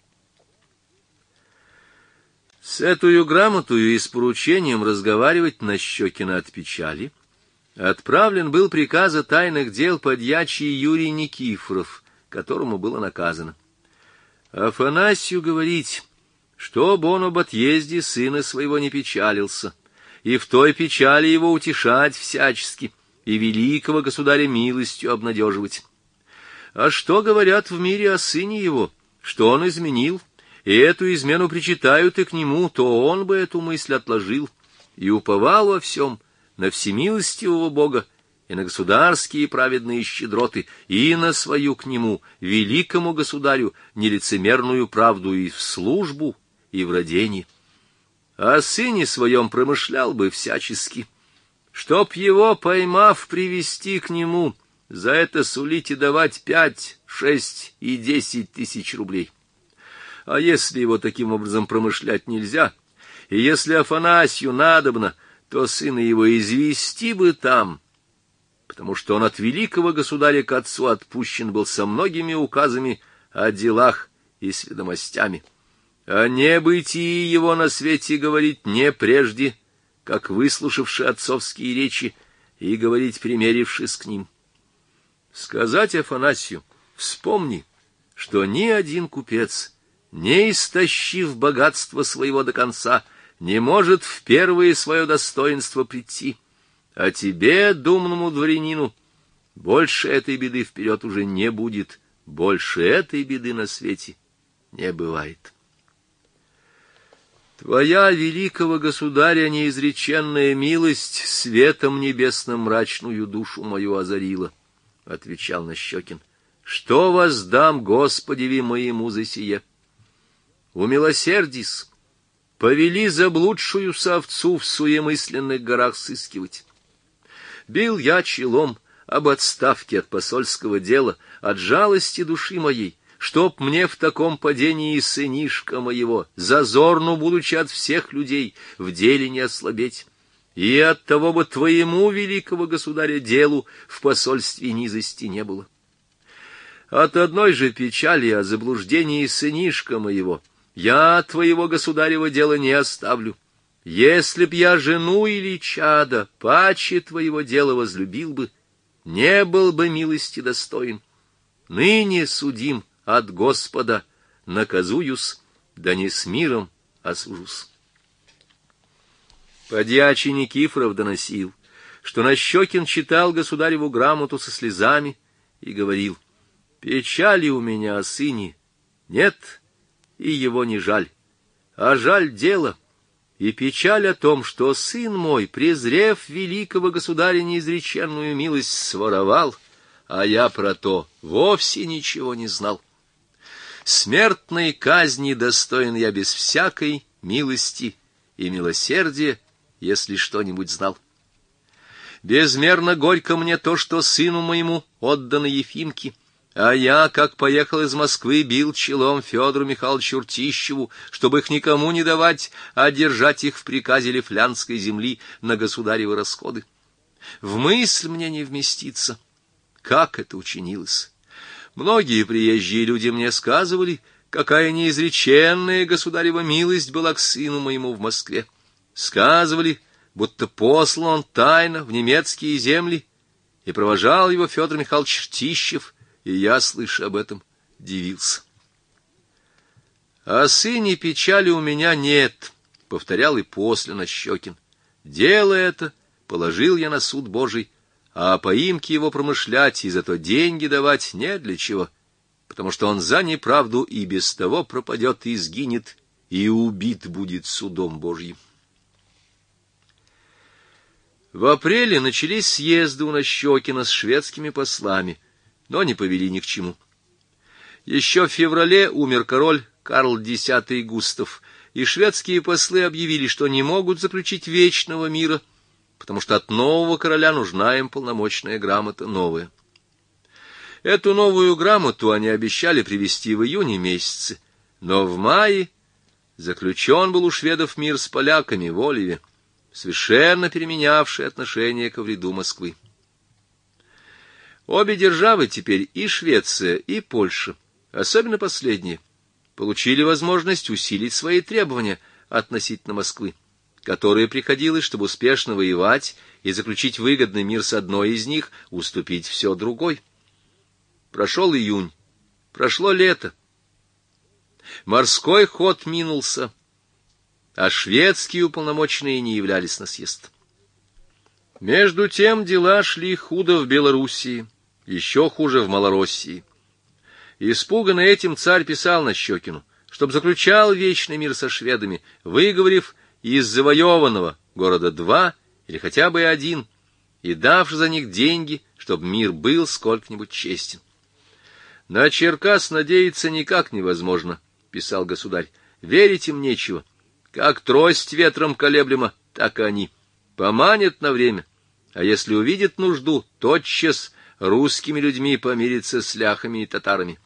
С этою грамотою и с поручением разговаривать на Щекина от печали отправлен был приказа тайных дел подьячий Юрий Никифоров, которому было наказано Афанасию говорить, чтоб он об отъезде сына своего не печалился, и в той печали его утешать всячески, и великого государя милостью обнадеживать. А что говорят в мире о сыне его, что он изменил, и эту измену причитают и к нему, то он бы эту мысль отложил и уповал во всем на всемилостивого Бога и на государские праведные щедроты, и на свою к нему, великому государю, нелицемерную правду и в службу, и в родении. О сыне своем промышлял бы всячески, чтоб его, поймав, привести к нему, за это сулить и давать 5, 6 и 10 тысяч рублей. А если его таким образом промышлять нельзя, и если Афанасию надобно, то сына его извести бы там, потому что он от великого государя к отцу отпущен был со многими указами о делах и с ведомостями. О небытии его на свете говорить не прежде, как выслушавши отцовские речи и говорить, примерившись к ним. Сказать Афанасию: вспомни, что ни один купец, не истощив богатство своего до конца, не может в первое свое достоинство прийти, а тебе, думному дворянину, больше этой беды вперед уже не будет, больше этой беды на свете не бывает. Твоя, великого государя, неизреченная милость светом небесным мрачную душу мою озарила, — отвечал Нащекин. — Что воздам Господеви моему за сие? Умилосердись, повели заблудшую овцу в суемысленных горах сыскивать. Бил я челом об отставке от посольского дела, от жалости души моей, чтоб мне в таком падении сынишка моего, зазорну, будучи от всех людей, в деле не ослабеть, и от того бы твоему, великого государя, делу в посольстве низости не было. От одной же печали о заблуждении сынишка моего я твоего государева дела не оставлю. Если б я жену или чада паче твоего дела возлюбил бы, не был бы милости достоин. Ныне судим от Господа, наказуюсь, да не с миром осужусь. Подьячий Никифоров доносил, что Нащекин читал государеву грамоту со слезами и говорил: «Печали у меня о сыне нет, и его не жаль, а жаль дело, и печаль о том, что сын мой, презрев великого государя неизреченную милость, своровал, а я про то вовсе ничего не знал. Смертной казни достоин я без всякой милости и милосердия, если что-нибудь знал. Безмерно горько мне то, что сыну моему отдано Ефимке, а я, как поехал из Москвы, бил челом Федору Михайловичу Ртищеву, чтобы их никому не давать, а держать их в приказе Лифлянской земли на государевы расходы. В мысль мне не вместится, как это учинилось. Многие приезжие люди мне сказывали, какая неизреченная государева милость была к сыну моему в Москве. Сказывали, будто послан он тайно в немецкие земли, и провожал его Федор Михайлович Ртищев, и я, слыша об этом, дивился. «О сыне печали у меня нет», — повторял и после Нащекин. «Дело это положил я на суд Божий, а о поимке его промышлять и зато деньги давать не для чего, потому что он за неправду и без того пропадет и сгинет, и убит будет судом Божьим». В апреле начались съезды у Нащекина с шведскими послами, но не повели ни к чему. Еще в феврале умер король Карл X Густав, и шведские послы объявили, что не могут заключить вечного мира, потому что от нового короля нужна им полномочная грамота новая. Эту новую грамоту они обещали привезти в июне месяце, но в мае заключен был у шведов мир с поляками в Оливе, совершенно переменявший отношение ко вреду Москвы. Обе державы теперь, и Швеция, и Польша, особенно последние, получили возможность усилить свои требования относительно Москвы, которой приходилось, чтобы успешно воевать и заключить выгодный мир с одной из них, уступить все другой. Прошел июнь, прошло лето. Морской ход минулся, а шведские уполномоченные не являлись на съезд. Между тем дела шли худо в Белоруссии, еще хуже в Малороссии. Испуганный этим царь писал Нащекину, чтоб заключал вечный мир со шведами, выговорив из завоеванного города 2 или хотя бы 1, и давши за них деньги, чтоб мир был сколько-нибудь честен. «На Черкас надеяться никак невозможно», — писал государь, — «верить им нечего. Как трость ветром колеблема, так и они. Поманят на время, а если увидят нужду, тотчас русскими людьми помириться с ляхами и татарами».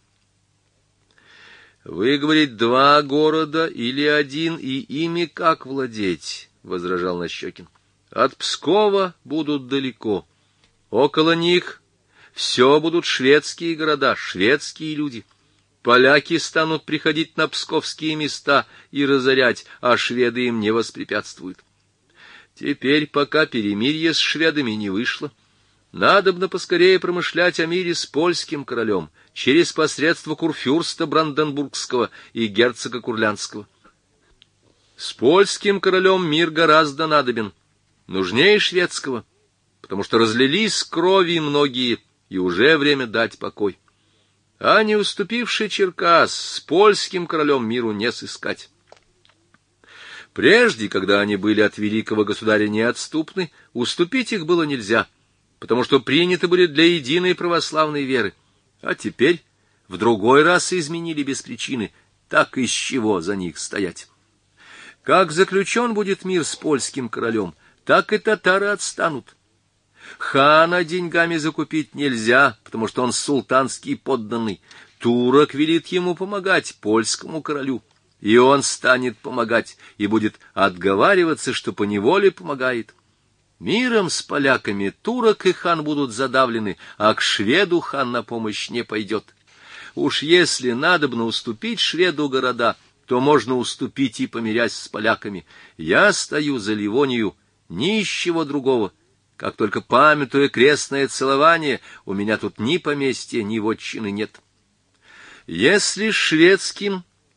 «Вы, говорит, 2 города или 1, и ими как владеть?» — возражал Нащекин. «От Пскова будут далеко. Около них все будут шведские города, шведские люди. Поляки станут приходить на псковские места и разорять, а шведы им не воспрепятствуют. Теперь, пока перемирие с шведами не вышло, надобно поскорее промышлять о мире с польским королем через посредство курфюрста Бранденбургского и герцога Курлянского. С польским королем мир гораздо надобен, нужнее шведского, потому что разлились крови многие, и уже время дать покой. А не уступивший Черкас с польским королем миру не сыскать. Прежде, когда они были от великого государя неотступны, уступить их было нельзя, потому что приняты были для единой православной веры. А теперь в другой раз изменили без причины, так из чего за них стоять? Как заключен будет мир с польским королем, так и татары отстанут. Хана деньгами закупить нельзя, потому что он султанский подданный. Турок велит ему помогать польскому королю, и он станет помогать, и будет отговариваться, что поневоле помогает. Миром с поляками турок и хан будут задавлены, а к шведу хан на помощь не пойдет. Уж если надобно уступить шведу города, то можно уступить и помирясь с поляками. Я стою за Ливонию, ничего другого. Как только памятуя крестное целование, у меня тут ни поместья, ни вотчины нет. Если шведским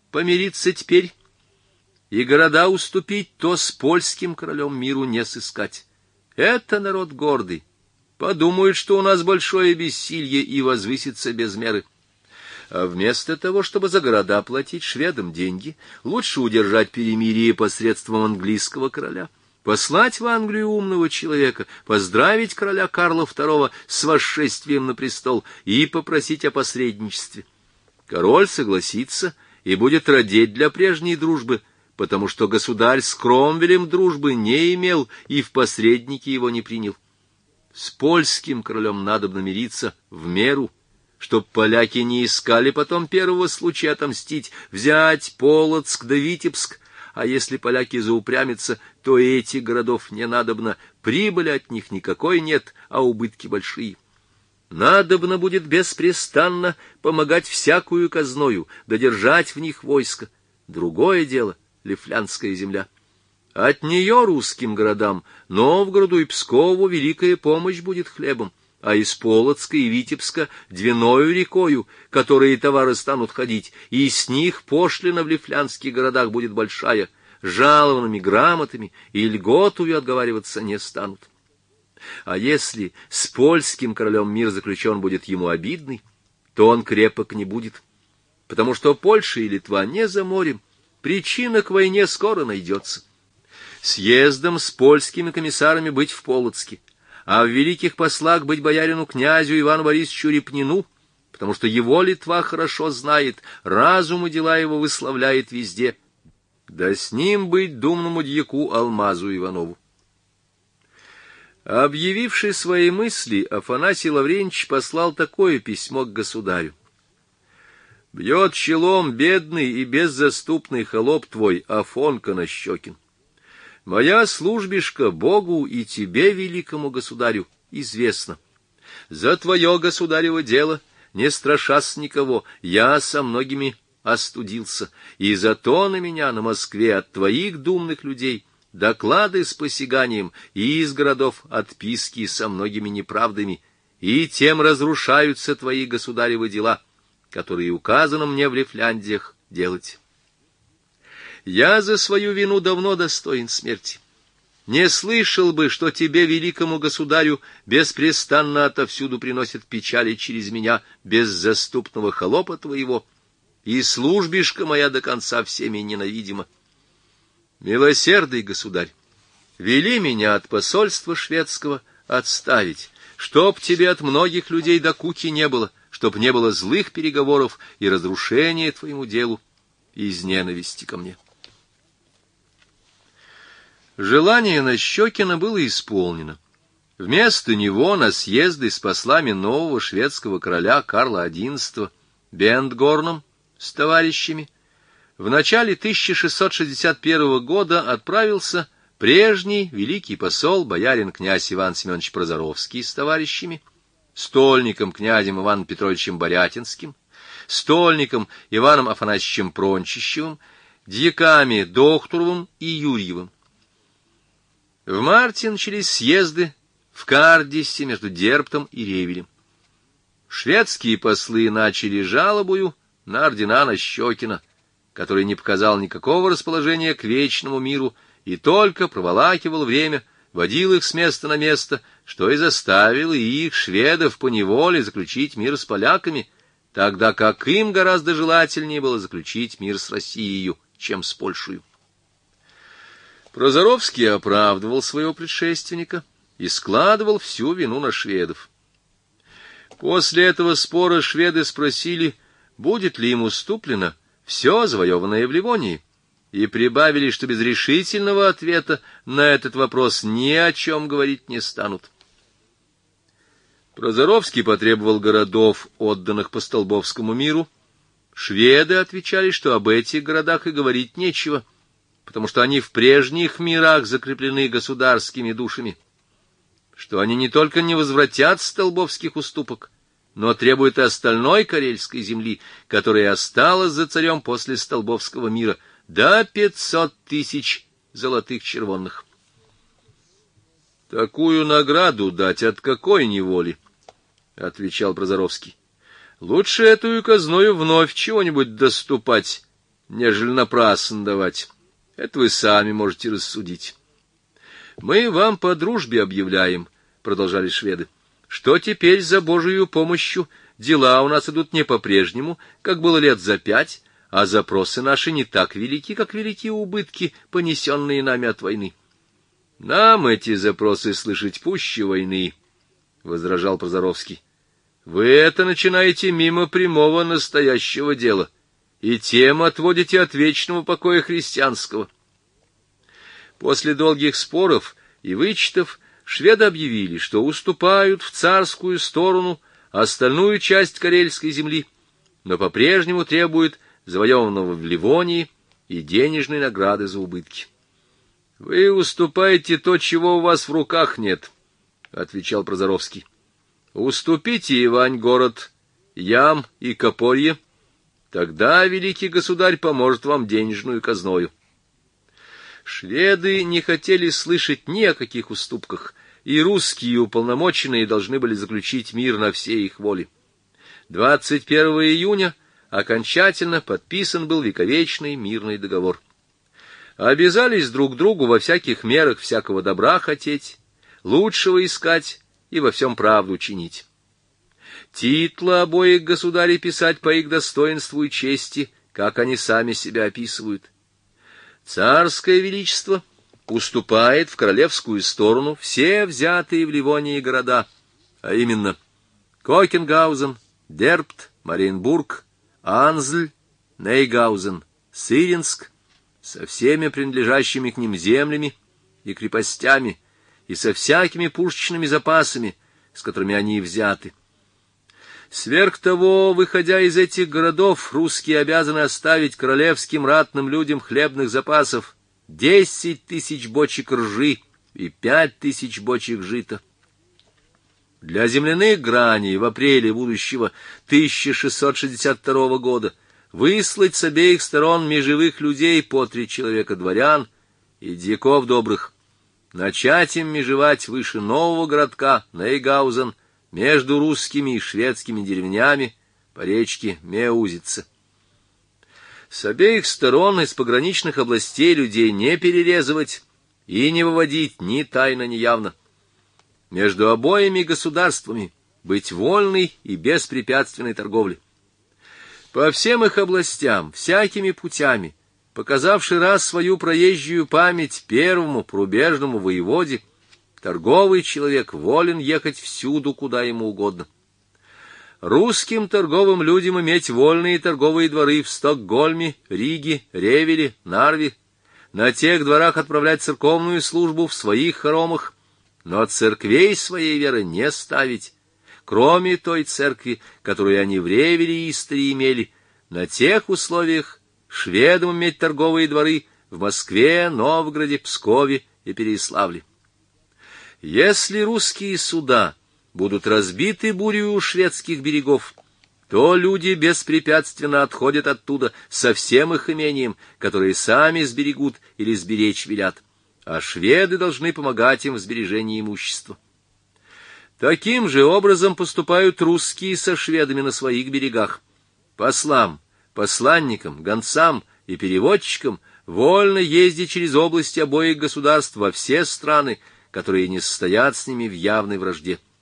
помириться теперь и города уступить, то с польским королем миру не сыскать. Это народ гордый, подумает, что у нас большое бессилье, и возвысится без меры. А вместо того, чтобы за города платить шведам деньги, лучше удержать перемирие посредством английского короля, послать в Англию умного человека, поздравить короля Карла II с восшествием на престол и попросить о посредничестве. Король согласится и будет радеть для прежней дружбы, потому что государь с Кромвелем дружбы не имел и в посредники его не принял. С польским королем надобно мириться в меру, чтоб поляки не искали потом первого случая отомстить, взять Полоцк да Витебск, а если поляки заупрямятся, то этих городов не надобно, прибыли от них никакой нет, а убытки большие. Надобно будет беспрестанно помогать всякую казною, додержать в них войско. Другое дело — Лифляндская земля. От нее русским городам, Новгороду и Пскову, великая помощь будет хлебом, а из Полоцка и Витебска Двиною рекою, которые товары станут ходить, и с них пошлина в лифлянских городах будет большая, жалованными грамотами и льготую отговариваться не станут. А если с польским королем мир заключен будет ему обидный, то он крепок не будет, потому что Польша и Литва не за морем, причина к войне скоро найдется. Съездом с польскими комиссарами быть в Полоцке, а в великих послах быть боярину князю Ивану Борисовичу Репнину, потому что его Литва хорошо знает, разум и дела его выславляет везде, да с ним быть думному дьяку Алмазу Иванову. Объявивший свои мысли, Афанасий Лаврентьевич послал такое письмо к государю. «Бьет челом бедный и беззаступный холоп твой Афонка Нащекин. Моя службишка Богу и тебе, великому государю, известна. За твое государево дело, не страшась никого, я со многими остудился, и зато на меня на Москве от твоих думных людей доклады с посяганием и из городов отписки со многими неправдами, и тем разрушаются твои государевы дела, которые указано мне в Лифляндиях делать. Я за свою вину давно достоин смерти. Не слышал бы, что тебе, великому государю, беспрестанно отовсюду приносят печали через меня, беззаступного холопа твоего, и службишка моя до конца всеми ненавидима. Милосердный государь, вели меня от посольства шведского отставить, чтоб тебе от многих людей докуки не было, чтоб не было злых переговоров и разрушения твоему делу из ненависти ко мне». Желание Нащекина было исполнено. Вместо него на съезды с послами нового шведского короля Карла XI Бентгорном с товарищами в начале 1661 года отправился прежний великий посол боярин князь Иван Семенович Прозоровский с товарищами, стольником князем Иваном Петровичем Борятинским, стольником Иваном Афанасьевичем Прончищевым, дьяками Дохтуровым и Юрьевым. В марте начались съезды в Кардисе между Дербтом и Ревелем. Шведские послы начали жалобою на ордена Нащекина, который не показал никакого расположения к вечному миру и только проволакивал время, водил их с места на место, что и заставило их, шведов, поневоле заключить мир с поляками, тогда как им гораздо желательнее было заключить мир с Россией, чем с Польшей. Прозоровский оправдывал своего предшественника и складывал всю вину на шведов. После этого спора шведы спросили, будет ли им уступлено все завоеванное в Ливонии, и прибавили, что без решительного ответа на этот вопрос ни о чем говорить не станут. Прозоровский потребовал городов, отданных по Столбовскому миру. Шведы отвечали, что об этих городах и говорить нечего, потому что они в прежних мирах закреплены государскими душами, что они не только не возвратят столбовских уступок, но требуют и остальной карельской земли, которая осталась за царем после Столбовского мира, до 500 тысяч золотых червонных. — Такую награду дать от какой неволи? — отвечал Прозоровский. — Лучше эту казною вновь чего-нибудь доступать, нежели напрасно давать. Это вы сами можете рассудить. Мы вам по дружбе объявляем, — продолжали шведы, — что теперь за Божию помощью дела у нас идут не по-прежнему, как было лет за 5, а запросы наши не так велики, как велики убытки, понесенные нами от войны. Нам эти запросы слышать пуще войны, — возражал Прозоровский. Вы это начинаете мимо прямого настоящего дела, и тем отводите от вечного покоя христианского. После долгих споров и вычетов шведы объявили, что уступают в царскую сторону остальную часть карельской земли, но по-прежнему требуют завоеванного в Ливонии и денежной награды за убытки. — Вы уступаете то, чего у вас в руках нет, — отвечал Прозоровский. — Уступите, Ивань, город Ям и Копорье, тогда великий государь поможет вам денежную казною. Шведы не хотели слышать ни о каких уступках, и русские уполномоченные должны были заключить мир на все их воли. 21 июня окончательно подписан был вековечный мирный договор. Обязались друг другу во всяких мерах всякого добра хотеть, лучшего искать и во всем правду чинить. Титлы обоих государей писать по их достоинству и чести, как они сами себя описывают. Царское величество уступает в королевскую сторону все взятые в Ливонии города, а именно Кокенгаузен, Дербт, Мариенбург, Анзль, Нейгаузен, Сыринск, со всеми принадлежащими к ним землями и крепостями, и со всякими пушечными запасами, с которыми они взяты. Сверх того, выходя из этих городов, русские обязаны оставить королевским ратным людям хлебных запасов 10 000 бочек ржи и 5 000 бочек жита. Для земляных граней в апреле будущего 1662 года выслать с обеих сторон межевых людей по 3 человека дворян и дьяков добрых, начать им межевать выше нового городка Нейгаузен, между русскими и шведскими деревнями по речке Меузице. С обеих сторон из пограничных областей людей не перерезывать и не выводить ни тайно, ни явно. Между обоими государствами быть вольной и беспрепятственной торговлей. По всем их областям, всякими путями, показавши раз свою проезжую память первому порубежному воеводе, торговый человек волен ехать всюду, куда ему угодно. Русским торговым людям иметь вольные торговые дворы в Стокгольме, Риге, Ревеле, Нарве, на тех дворах отправлять церковную службу в своих хоромах, но церквей своей веры не ставить, кроме той церкви, которую они в Ревеле и Истре имели, на тех условиях шведам иметь торговые дворы в Москве, Новгороде, Пскове и Переяславле. Если русские суда будут разбиты бурей у шведских берегов, то люди беспрепятственно отходят оттуда со всем их имением, которые сами сберегут или сберечь велят, а шведы должны помогать им в сбережении имущества. Таким же образом поступают русские со шведами на своих берегах. Послам, посланникам, гонцам и переводчикам вольно ездить через области обоих государств во все страны, которые не состоят с ними в явной вражде.